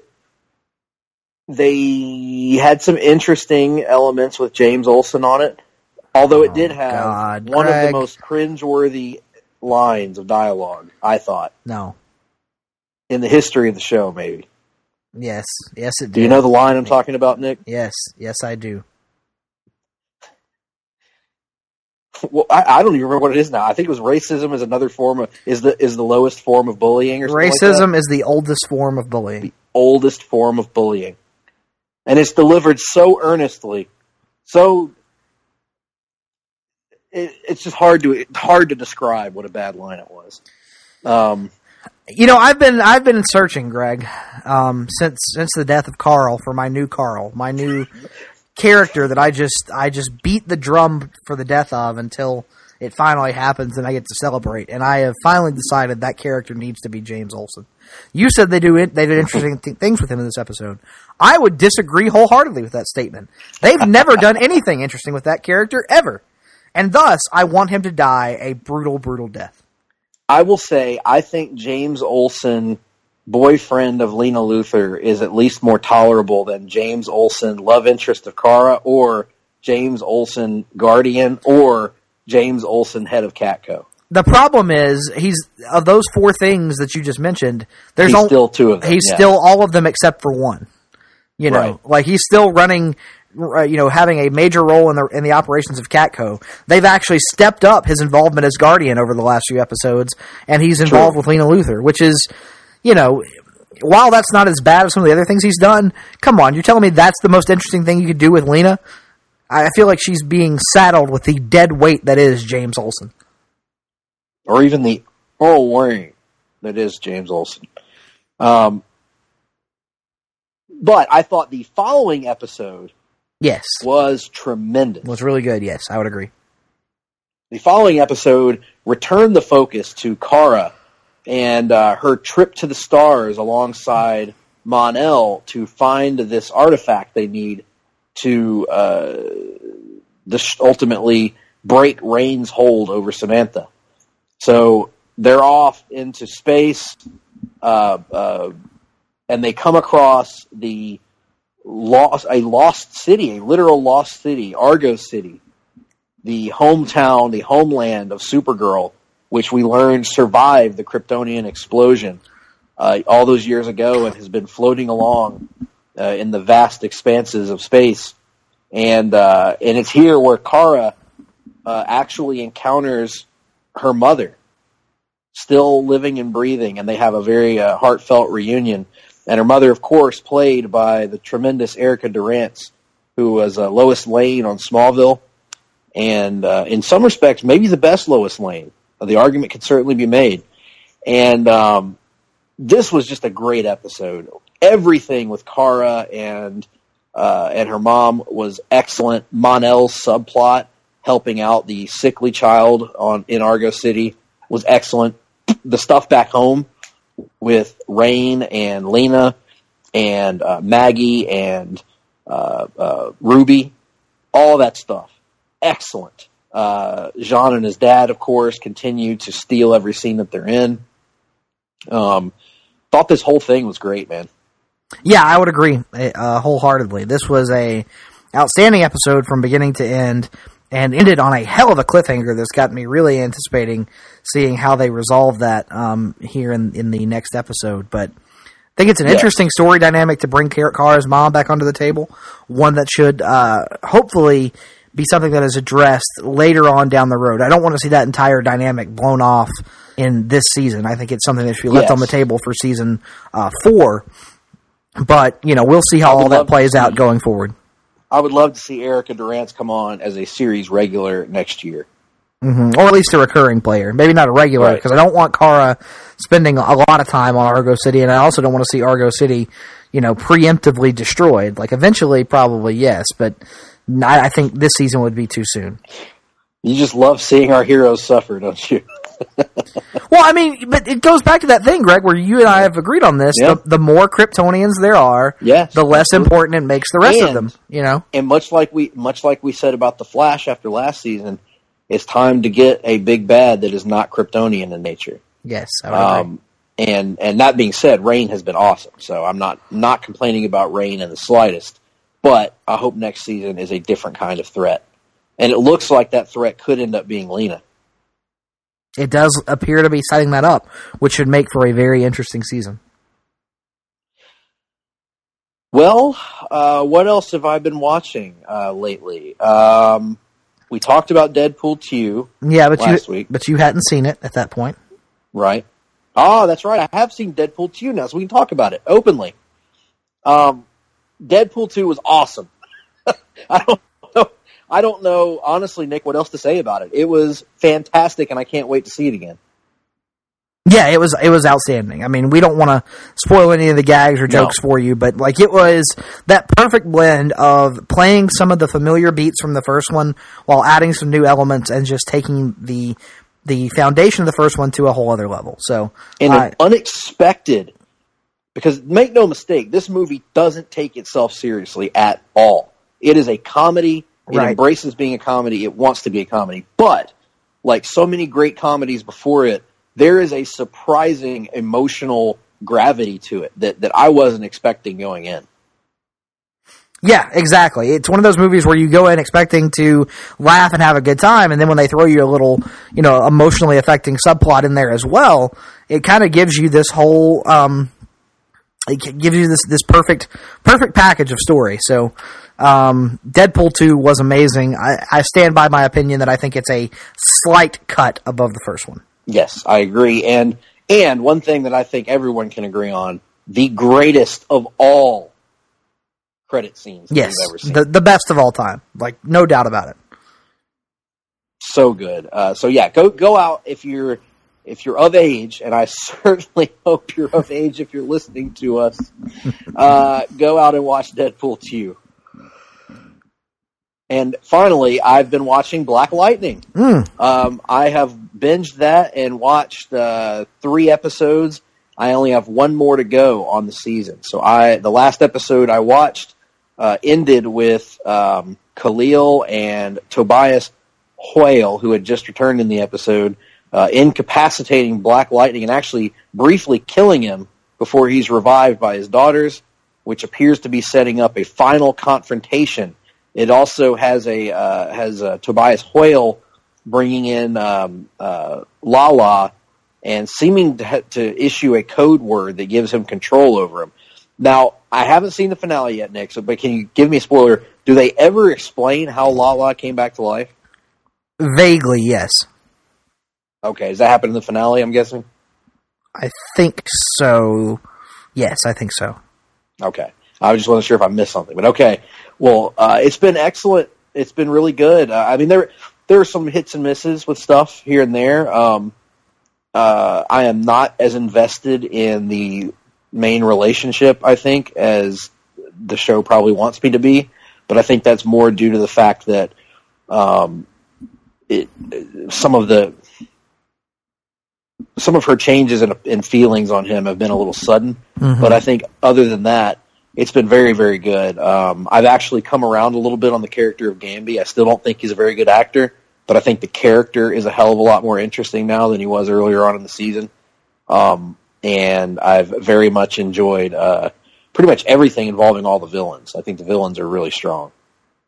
they had some interesting elements with James Olsen on it, although it did have God, one Greg. of the most cringeworthy lines of dialogue, I thought. No. In the history of the show, maybe. Yes. Yes, it did. Do you know the line I'm talking about, Nick? Yes. Yes, I do. Well, I, I don't even remember what it is now. I think it was racism is another form of is the is the lowest form of bullying or something Racism like that. is the oldest form of bullying. The oldest form of bullying. And it's delivered so earnestly. So it, it's just hard to hard to describe what a bad line it was. Um You know, I've been I've been searching, Greg, um, since since the death of Carl for my new Carl, my new character that I just I just beat the drum for the death of until it finally happens and I get to celebrate. And I have finally decided that character needs to be James Olsen. You said they do it, they did interesting th- things with him in this episode. I would disagree wholeheartedly with that statement. They've never done anything interesting with that character ever, and thus I want him to die a brutal, brutal death. I will say, I think James Olsen, boyfriend of Lena Luthor, is at least more tolerable than James Olsen, love interest of Kara, or James Olsen, guardian, or James Olsen, head of Catco. The problem is, he's of those four things that you just mentioned, there's he's only, still two of them. He's yeah. still all of them except for one. You know, right. like he's still running, uh, you know, having a major role in the in the operations of Catco. They've actually stepped up his involvement as Guardian over the last few episodes, and he's involved True. with Lena Luthor, which is, you know, while that's not as bad as some of the other things he's done, come on, you're telling me that's the most interesting thing you could do with Lena? I feel like she's being saddled with the dead weight that is James Olsen. Or even the Earl Wayne that is James Olsen. Um, but I thought the following episode yes. was tremendous. Was really good, yes, I would agree. The following episode returned the focus to Kara and uh, her trip to the stars alongside Mon-El to find this artifact they need to uh, this ultimately break Rain's hold over Samantha. So they're off into space, uh, uh, and they come across the lost, a lost city, a literal lost city, Argo City, the hometown, the homeland of Supergirl, which we learned survived the Kryptonian explosion uh, all those years ago and has been floating along uh, in the vast expanses of space. And uh, and it's here where Kara uh, actually encounters her mother, still living and breathing, and they have a very uh, heartfelt reunion. And her mother, of course, played by the tremendous Erica Durance, who was uh, Lois Lane on Smallville, and uh, in some respects, maybe the best Lois Lane. The argument could certainly be made. And um, this was just a great episode. Everything with Kara and uh, and her mom was excellent. Mon-El's subplot, helping out the sickly child on in Argo City, was excellent. The stuff back home with Rain and Lena and uh, Maggie and uh, uh, Ruby, all that stuff, excellent. Uh, Jean and his dad, of course, continue to steal every scene that they're in. Um, thought this whole thing was great, man. Yeah, I would agree uh, wholeheartedly. This was a outstanding episode from beginning to end, and ended on a hell of a cliffhanger that's got me really anticipating seeing how they resolve that um, here in, in the next episode. But I think it's an yeah. interesting story dynamic to bring Kara's mom back onto the table, one that should uh, hopefully be something that is addressed later on down the road. I don't want to see that entire dynamic blown off in this season. I think it's something that should be left yes. on the table for season uh, four. But, you know, we'll see how all that plays out going forward. I would love to see Erica Durance come on as a series regular next year. Mm-hmm. Or at least a recurring player. Maybe not a regular, because right. I don't want Kara spending a lot of time on Argo City, and I also don't want to see Argo City, you know, preemptively destroyed. Like, eventually, probably, yes, but I, I think this season would be too soon. You just love seeing our heroes suffer, don't you? Well, I mean, but it goes back to that thing, Greg, where you and I have agreed on this. Yep. The, the more Kryptonians there are, yes, the less absolutely. important it makes the rest and, of them. You know, and much like we much like we said about the Flash after last season, it's time to get a big bad that is not Kryptonian in nature. Yes, I would agree. Um, and and that being said, Reign has been awesome, so I'm not not complaining about Reign in the slightest. But I hope next season is a different kind of threat, and it looks like that threat could end up being Lena. It does appear to be setting that up, which should make for a very interesting season. Well, uh, what else have I been watching uh, lately? Um, we talked about Deadpool two yeah, but last you, week. But you hadn't seen it at that point. Right. Oh, that's right. I have seen Deadpool two now, so we can talk about it openly. Um, Deadpool two was awesome. I don't know. I don't know, honestly, Nick, what else to say about it. It was fantastic, and I can't wait to see it again. Yeah, it was it was outstanding. I mean, we don't want to spoil any of the gags or jokes no. for you, but like it was that perfect blend of playing some of the familiar beats from the first one while adding some new elements and just taking the the foundation of the first one to a whole other level. So, and uh, unexpected, because make no mistake, this movie doesn't take itself seriously at all. It is a comedy. It right. embraces being a comedy. It wants to be a comedy. But, like so many great comedies before it, there is a surprising emotional gravity to it that, that I wasn't expecting going in. Yeah, exactly. It's one of those movies where you go in expecting to laugh and have a good time, and then when they throw you a little, you know, emotionally affecting subplot in there as well, it kind of gives you this whole, um, it gives you this, this perfect, perfect package of story. So, Um, Deadpool two was amazing. I, I stand by my opinion that I think it's a slight cut above the first one. Yes, I agree. And and one thing that I think everyone can agree on, the greatest of all credit scenes yes, we've ever seen. The, the best of all time. Like, no doubt about it. So good. Uh, so yeah, go go out if you're if you're of age, and I certainly hope you're of age if you're listening to us. Uh, go out and watch Deadpool two. And finally, I've been watching Black Lightning. Mm. Um, I have binged that and watched uh, three episodes. I only have one more to go on the season. So I, the last episode I watched uh, ended with um, Khalil and Tobias Hoyle, who had just returned in the episode, uh, incapacitating Black Lightning and actually briefly killing him before he's revived by his daughters, which appears to be setting up a final confrontation. It also has a uh, has uh, Tobias Hoyle bringing in um, uh, Lala and seeming to, ha- to issue a code word that gives him control over him. Now, I haven't seen the finale yet, Nick, so, but can you give me a spoiler? Do they ever explain how Lala came back to life? Vaguely, yes. Okay, does that happen in the finale, I'm guessing? I think so. Yes, I think so. Okay. I just wasn't sure if I missed something, but okay. Well, uh, it's been excellent. It's been really good. Uh, I mean, there there are some hits and misses with stuff here and there. Um, uh, I am not as invested in the main relationship, I think, as the show probably wants me to be. But I think that's more due to the fact that um, it, some of the some of her changes in, in feelings on him have been a little sudden. Mm-hmm. But I think other than that, it's been very, very good. Um, I've actually come around a little bit on the character of Gamby. I still don't think he's a very good actor, but I think the character is a hell of a lot more interesting now than he was earlier on in the season. Um, and I've very much enjoyed uh, pretty much everything involving all the villains. I think the villains are really strong.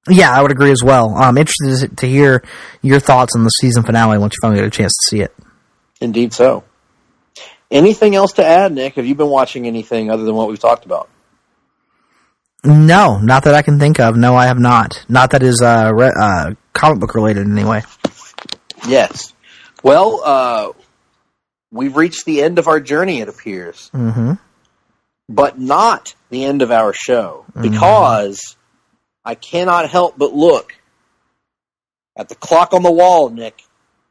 Yeah, I would agree as well. I'm interested to hear your thoughts on the season finale once you finally get a chance to see it. Indeed so. Anything else to add, Nick? Have you been watching anything other than what we've talked about? No, not that I can think of. No, I have not. Not that is uh, re- uh, comic book related in any way. Yes. Well, uh, we've reached the end of our journey, it appears. Mm-hmm. But not the end of our show. Because mm-hmm. I cannot help but look at the clock on the wall, Nick.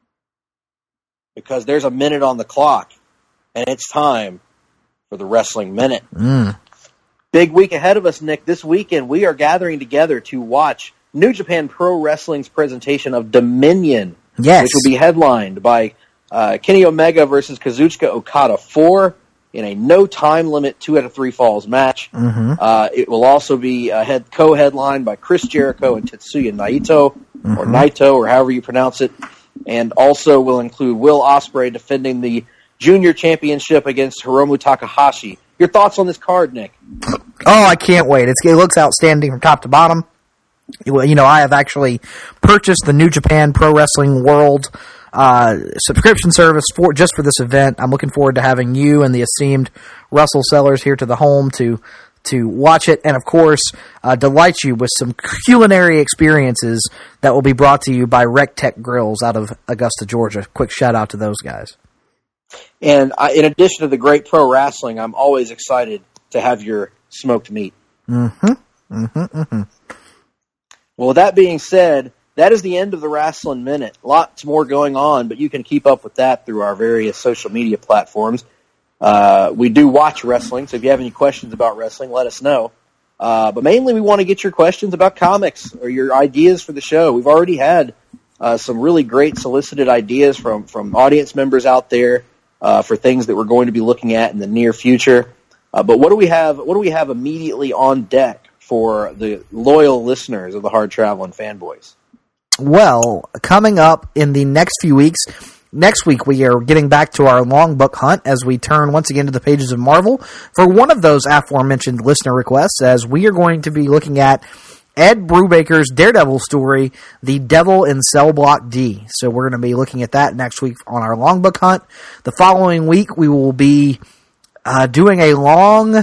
Because there's a minute on the clock. And it's time for the Wrestling Minute. Mm. Big week ahead of us, Nick. This weekend, we are gathering together to watch New Japan Pro Wrestling's presentation of Dominion. Yes. Which will be headlined by uh, Kenny Omega versus Kazuchika Okada four in a no time limit two out of three falls match. Mm-hmm. Uh, it will also be uh, head co-headlined by Chris Jericho and Tetsuya Naito, mm-hmm. or Naito, or however you pronounce it. And also will include Will Ospreay defending the Junior Championship against Hiromu Takahashi. Your thoughts on this card, Nick? Oh, I can't wait. It's, it looks outstanding from top to bottom. You know, I have actually purchased the New Japan Pro Wrestling World uh, subscription service for just for this event. I'm looking forward to having you and the esteemed Russell Sellers here to the home to to watch it, and of course, uh, delight you with some culinary experiences that will be brought to you by Rec Tech Grills out of Augusta, Georgia. Quick shout out to those guys. And I, in addition to the great pro wrestling, I'm always excited to have your smoked meat. Mm-hmm. Mm-hmm. Mm-hmm. Well, with that being said, that is the end of the Wrestling Minute. Lots more going on, but you can keep up with that through our various social media platforms. Uh, we do watch wrestling, so if you have any questions about wrestling, let us know. Uh, but mainly we want to get your questions about comics or your ideas for the show. We've already had uh, some really great solicited ideas from, from audience members out there uh, for things that we're going to be looking at in the near future. Uh, but what do we have? What do we have immediately on deck for the loyal listeners of the Hard Traveling Fanboys? Well, coming up in the next few weeks, next week we are getting back to our long book hunt as we turn once again to the pages of Marvel for one of those aforementioned listener requests, as we are going to be looking at Ed Brubaker's Daredevil story, The Devil in Cell Block D. So we're going to be looking at that next week on our long book hunt. The following week we will be uh, doing a long...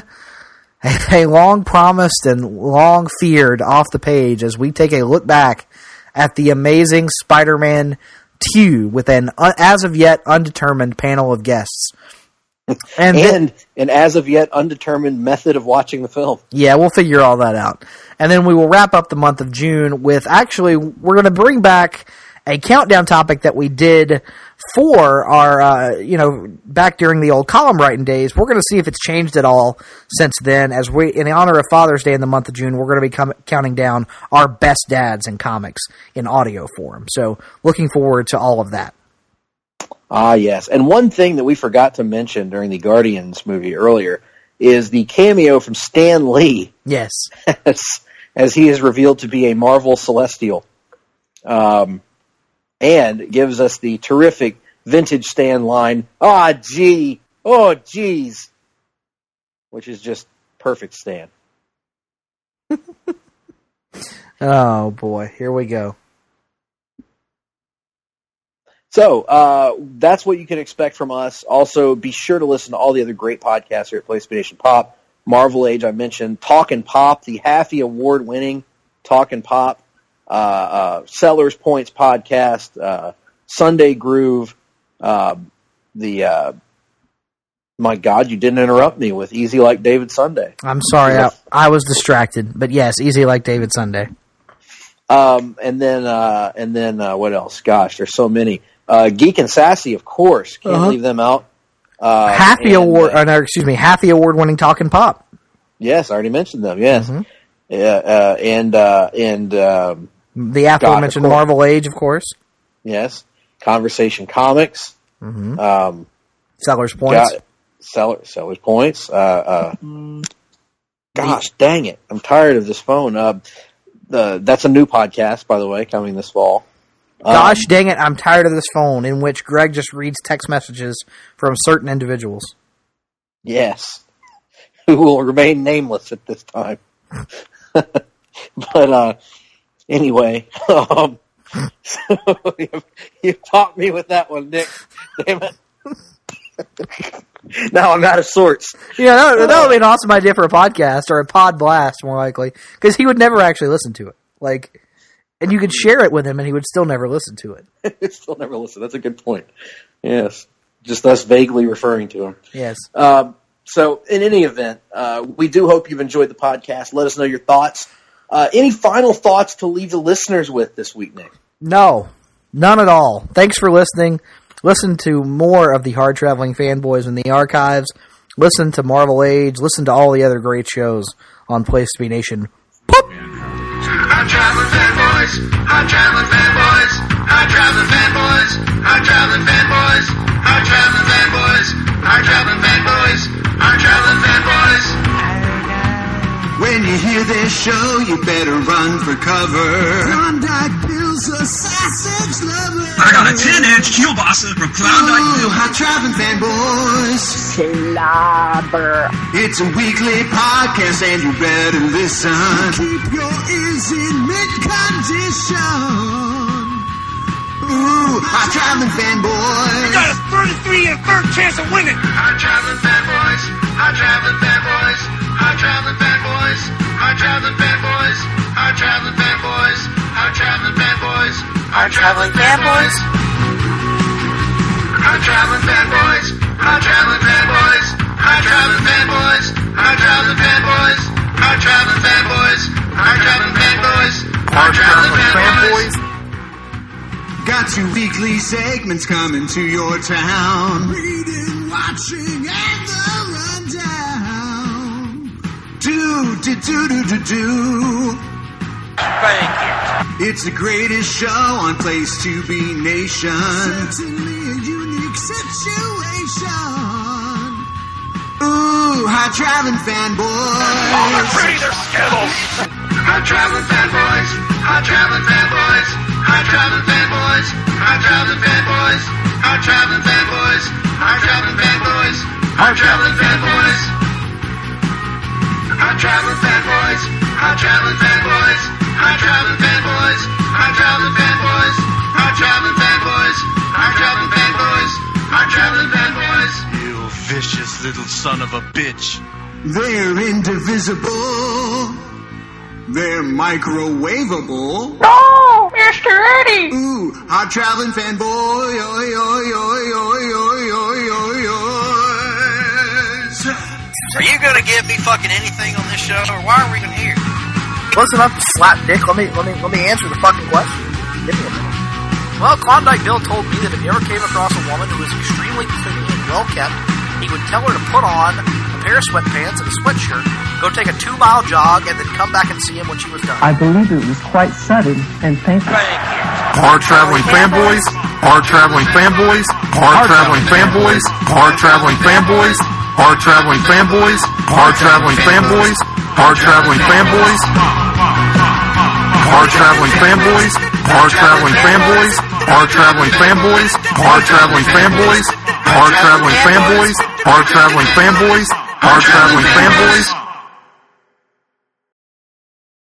a long promised and long feared off the page as we take a look back at the Amazing Spider-Man two with an uh, as of yet undetermined panel of guests. And, and then, an as of yet undetermined method of watching the film. Yeah, we'll figure all that out. And then we will wrap up the month of June with, actually, we're going to bring back a countdown topic that we did for our, uh, you know, back during the old column writing days. We're going to see if it's changed at all since then. As we, in honor of Father's Day in the month of June, we're going to be com- counting down our best dads in comics in audio form. So looking forward to all of that. Ah, yes. And one thing that we forgot to mention during the Guardians movie earlier is the cameo from Stan Lee. Yes. As, as he is revealed to be a Marvel Celestial. Um, and gives us the terrific vintage Stan line, ah, gee, oh, geez, which is just perfect Stan. Oh, boy. Here we go. So, uh, that's what you can expect from us. Also, be sure to listen to all the other great podcasts here at PlayStation Pop. Marvel Age, I mentioned. Talkin' Pop, the Haffey Award-winning Talkin' Pop. Uh, uh, Sellers Points podcast, uh, Sunday Groove, uh, the, uh, my God, you didn't interrupt me with Easy Like David Sunday. I'm sorry, I, I was distracted, but yes, Easy Like David Sunday. Um, and then, uh, and then, uh, what else? Gosh, there's so many. Uh, Geek and Sassy, of course, can't uh-huh. leave them out. Uh, Happy and, Award, uh, or no, excuse me, Happy Award-winning Talkin' Pop. Yes, I already mentioned them, yes. Mm-hmm. Yeah, uh, and, uh, and, um, the aforementioned God, Marvel Age, of course. Yes. Conversation Comics. Mm-hmm. Um, Sellers Points. God, Seller, Sellers Points. Uh, uh, gosh, dang it. I'm tired of this phone. Uh, the, that's a new podcast, by the way, coming this fall. Um, Gosh, dang it. I'm tired of this phone in which Greg just reads text messages from certain individuals. Yes. Who will remain nameless at this time. But, uh, Anyway, um, so you, you popped me with that one, Nick. Damn it. Now I'm out of sorts. Yeah, that, that would be an awesome idea for a podcast, or a pod blast, more likely, because he would never actually listen to it. Like, and you could share it with him, and he would still never listen to it. He'd still never listen. That's a good point. Yes, just us vaguely referring to him. Yes. Um, so, in any event, uh, we do hope you've enjoyed the podcast. Let us know your thoughts. Uh, any final thoughts to leave the listeners with this week, Nick? No, none at all. Thanks for listening. Listen to more of the Hard Traveling Fanboys in the archives. Listen to Marvel Age. Listen to all the other great shows on Place to Be Nation. Hard Traveling Fanboys, Hard Traveling Fanboys, Hard Traveling Fanboys, Hard Traveling Fanboys, Hard Traveling Fanboys, Hard Traveling Fanboys, Hard Traveling Fanboys. When you hear this show, you better run for cover. Klondike Bill's a sausage lover. I got a ten-inch kielbasa from Klondike Bill. Hot Traveling Fanboys. Slobber. It's a weekly podcast and you better listen. Keep your ears in mid-condition. Ooh, Hot Traveling Fanboys. You got a thirty-three and third chance of winning. Hot Traveling Fanboys. Hot Traveling Fanboys. Hot Traveling Fanboys. Hot Traveling Fanboys. Hot Traveling Fanboys. Hot Traveling Fanboys. Hot Traveling Fanboys. Hot Traveling Fanboys. Hot Traveling Fanboys. Hot Traveling Fanboys. Hot Traveling Fanboys. Hot Traveling Fanboys. Hot Traveling Fanboys. Hot Traveling Fanboys. Got two weekly segments coming to your town. Reading, watching, and the rundown. Do, do, do, do, do, do. Thank you. It's the greatest show on Place to Be Nation. Certainly a unique situation. Ooh, Hot Traveling Fanboys. All the pretty, they're skittles. Hot Traveling Fanboys. Hot Traveling Fanboys. Hot Traveling Fanboys. Hot Traveling Fanboys. Hot Traveling Fanboys. Hot Traveling Fanboys. Hot Traveling Fanboys. Hot Traveling Fanboys. Hot Traveling Fanboys. Hot Traveling Fanboys. Hot Traveling Fanboys. Hot Traveling Fanboys. Hot Traveling Fanboys. Hot Traveling Fanboys. You vicious little son of a bitch. They're indivisible. They're microwavable. No, Mister Eddie. Ooh, Hot Traveling Fanboy. Oi, oi, oi, oi, oi, oi, oi, oi. Are you gonna give me fucking anything on this show, or why are we even here? Listen up, slap dick. Let me let me let me answer the fucking question. Give me a minute. Well, Klondike Bill told me that if he ever came across a woman who was extremely clean and well kept, he would tell her to put on a pair of sweatpants and a sweatshirt, go take a two-mile jog, and then come back and see him when she was done. I believe it was quite sudden and painful. Hard Traveling Fanboys, Hard Traveling Fanboys, Hard Traveling Fanboys, Hard Traveling Fanboys, Hard Traveling Fanboys, Hard Traveling Fanboys, Hard Traveling Fanboys, Hard Traveling Fanboys, Hard Traveling Fanboys, Hard Traveling Fanboys, Hard Traveling Fanboys, Hard Traveling Fanboys, Hard Traveling Fanboys, Hard Traveling Fanboys.